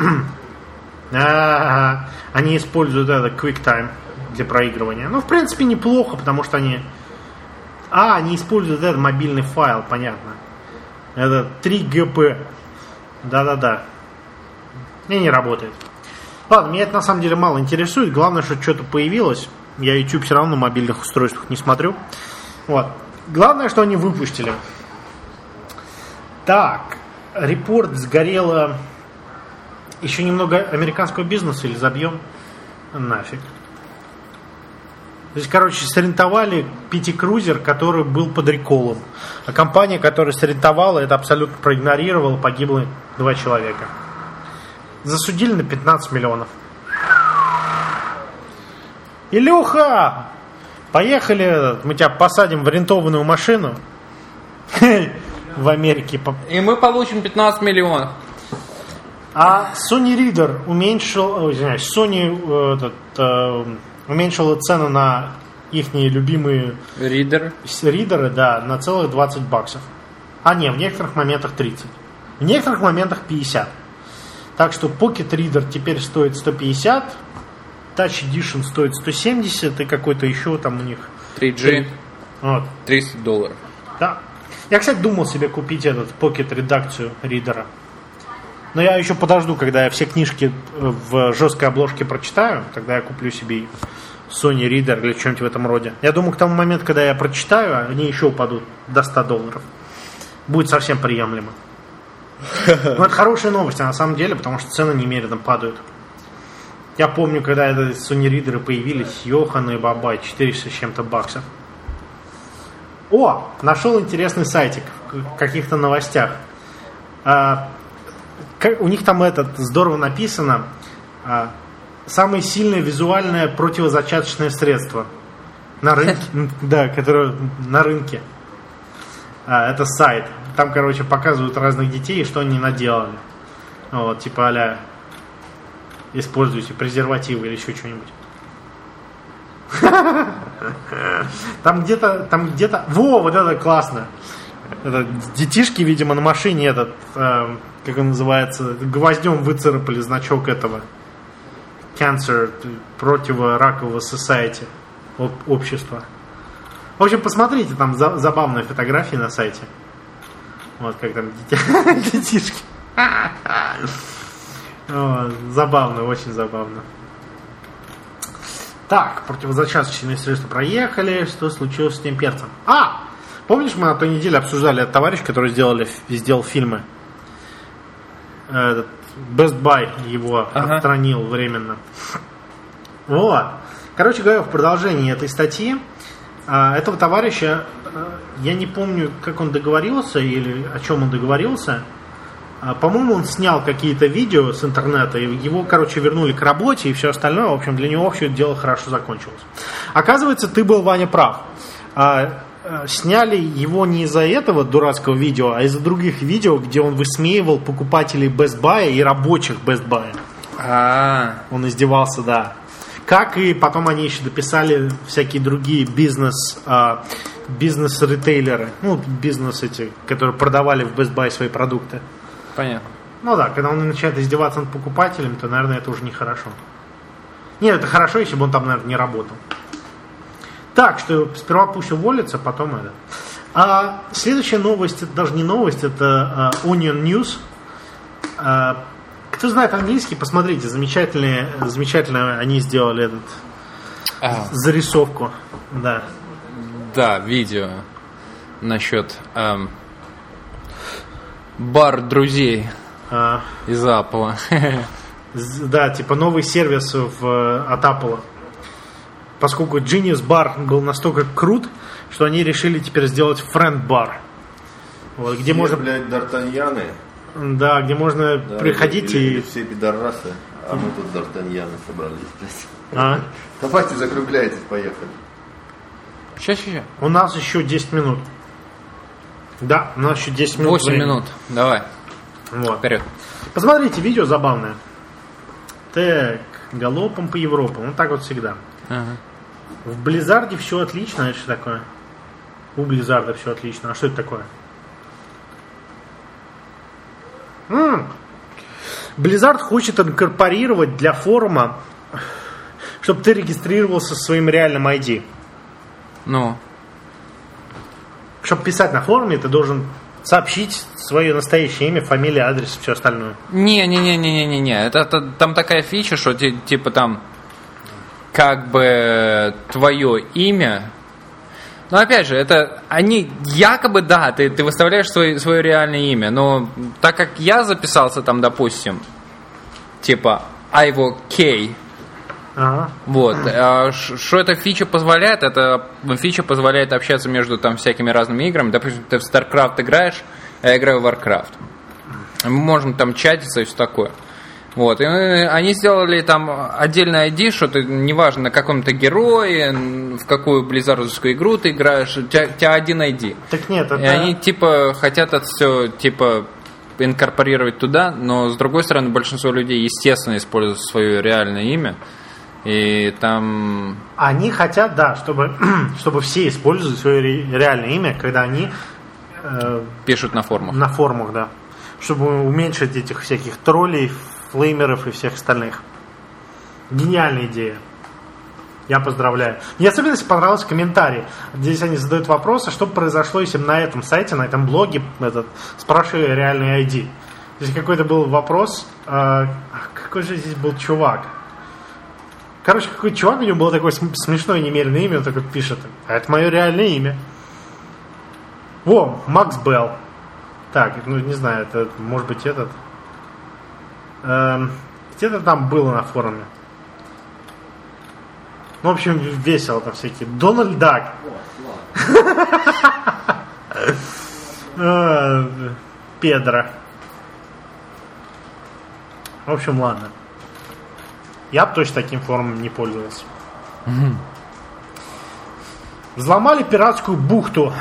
А-а-а. Они используют это QuickTime для проигрывания. Ну, в принципе, неплохо, потому что они... А, они используют этот мобильный файл, понятно. Это три джи пи. Да-да-да. И не работает. Ладно, меня это на самом деле мало интересует. Главное, что что-то появилось. Я YouTube все равно на мобильных устройствах не смотрю. Вот. Главное, что они выпустили. Так. Репорт сгорело... Еще немного американского бизнеса или забьем? Нафиг. То есть, короче, соррентовали пятикрузер, который был под реколом. А компания, которая соррентовала, это абсолютно проигнорировала, погибло два человека. Засудили на пятнадцать миллионов. Илюха! Поехали, мы тебя посадим в арендованную машину. В Америке. И мы получим пятнадцать миллионов. А Sony Reader уменьшил, извиняюсь, Sony этот, э, уменьшила цену на их любимые Reader. ридеры, да, на целых двадцать баксов. А не, в некоторых моментах тридцать. В некоторых моментах пятьдесят. Так что Pocket Reader теперь стоит сто пятьдесят, Touch Edition стоит сто семьдесят и какой-то еще там у них три джи. Вот. триста долларов. Да. Я, кстати, думал себе купить этот Pocket редакцию ридера. Но я еще подожду, когда я все книжки в жесткой обложке прочитаю, тогда я куплю себе Sony Reader или что-нибудь в этом роде. Я думаю, к тому моменту, когда я прочитаю, они еще упадут до ста долларов. Будет совсем приемлемо. Но это хорошая новость, на самом деле, потому что цены немерено падают. Я помню, когда это Sony ридеры появились, Йохана и Бабай, четыреста с чем-то баксов. О, нашел интересный сайтик в каких-то новостях. А, как, у них там этот здорово написано. А, самое сильное визуальное противозачаточное средство на рынке, да, которое на рынке. А, это сайт. Там, короче, показывают разных детей и что они наделали. Вот, типа а-ля используйте презервативы или еще что-нибудь. Там где-то, там где-то, во, вот это классно. Это детишки, видимо, на машине этот, э, как он называется, гвоздем выцарапали значок этого Cancer, противоракового Society, общества. В общем, посмотрите, там за, забавные фотографии на сайте. Вот как там детишки. Забавно, очень забавно. Так, противозачаточные средства проехали. Что случилось с тем перцем? А! Помнишь, мы на той неделе обсуждали товарищ, который сделали, сделал фильмы? Этот Best Buy его ага. отстранил временно. Вот. Короче говоря, в продолжении этой статьи этого товарища, я не помню, как он договорился или о чем он договорился. По-моему, он снял какие-то видео с интернета, и его, короче, вернули к работе и все остальное. В общем, для него все это дело хорошо закончилось. Оказывается, ты был, Ваня, прав. Сняли его не из-за этого дурацкого видео, а из-за других видео, где он высмеивал покупателей Best Buy и рабочих Best Buy. А-а-а. Он издевался, да. Как и потом они еще дописали всякие другие бизнес, а, бизнес-ритейлеры, ну, бизнес эти, которые продавали в Best Buy свои продукты. Понятно. Ну да, когда он начинает издеваться над покупателем, то, наверное, это уже нехорошо. Нет, это хорошо, если бы он там, наверное, не работал. Так, что сперва пусть уволится, потом это. А следующая новость, это даже не новость, это uh, Onion News. Uh, кто знает английский, посмотрите, замечательные, замечательно они сделали этот, а. зарисовку. Да. Да, видео насчет эм, бар друзей а. из Apple. Да, типа новый сервис в, от Apple. Поскольку Genius Bar был настолько крут, что они решили теперь сделать Friend Bar. Вот, где все, можно, блядь, д'Артаньяны. Да, где можно да, приходить или, и... Или все пидорасы, а мы тут д'Артаньяны собрались. А? Давайте закругляйтесь, поехали. Сейчас, сейчас. У нас еще десять минут. Да, у нас еще десять минут. восемь минут, давай. Вот. Вперед. Посмотрите, видео забавное. Так, галопом по Европам. Вот так вот всегда. Ага. В Близзарде все отлично. Это что такое? У Близзарда все отлично. А что это такое? М-м. Blizzard хочет инкорпорировать для форума, чтобы ты регистрировался со своим реальным ай ди. Ну. Чтобы писать на форуме, ты должен сообщить свое настоящее имя, фамилия, адрес и все остальное. Не-не-не-не-не-не. Это, это там такая фича, что типа там как бы твое имя. Но опять же, это они якобы, да, ты, ты выставляешь свое, свое реальное имя, но так как я записался там, допустим, типа Айво Кей, ага. Вот, а что эта фича позволяет? Эта фича позволяет общаться между там всякими разными играми. Допустим, ты в StarCraft играешь, а я играю в Warcraft. Мы можем там чатиться и все такое. Вот, и они сделали там отдельный ай ди, что ты, неважно, на каком-то герое, в какую близзардовскую игру ты играешь, у тебя, у тебя один ай ди. Так нет, это... И они, типа, хотят это все, типа, инкорпорировать туда, но, с другой стороны, большинство людей, естественно, используют свое реальное имя, и там... Они хотят, да, чтобы, чтобы все использовали свое реальное имя, когда они... Э, пишут на форумах. На форумах, да. Чтобы уменьшить этих всяких троллей, флеймеров и всех остальных. Гениальная идея. Я поздравляю. Мне особенно если понравился комментарий. Здесь они задают вопросы, что произошло, если на этом сайте, на этом блоге этот, спрашивали реальный ай ди. Здесь какой-то был вопрос. Э, какой же здесь был чувак? Короче, какой чувак, у него было такое смешное немеренное имя, он такой пишет. А это мое реальное имя. Во, Макс Белл. Так, ну не знаю, это может быть этот. Эм, где-то там было на форуме. Ну, в общем, весело там всякие. Дональд Дак. Педро. В общем, ладно. Я бы точно таким форумом не пользовался. Взломали пиратскую бухту.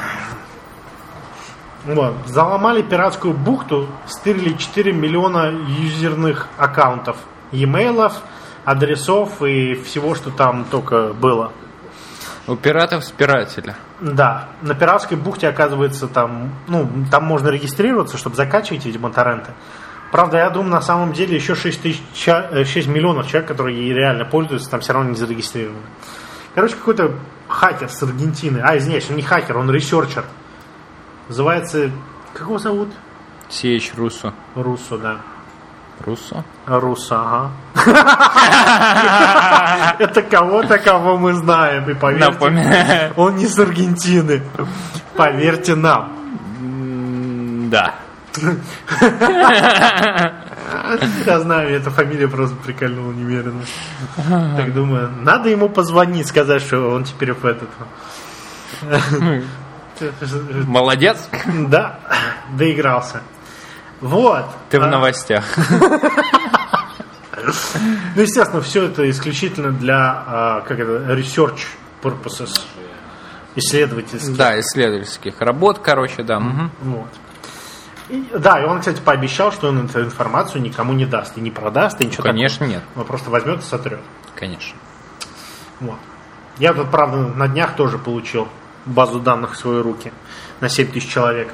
Вот. Взломали пиратскую бухту, стырили четыре миллиона юзерных аккаунтов, e-mail'ов, адресов и всего, что там только было. У пиратов спиратели. Да, на пиратской бухте, оказывается, там, ну, там можно регистрироваться, чтобы закачивать, видимо, торренты. Правда, я думаю, на самом деле еще шесть миллионов человек, которые ей реально пользуются, там все равно не зарегистрированы. Короче, какой-то хакер с Аргентины. А, извиняюсь, он не хакер, он ресерчер. Называется... Как его зовут? Си эйч Руссо. Руссо, да. Руссо? Руссо, ага. Это кого-то, кого мы знаем. И поверьте, он не с Аргентины. Поверьте нам. Да. Я знаю, эта фамилия просто прикольнула немерено. Так думаю, надо ему позвонить, сказать, что он теперь в этот... Молодец. Да, доигрался. Вот. Ты в новостях. Ну, естественно, все это исключительно для, как это, research purposes. Исследовательских. Да, исследовательских работ, короче, да. Угу. Вот. И, да, и он, кстати, пообещал, что он эту информацию никому не даст. И не продаст, и ничего Конечно, такого. нет. Он просто возьмет и сотрет. Конечно. Вот. Я тут, правда, на днях тоже получил базу данных в свои руки на семь тысяч человек.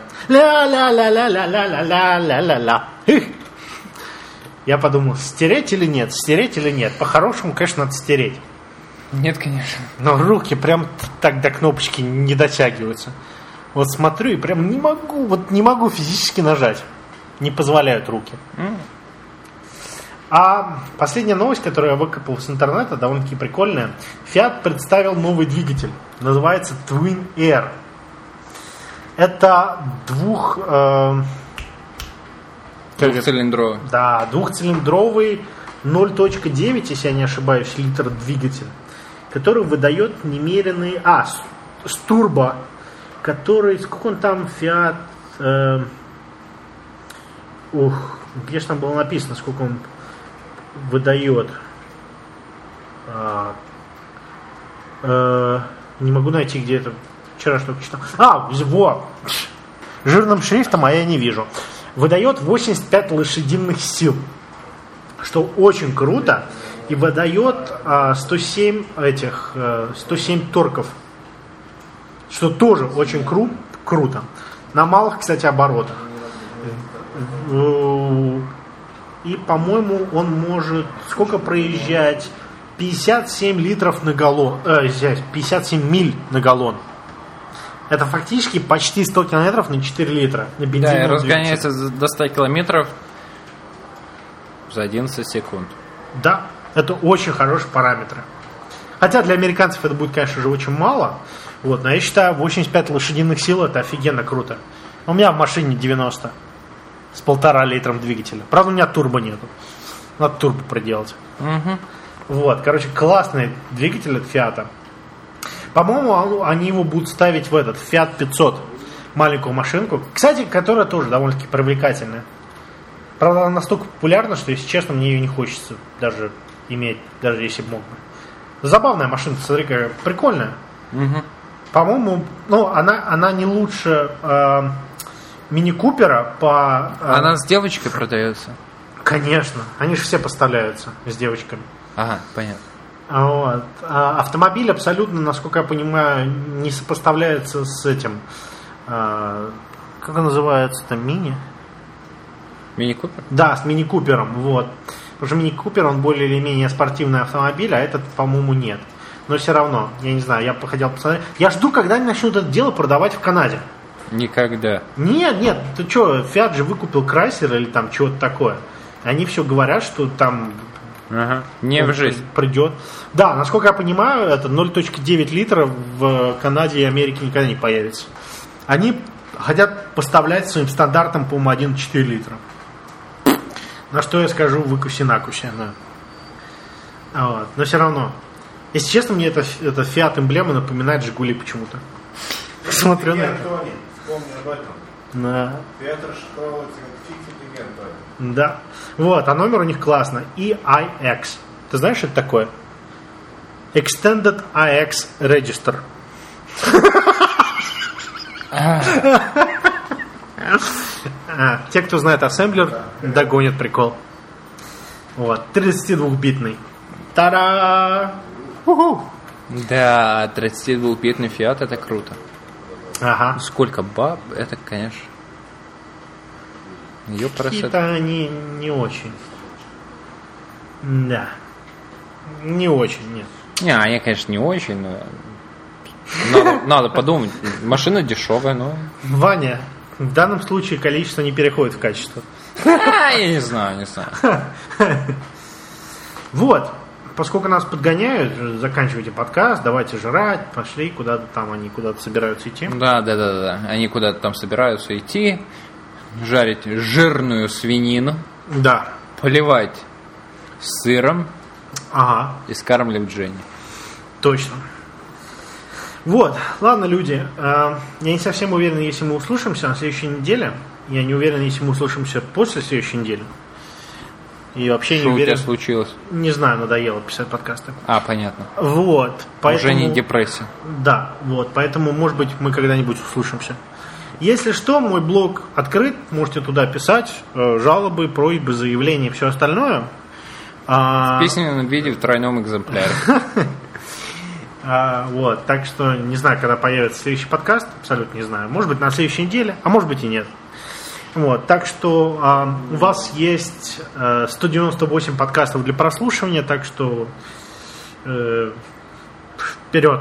Ля-ля-ля-ля-ля-ля-ля-ля-ля-ля. Я подумал, стереть или нет? Стереть или нет? По-хорошему, конечно, надо стереть. Нет, конечно. Но руки прям так до кнопочки не дотягиваются. Вот смотрю и прям не могу, вот не могу физически нажать. Не позволяют руки. Mm. А последняя новость, которую я выкопал с интернета, довольно-таки прикольная. Fiat представил новый двигатель. Называется Twin Air. Это двух... Э, Двухцилиндровый. Да, двухцилиндровый ноль целых девять, если я не ошибаюсь, литр двигатель, который выдает немеренные... А, с, с турбо, который... Сколько он там, Fiat... Э, ух, где же там было написано, сколько он выдает. А, э, не могу найти, где это. Вчера что-то читал. А, во! Жирным шрифтом, а я не вижу. Выдает восемьдесят пять лошадиных сил, что очень круто, и выдает а, сто семь этих, а, сто семь торков, что тоже очень кру- круто. На малых, кстати, оборотах. И, по-моему, он может сколько проезжать? пятьдесят семь литров на галлон, э, пятьдесят семь миль на галлон. Это фактически почти сто километров на четыре литра. На да, и разгоняется до ста километров за одиннадцать секунд. Да, это очень хорошие параметры. Хотя для американцев это будет, конечно же, очень мало. Вот, но я считаю, восемьдесят пять лошадиных сил это офигенно круто. У меня в машине девяносто с полтора литром двигателя. Правда, у меня турбо нету. Надо турбо проделать. Угу. Вот, короче, классный двигатель от Fiat. По-моему, они его будут ставить в этот Fiat пятьсот, маленькую машинку. Кстати, которая тоже довольно-таки привлекательная. Правда, она настолько популярна, что, если честно, мне ее не хочется даже иметь, даже если мог бы. Забавная машинка, смотри, какая прикольная. Угу. По-моему, ну, она, она не лучше э, мини-купера по... Э, она с девочкой продается? Конечно, они же все поставляются с девочками. Ага, понятно. Вот. А автомобиль абсолютно, насколько я понимаю, не сопоставляется с этим. Э, как он называется? Это мини? Мини-купер? Да, с мини-купером. Вот. Потому что мини-купер, он более или менее спортивный автомобиль, а этот, по-моему, нет. Но все равно, я не знаю, я походил посмотреть. Я жду, когда они начнут это дело продавать в Канаде. Никогда. Нет, нет, ты что, Fiat же выкупил Chrysler или там чего-то такое. Они все говорят, что там... Ага. Не в жизнь. Придет. Да, насколько я понимаю, это ноль целых девять литра в Канаде и Америке никогда не появится. Они хотят поставлять своим стандартам, по-моему, один целых четыре десятых литра. На что я скажу, выкуси-накуси. Да. Вот. Но все равно. Если честно, мне это, это Fiat эмблема напоминает Жигули почему-то. Смотрю на это. Вспомни об этом. Да. Fiat расшифровывается как фиксит агент. Да. Вот, а номер у них классно. и ай экс. Ты знаешь, что это такое? Extended ай экс Register. А, те, кто знает ассемблер, догонят прикол. Вот, тридцатидвухбитный. Та-да! Уху! Да, тридцатидвухбитный Fiat это круто. Ага. Сколько баб, это, конечно. Ее Какие-то они не очень. Да. Не очень, нет. Не, они, конечно, не очень, но надо, надо подумать. Машина дешевая, но... Ваня, в данном случае количество не переходит в качество. Я не знаю, не знаю. Вот. Поскольку нас подгоняют, заканчивайте подкаст, давайте жрать, пошли куда-то там, они куда-то собираются идти. Да, да, да, да. Они куда-то там собираются идти, жарить жирную свинину, Да. поливать сыром Ага, и скармливать Жене. точно. Вот, ладно, люди, э, я не совсем уверен, если мы услышимся на следующей неделе. Я не уверен, если мы услышимся после следующей недели. И вообще Что не у уверен. тебя случилось? Не знаю, надоело писать подкасты. А, понятно. Вот, поэтому... Уже не депрессия. Да, вот, поэтому, может быть, мы когда-нибудь услышимся. Если что, мой блог открыт, можете туда писать э, жалобы, просьбы, заявления и все остальное. А, В письменном виде в тройном экземпляре. а, вот, так что не знаю, когда появится следующий подкаст, абсолютно не знаю. Может быть, на следующей неделе, а может быть и нет. Вот, так что а, у вас есть а, сто девяносто восемь подкастов для прослушивания, так что э, вперед.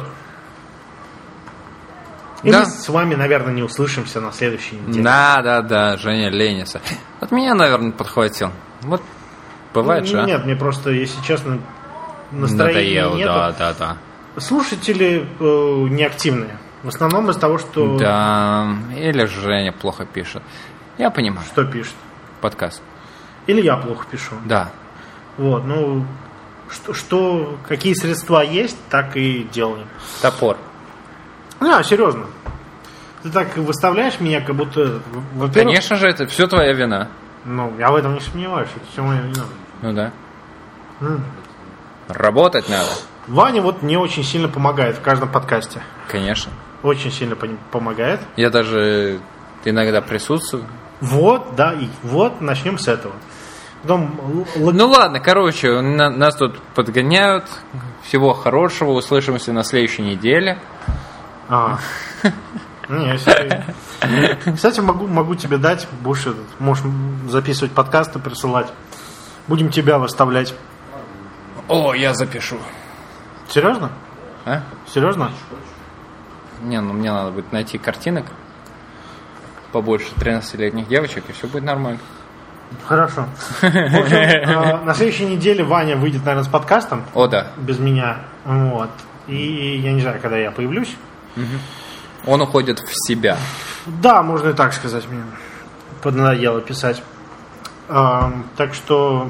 И Да. мы с вами, наверное, не услышимся на следующей неделе. Да, да, да, Женя ленится. Вот меня, наверное, подхватил. Вот бывает же. а? Нет, мне просто, если честно, настроения Надоело, нет. да, да, да. Слушатели э, неактивные. В основном из-за того, что... Да, или Женя плохо пишет. Я понимаю. Что пишет? Подкаст. Или я плохо пишу. Да. Вот, ну, что, что, какие средства есть, так и делаем. Топор. А, серьезно. Ты так выставляешь меня, как будто... Во-первых, Конечно же, это все твоя вина. ну, я в этом не сомневаюсь, это все моя вина. Ну да. М. Работать надо. Ваня вот мне очень сильно помогает в каждом подкасте. Конечно. Очень сильно пон- помогает. Я даже иногда присутствую. Вот, да, и вот начнем с этого. Потом, л- л- Ну ладно, короче, на- нас тут подгоняют. Всего хорошего. Услышимся на следующей неделе. А. Не, если- Кстати, могу, могу тебе дать, будешь этот, можешь записывать подкасты, присылать. Будем тебя выставлять. О, я запишу. Серьезно? А? Серьезно? Не, ну мне надо будет найти картинок побольше тринадцатилетних девочек, и все будет нормально. Хорошо. В общем, э, на следующей неделе Ваня выйдет, наверное, с подкастом. О, да. Без меня. Вот. И я не знаю, когда я появлюсь. Он уходит в себя. Да, можно и так сказать. Мне поднадоело писать. Эм, так что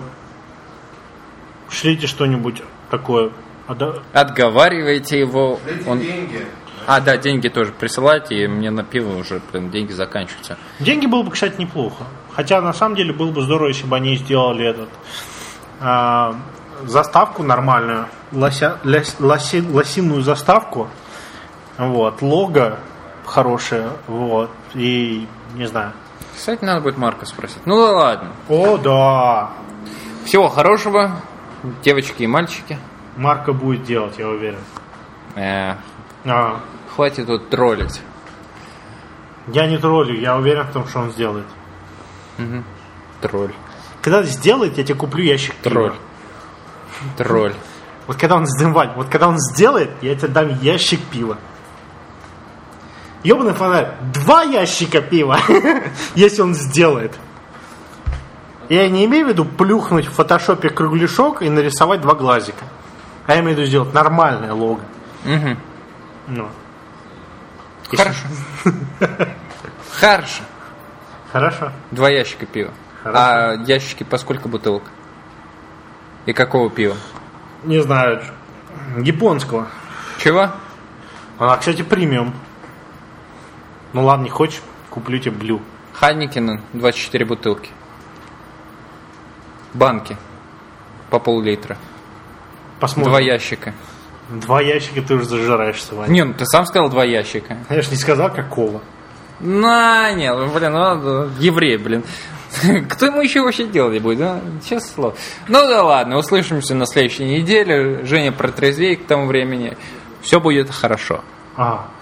шлите что-нибудь такое. А да- Отговаривайте его. Эти Он... деньги. А, да, деньги тоже присылайте, и мне на пиво уже, блин, деньги заканчиваются. Деньги было бы, кстати, неплохо. Хотя, на самом деле, было бы здорово, если бы они сделали этот а, заставку нормальную, лося, ляс- лоси- лосиную заставку, вот, лого хорошее, вот, и не знаю. Кстати, надо будет Марка спросить. Ну да ладно. О, да! Всего хорошего, девочки и мальчики. Марка будет делать, я уверен. Э, А, хватит тут троллить. я не троллю, я уверен в том, что он сделает. Мгм. Тролль. Когда сделает, я тебе куплю ящик пива. Тролль. Тролль. Вот когда он сделает, вот когда он сделает, я тебе дам ящик пива. Ёбаный фонарь, два ящика пива, если он сделает. Я не имею в виду плюхнуть в фотошопе кругляшок и нарисовать два глазика. А я имею в виду сделать нормальное лого. Мгм. Ну. Хорошо. Хорошо. Хорошо. Два ящика пива. Хорошо. А ящики по сколько бутылок? И какого пива? Не знаю. Японского. Чего? Она, кстати, премиум. Ну ладно, не хочешь, куплю тебе блю. Хайникина двадцать четыре бутылки. Банки. По пол-литра. Посмотрим. Два ящика. Два ящика ты уже зажираешься, Ваня. Не, ну ты сам сказал два ящика. Я же не сказал, какого. На, нет, блин, ну, еврей, блин. Кто ему еще вообще делать будет, да? Честное слово. Ну да ладно, услышимся на следующей неделе. Женя протрезвеет к тому времени. Все будет хорошо. Ага.